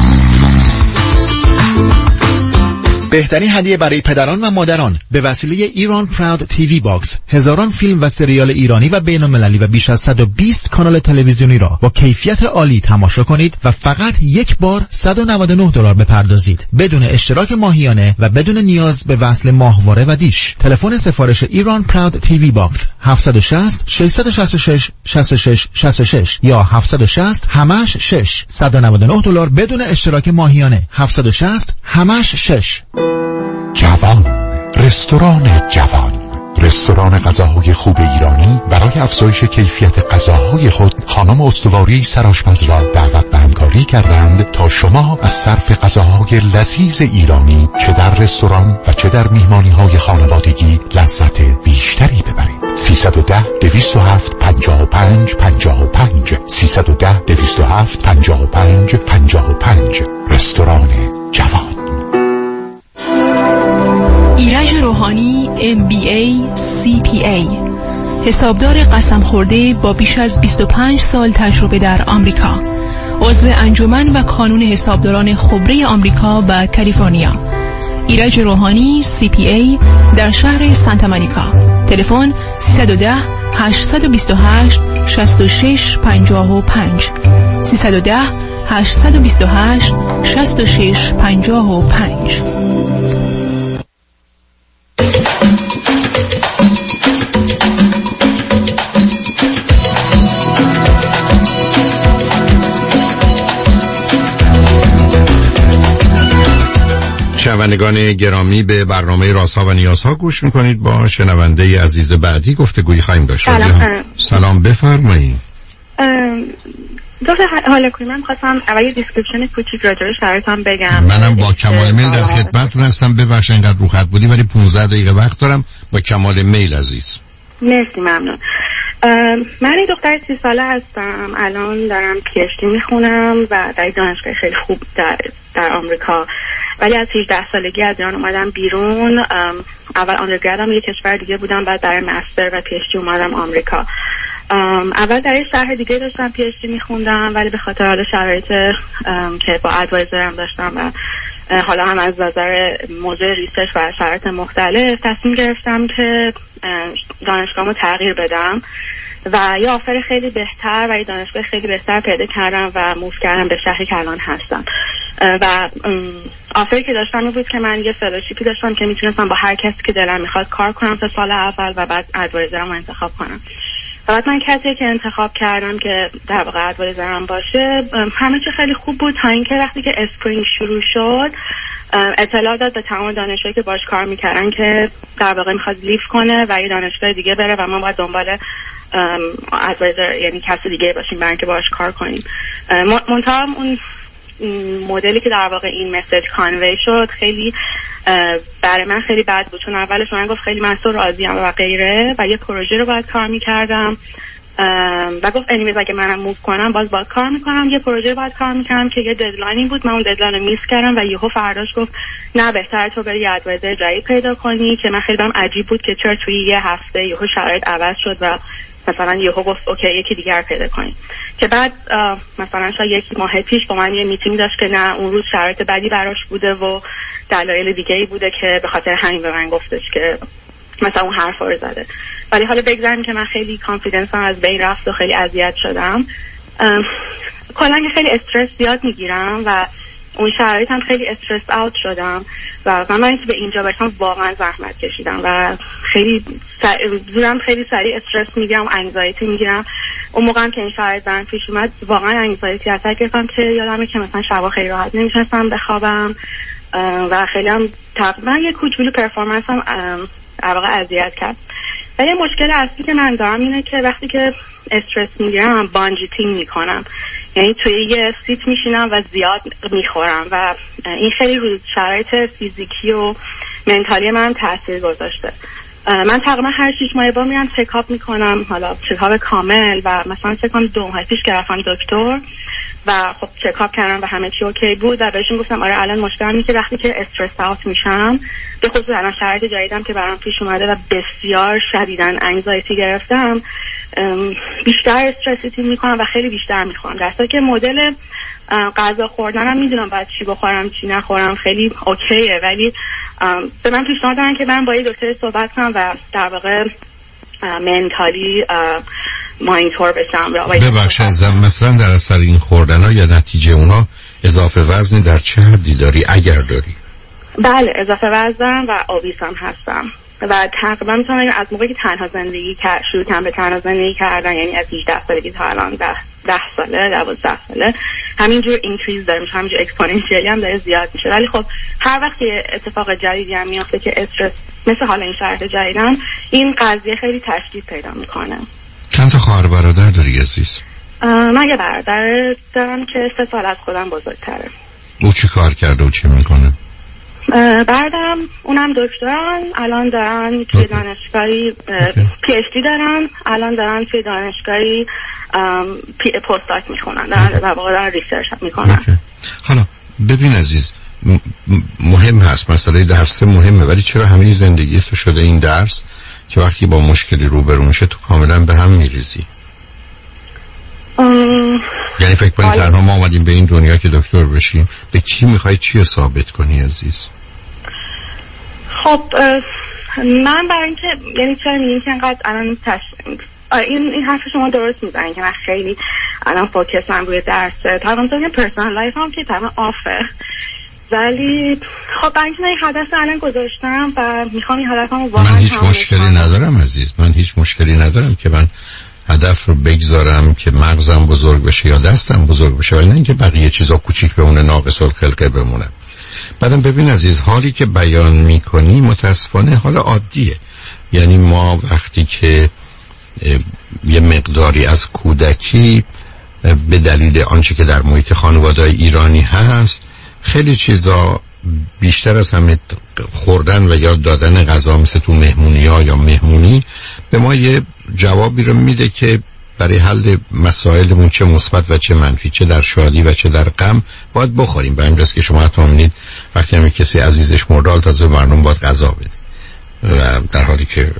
بهترین هدیه برای پدران و مادران به وسیله ایران پراود تیوی باکس، هزاران فیلم و سریال ایرانی و بین‌المللی و بیش از 120 کانال تلویزیونی را با کیفیت عالی تماشا کنید و فقط یک بار $199 بپردازید بدون اشتراک ماهیانه و بدون نیاز به وصل ماهواره و دیش. تلفن سفارش ایران پراود تیوی باکس 760 666 66 66 یا 760 همش 6 $199 بدون اشتراک ماهیانه 760 همش 6. جوان، رستوران جوان، رستوران غذاهای خوب ایرانی برای افزایش کیفیت غذاهای خود خانم استواری سرآشپز را دعوت به همکاری کردند تا شما از صرف غذاهای لذیذ ایرانی چه در رستوران و چه در میهمانی‌های خانوادگی لذت بیشتری ببرید. 310 207 55 55 310 207 55 55 رستوران جوان. ایرج روحانی MBA CPA، حسابدار قسم خورده با بیش از 25 سال تجربه در آمریکا، عضو انجمن و کانون حسابداران خبره آمریکا و کالیفرنیا. ایرج روحانی CPA در شهر سانتا مونیکا. تلفن 310 828 66 55 310 828 66 55. شنوندگان گرامی، به برنامه رازها و نیازها گوش میکنید. با شنونده عزیز بعدی گفتگویی خواهیم داشت. سلام بفرمایید. دکتر حالکوی، من خواستم اول یه دیسکریپشن کوچیک راجع به شرایطم بگم. منم با کمال میل در خدمتتون هستم. ببخشید اینقدر رو خط بودی ولی 15 دقیقه وقت دارم. با کمال میل عزیز. مرسی، ممنون. من یه دختر 30 ساله هستم. الان دارم PhD میخونم و در دانشگاه خیلی خوب در آمریکا، ولی از 18 سالگی از ایران اومدم بیرون. اول آندرگردم یه کشور دیگه بودم، بعد برای مستر و PhD اومدم آمریکا. اول در یه شهر دیگه داشتم PhD میخوندم، ولی به خاطر حال شرایط که با ادوایزرم داشتم و حالا هم از نظر موضوع ریسرچ و شرایط مختلف تصمیم گرفتم که دانشگاهمو تغییر بدم و یه آفر خیلی بهتر و یه دانشگاه خیلی بهتر پیدا کردم و موو کردم به شهری که الان هستم. و آفری که داشتم این بود که من یه فلوشیپی داشتم که میتونستم با هر کسی که دلم میخواد کار کنم تا سال اول و بعد ادوایزرم رو انتخاب کنم. بعد من کسی که انتخاب کردم که در واقع ادوایزرم باشه، همه چی خیلی خوب بود تا اینکه وقتی که اسپرینگ شروع شد اطلاع داد به تمام دانشجویی که باش کار میکردن که در واقع میخواد لیف کنه و یه دانشگاه دیگه بره و ما باید دنبال ادوایزر یعنی کسی دیگه باشیم برای اینکه باش کار کنیم. منتها اون مدلی که در واقع این مسیج کانوی شد خیلی برای من خیلی بد بود، چون اولش من گفت خیلی من تو راضیم و غیره و یه پروژه رو باید کار میکردم و گفت انیمیز اگه منم موو کنم باز کار میکنم. یه پروژه باید کار میکردم که یه ددلاینی بود، من اون ددلاین رو میس کردم و یهو فرداش گفت نه بهتره تو بری ادوایزر جدید پیدا کنی، که من خیلی برام عجیب بود که چرا توی یه هفته یهو شرایط عوض شد و مثلا یهو گفت اوکی یکی دیگر پیدا کنی. که بعد مثلا شاید یک ماه پیش با من یه میتینگ داشت که نه اون روز شرایط بدی براش بوده و دلایل دیگه‌ای بوده که به خاطر همین به من گفتش که مثلا اون حرفا رو زده. ولی حالا بگذاریم که من خیلی کانفیدنسم از بین رفت و خیلی اذیت شدم. کلا خیلی استرس زیاد میگیرم و اون شرایط هم خیلی استرس اوت شدم و من به اینجا برسم واقعا زحمت کشیدم و خیلی زورم خیلی سریع استرس میگیرم و انگزایتی میگیرم. اون موقع هم که این شرایط برام پیش اومد واقعا انگزایتی اثر گرفتم که یادمه که مثلا شبا خیلی راحت نمیشستم بخوابم و خیلی هم تقریبا یه کوچولو پرفورمنس هم واقعا اذیت کرد. ولی مشکل اصلی که من دارم اینه که وقتی که استرس میگیرم بانجیتینگ میکنم، یعنی توی یه سیت میشینم و زیاد میخورم و این خیلی رو شرایط فیزیکی و منتالی من تاثیر گذاشته. من تقریبا هر 6 ماه با میرم چکاپ میکنم، حالا چکاپ کامل و مثلا فکر کنم 2 ماه پیش که رفتم دکتر و خب چکاپ کردم و همه چی اوکی بود و بهشون گفتم آره الان مشکلم اینه که وقتی که استرس اوت میشم، به خصوص الان شرایط جدیدم که برام پیش اومده و بسیار شدیداً انگزایتی گرفتم، بیشتر استرسیتی میکنم و خیلی بیشتر میخورم، در حالی که مدل غذا خوردنم میدونم باید چی بخورم چی نخورم خیلی اوکیه، ولی به من پیشنهاد دادن که من با یه دکتر صحبت کنم و در واقع منتالی مانیتور بشم. ببخشید مثلا در اثر این خوردن ها یا نتیجه اونا اضافه وزنی در چه حدی داری اگر داری؟ بله اضافه وزن و اوبیسم هستم و تقریبا میتونم از موقعی که تنها زندگی شروع کردم به تنها زندگی کردن، یعنی از 18 سالگی تا الان 10 ساله 12 ساله همینجور اینکریز داره میشه، همینجور اکسپوننشیالی هم داره زیاد میشه. ولی خب هر وقت که اتفاق جدیدی هم میافته که استرس مثل حالا این شرایط جدیدن، این قضیه خیلی تشدید پیدا میکنه. چند تا خواهر برادر داری عزیز؟ من یه برادر دارم که 3 سال از خودم بزرگتره. او چی کار کرده و چی میکنه؟ بعدم اونم دکتران، الان دارن توی دانشگاهی پی اچ دی دارن، الان دارن توی دانشگاهی پستاک میخونن، در واقع دارن ریسرچ میکنن. حالا ببین عزیز، مهم هست مسئله درس مهمه، ولی چرا همه زندگی تو شده این درس که وقتی با مشکلی روبرو میشه تو کاملا به هم میریزی؟ یعنی فکر کنی تنها ما آمدیم به این دنیا که دکتر بشیم؟ به کی میخوای چی رو ثابت کنی عزیز؟ خب من برای اینکه یعنی چرا میگین که انقدر الان این حرف شما درست میزنین که من خیلی الان فوکسم روی درسه، تقریبا پرسونال لایف هم که تقریبا آفه، ولی خب برای اینکه من این هدف الان گذاشتم و میخوام این هدفمو واقعا من هیچ مشکلی ندارم عزیز، من هیچ مشکلی ندارم که من هدف رو بگذارم که مغزم بزرگ بشه یا دستم بزرگ بشه، ولی نه اینکه بقیه چیزا کوچیک بمونه، ناقص الخلقه بمونه. بعدم ببین عزیز، حالی که بیان میکنی متاسفانه حال عادیه. یعنی ما وقتی که یه مقداری از کودکی به دلیل آنچه که در محیط خانواده‌های ایرانی هست، خیلی چیزا بیشتر از همه خوردن و یاد دادن غذا مثل تو مهمونی‌ها یا مهمونی به ما یه جوابی رو میده که برای حل مسائلمون چه مثبت و چه منفی، چه در شادی و چه در غم باید بخوریم. به همین که شما حتی می‌بینید وقتی هم کسی عزیزش مرده تازه برنامه باید غذا بده، در حالی که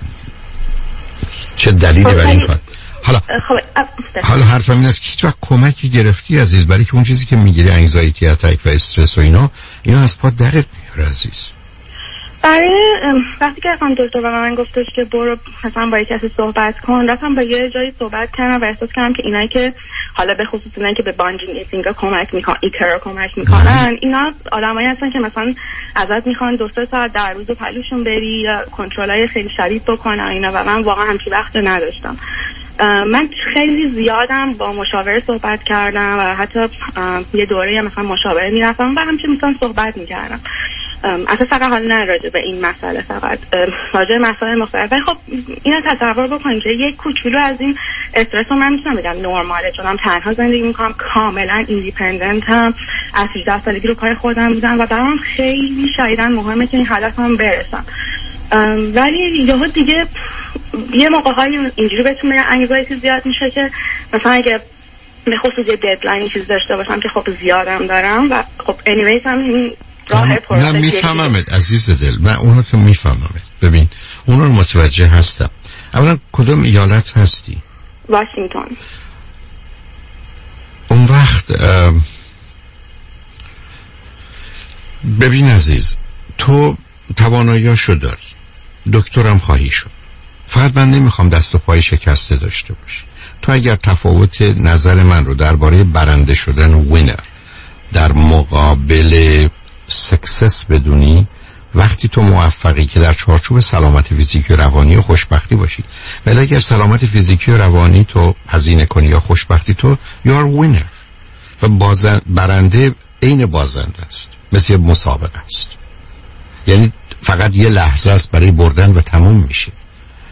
چه دلیلی برای این کار؟ حالا حرفم این است که هیچ وقت کمکی گرفتی عزیز؟ برای که اون چیزی که میگیری انگزایتی اتک و استرس و اینا از پا درت میاره عزیز. برای وقتی که خانم دکتر به من گفتش که برو مثلا با کسی صحبت کن، رفتم با یه جایی صحبت کردم و احساس کردم که اینایی که حالا به خصوص اینایی که به بانجینگ ایتینگ کمک میکنن، ایتر کمک میکنن، اینا آدمایی هستن که مثلا ازت میخوان 2-3 ساعت در روز پلوشون بری یا کنترلای خیلی شدید بکنن اینا، و من واقعا همچین وقت نداشتم. من خیلی زیادم با مشاوره صحبت کردم و حتی یه دوره مثلا مشاوره میرفتم و همچین مثلا صحبت میکردم. اصلا فقط حال نه راجع به این مسئله، فقط راجع به مسائل مختلف. ولی خب اینو تصور بکنید که یک کوچولو از این استرس رو من میتونم بگم نرماله، چون من تنها زندگی میکنم، کاملا ایندیپندنتم، از 18 سالگی رو پای خودم بودم و برام خیلی شدیداً مهمه که این هدفم برسم. ولی یهو دیگه یه موقع‌های اینجوری بهتون میگم انگزایتی زیاد میشه که مثلا اگه به خصوص یه ددلاین چیز داشته باشم که خب زیادم دارم و خب انیویز هم این راه پروسه. نه میفهممت عزیز دل، من اونو که میفهممت. ببین اون رو متوجه هستم. اولا کدوم ایالت هستی؟ واشنگتن. اون وقت ببین عزیز، تو تواناییاشو داری، دکترم خواهی شد، فقط من نمیخوام دست و پای شکسته داشته باشی. تو اگر تفاوت نظر من رو درباره برنده شدن وینر در مقابل سکسس بدونی، وقتی تو موفقی که در چارچوب سلامت فیزیکی و روانی و خوشبختی باشی، ولی اگر سلامت فیزیکی و روانی تو هزینه کنی یا خوشبختی تو you are winner. و برنده عین بازنده است، مثل مسابقه است، یعنی فقط یه لحظه است برای بردن و تموم میشه.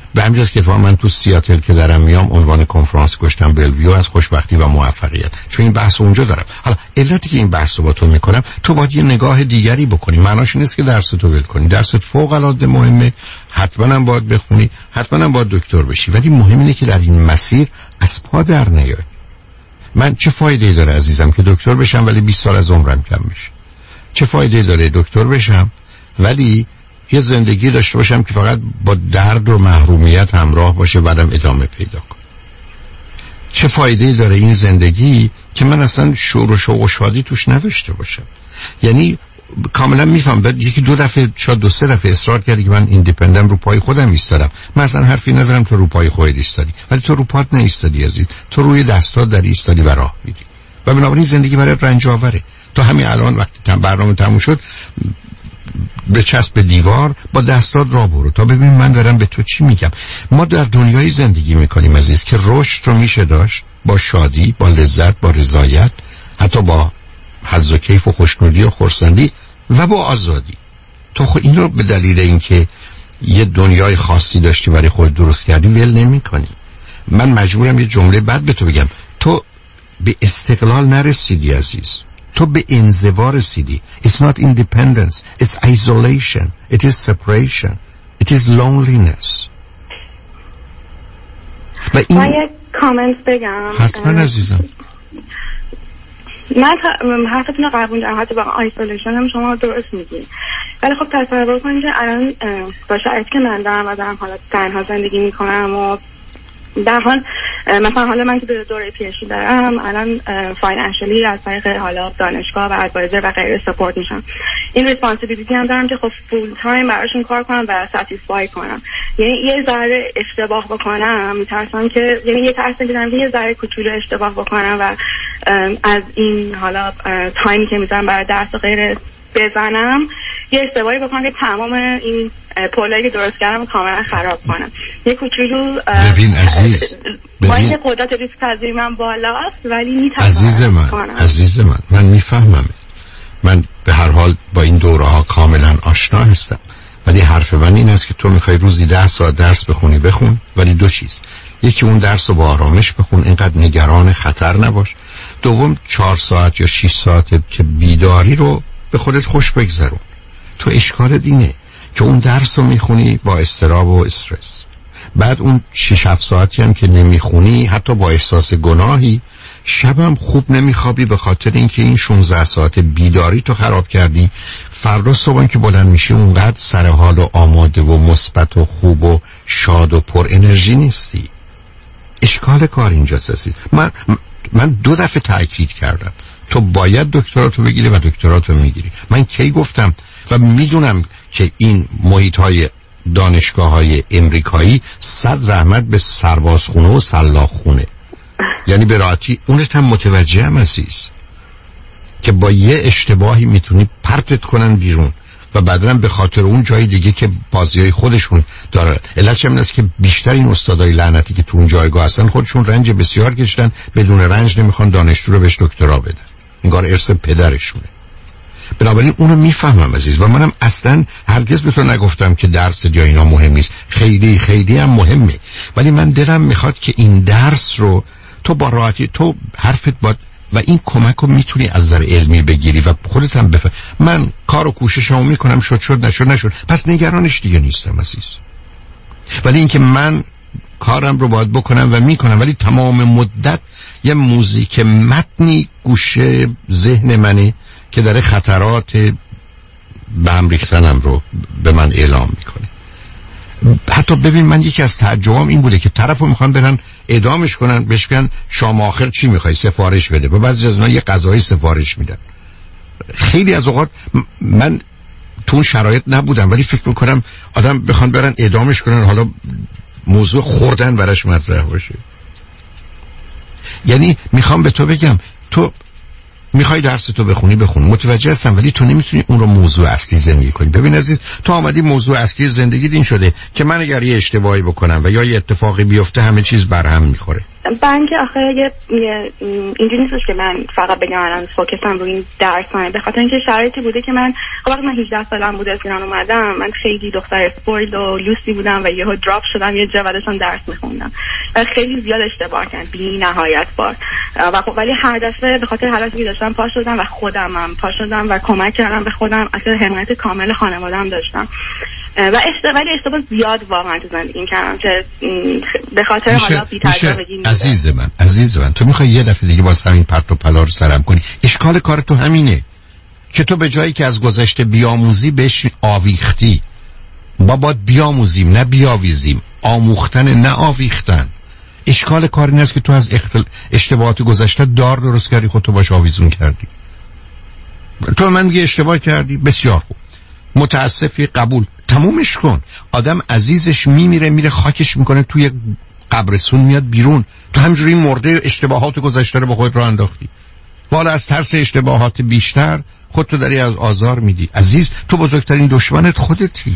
به همین جاست که من تو سیاتل که دارم میام عنوان کنفرانس گذاشتم بلویو از خوشبختی و موفقیت، چون این بحث اونجا دارم. حالا علتی که این بحث رو با تو میکنم، تو باید یه نگاه دیگری بکنی. معناش نیست که درس تو ول کنی، درست فوق العاده مهمه، حتما هم باید بخونی، حتما هم باید دکتر بشی، ولی مهم اینه که در این مسیر از پا در نیای. من چه فایده داره عزیزم که دکتر بشم ولی 20 سال از عمرم کم بشه؟ چه فایده داره دکتر بشم ولی یه زندگی داشته باشم که فقط با درد و محرومیت همراه باشه، بعدم ادامه پیدا کنه؟ چه فایده داره این زندگی که من اصلا شور و شوق و شادی توش نداشته باشم؟ یعنی کاملا میفهم. بعد یکی 2 دفعه شاید 2-3 دفعه اصرار کردی که من ایندیپندنت رو پای خودم ایستادم. من اصلا حرفی ندارم تو رو پای خودت ایستادی، ولی تو رو پات نایستادی عزیز، تو روی دستات در ایستادی و راه میری و بنابراین زندگی برای رنج آوره. تو همین الان وقتی برنامه تموم شد به چسب به دیوار با دستات راه برو تا ببین من دارم به تو چی میگم. ما در دنیای زندگی میکنیم عزیز که رشد رو میشه داشت با شادی، با لذت، با رضایت، حتی با حظ و کیف و خوشنودی و خرسندی و با آزادی. تو خود این رو به دلیل اینکه یه دنیای خاصی داشتی برای خود درست کردی ول نمی کنی. من مجبورم یه جمله بعد به تو بگم، تو به استقلال نرسیدی عزیز، تو به انزوا رسیدی. It's not independence, it's isolation, it is separation, it is loneliness. من یک کامنت بگم؟ حتما عزیزم. من حرفتون رو قبول دارم، حتی با آیسولیشن هم شما درست میگید، ولی خب تصور کنید که الان با شرایطی که من دارم و دارم حالا تنها زندگی میکنم و در حال مثلا حالا من که به دوره پیشی دارم الان فاینانشلی از طریق حالا دانشگاه و ادوایزر و غیره سپورت میشم. این ریسپانسیبیلیتی هم دارم که خب فول تایم براشون کار کنم و ساتیسفای کنم. یعنی یه ذره اشتباه بکنم میترسم که، یعنی یه ترس میگیرم که یه ذره کوچولو اشتباه بکنم و از این حالا تایمی که میذارم برای درس و غیره بزنم یه اشتباهی بکنم که تمام این پولایی که درست کردم کاملا خراب کنم. یه کوچولو ببین عزیز، با این قدرت ریسک پذیری من بالاست ولی میتونم عزیز من میفهمم. من به هر حال با این دوره ها کاملا آشنا هستم، ولی حرف من این است که تو میخوای روزی 10 ساعت درس بخون، ولی 2 چیز: یکی اون درس رو با آرامش بخون، اینقدر نگران خطر نباش. دوم 4 ساعت یا 6 ساعت که بیداری رو به خودت خوش بگذرون. تو اشکال دینه که اون درس رو میخونی با اضطراب و استرس، بعد اون 6-7 ساعتی هم که نمیخونی حتی با احساس گناهی، شبم خوب نمیخوابی به خاطر اینکه این 16 ساعت بیداری تو خراب کردی. فردا صبح که بلند میشی اونقدر سر حال و آماده و مثبت و خوب و شاد و پر انرژی نیستی. اشکال کار اینجاست عزیز. من 2 دفعه تاکید کردم تو باید دکتراتو بگیری و دکتراتو میگیری. من کی گفتم؟ و میدونم که این محیط‌های دانشگاه‌های امریکایی 100 رحمت به سربازخونه و سلاخونه، یعنی به راحتی اونت هم متوجهم عزیز که با یه اشتباهی میتونی پرتت کنن بیرون و بعداً به خاطر اون جای دیگه که بازیای خودشون داره. علتش این است که بیشتر این استادای لعنتی که تو اون جایگاه هستن خودشون رنج بسیار کشیدن، بدون رنج نمیخوان دانشجو رو بهش دکترا بدن، انگار ارث پدرشونه. بنابراین اونو میفهمم عزیز و منم اصلا هرگز به تو نگفتم که درس یا اینا مهم نیست، خیلی خیلی هم مهمه، ولی من دلم میخواد که این درس رو تو با راحتی، تو حرفت باید و این کمک رو میتونی از نظر علمی بگیری و خودت هم بفهم. من کار و کوششمو میکنم، شد نشد پس نگرانش دیگه نیستم عزیز. ولی اینکه من کارم رو باید بکنم و میکنم، ولی تمام مدت یه موزیک متنی گوشه ذهن منه که داره خطرات به هم ریختنم رو به من اعلام میکنه. حتی ببین من یکی از تعجبام این بوده که طرفو میخوان برن اعدامش کنن، بهش بگن شام آخر چی میخوای سفارش بده، و بعضی از اونها یه غذای سفارش میدن. خیلی از اوقات من تو اون شرایط نبودم ولی فکر میکنم آدم بخوان برن اعدامش کنن، حالا موضوع خوردن براش مطرح باشه. یعنی میخوام به تو بگم تو میخوای درس تو بخون، متوجه هستم، ولی تو نمیتونی اون رو موضوع اصلی زندگی کنی. ببین عزیز، تو آمدی موضوع اصلی زندگی این شده که من اگر یه اشتباهی بکنم و یا یه اتفاقی بیفته همه چیز برهم میخوره. بنک آخه اینجوری نیستش که من فقط بگم الان فوکسم روی این درسانه، به خاطر اینکه شرایطی بوده که من وقتی من 18 سالم بود از ایران اومدم، من خیلی دختر اسپورت و لوسی بودم و یهو دراپ شدم یه جا و داشتم درس میخوندم و خیلی زیاد اشتباه کردم بی نهایت بار و خب ولی هر دفعه به خاطر حالتی که داشتم پا شدم و خودمم پا شدم و کمک کردم به خودم، اصلا حمایت کامل خانواده‌ام داشتم و اشتباه زیاد واقعا تو زندگیم کردم که به خاطر حالا بی‌تجربگی. عزیز من تو میخوای یه دفعه دیگه باز همین پرت و پلا رو سرم کنی. اشکال کار تو همینه که تو به جایی که از گذشته بیاموزی بهش آویختی. ما باید بیاموزیم نه بیاویزیم، آموختن نه آویختن. اشکال کار این است که تو از اشتباهات گذشته دار درست کردی، خودتو باش آویزون کردی. تو من میگه اشتباه کردی، بسیار خوب، متاسفی، قبول، تمومش کن. آدم عزیزش میره خاکش میکنه توی قبرستون میاد بیرون، تو همجوری مرده اشتباهات گذشته رو با خودت راه انداختی. والا از ترس اشتباهات بیشتر خودتو داری از آزار میدی. عزیز تو بزرگترین دشمنت خودتی.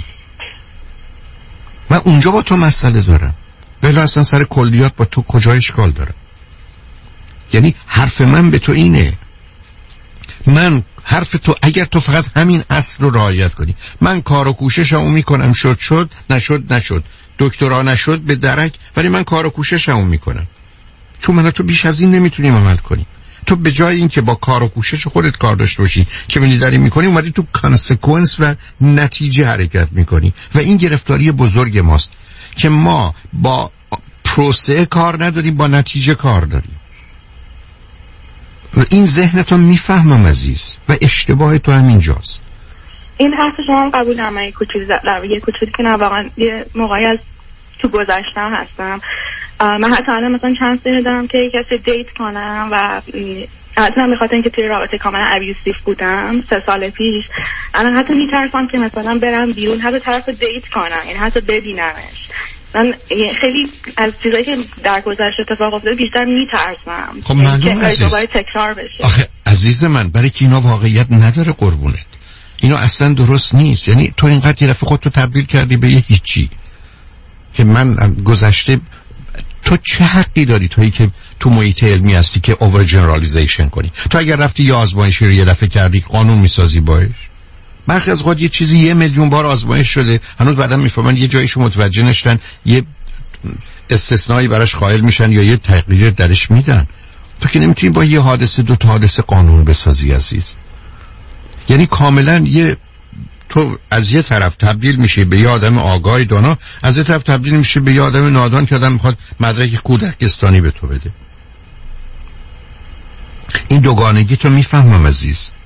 من اونجا با تو مسئله دارم، ولی اصلا سر کلیات با تو کجا اشکال دارم؟ یعنی حرف من به تو اینه، من حرف تو اگر تو فقط همین اصل رو رعایت کنی، من کار و کوششمو میکنم، شد نشد، دکترا نشد به درک، ولی من کار و کوششمو میکنم، چون من تو بیش از این نمیتونیم عمل کنیم. تو به جای این که با کار و کوشش خودت کار داشته باشی که ببینی داری میکنی، اومدی تو کانسیکوئنس و نتیجه حرکت میکنی و این گرفتاری بزرگ ماست که ما با پروسه کار نداریم، با نتیجه کار داریم. و این ذهنتو میفهمم عزیز و اشتباه تو همینجاست. این حرف شما قبول دارم. من یه کوچولی که نه واقعا یه موقعی از تو گذشتم هستم. من حتی الان مثلا چند سنه دارم که کسی دیت کنم و حتی من بخاطر اینکه توی رابطه کاملا ابیوسیو بودم 3 سال پیش، الان حتی میترسم که مثلا برم بیرون حتی طرف دیت کنم، یعنی حتی ببینمش. من خیلی از چیزایی که در گذشته اتفاق افتاده بیشتر میترسم خب معلومه دوباره تکرار بشه. آخه عزیز من برای که اینا واقعیت نداره قربونت، اینا اصلا درست نیست. یعنی تو اینقدر یه دفعه خودتو تبدیل کردی به یه هیچی که من گذشته. تو چه حقی داری تویی که تو محیط علمی هستی که اوور جنرالیزیشن کنی؟ تو اگر رفتی یه آزمایشی رو یه دفعه کردی قانون میسازی باش؟ برخی از اوقات یه چیزی 1 میلیون بار آزمایش شده، هنوز بعدم میفهمن یه جایشو متوجه نشدن، یه استثنایی براش قائل میشن یا یه تغییر درش میدن. تو که نمیتونی با یه حادثه 2 تا حادثه قانون بسازی عزیز. یعنی کاملا تو از یه طرف تبدیل میشه به یه آدم آگاه دانا، از یه طرف تبدیل میشه به یه آدم نادان که آدم میخواد مدرک کودکستانی به تو بده. این دوگانگی تو میفهمم عزیز.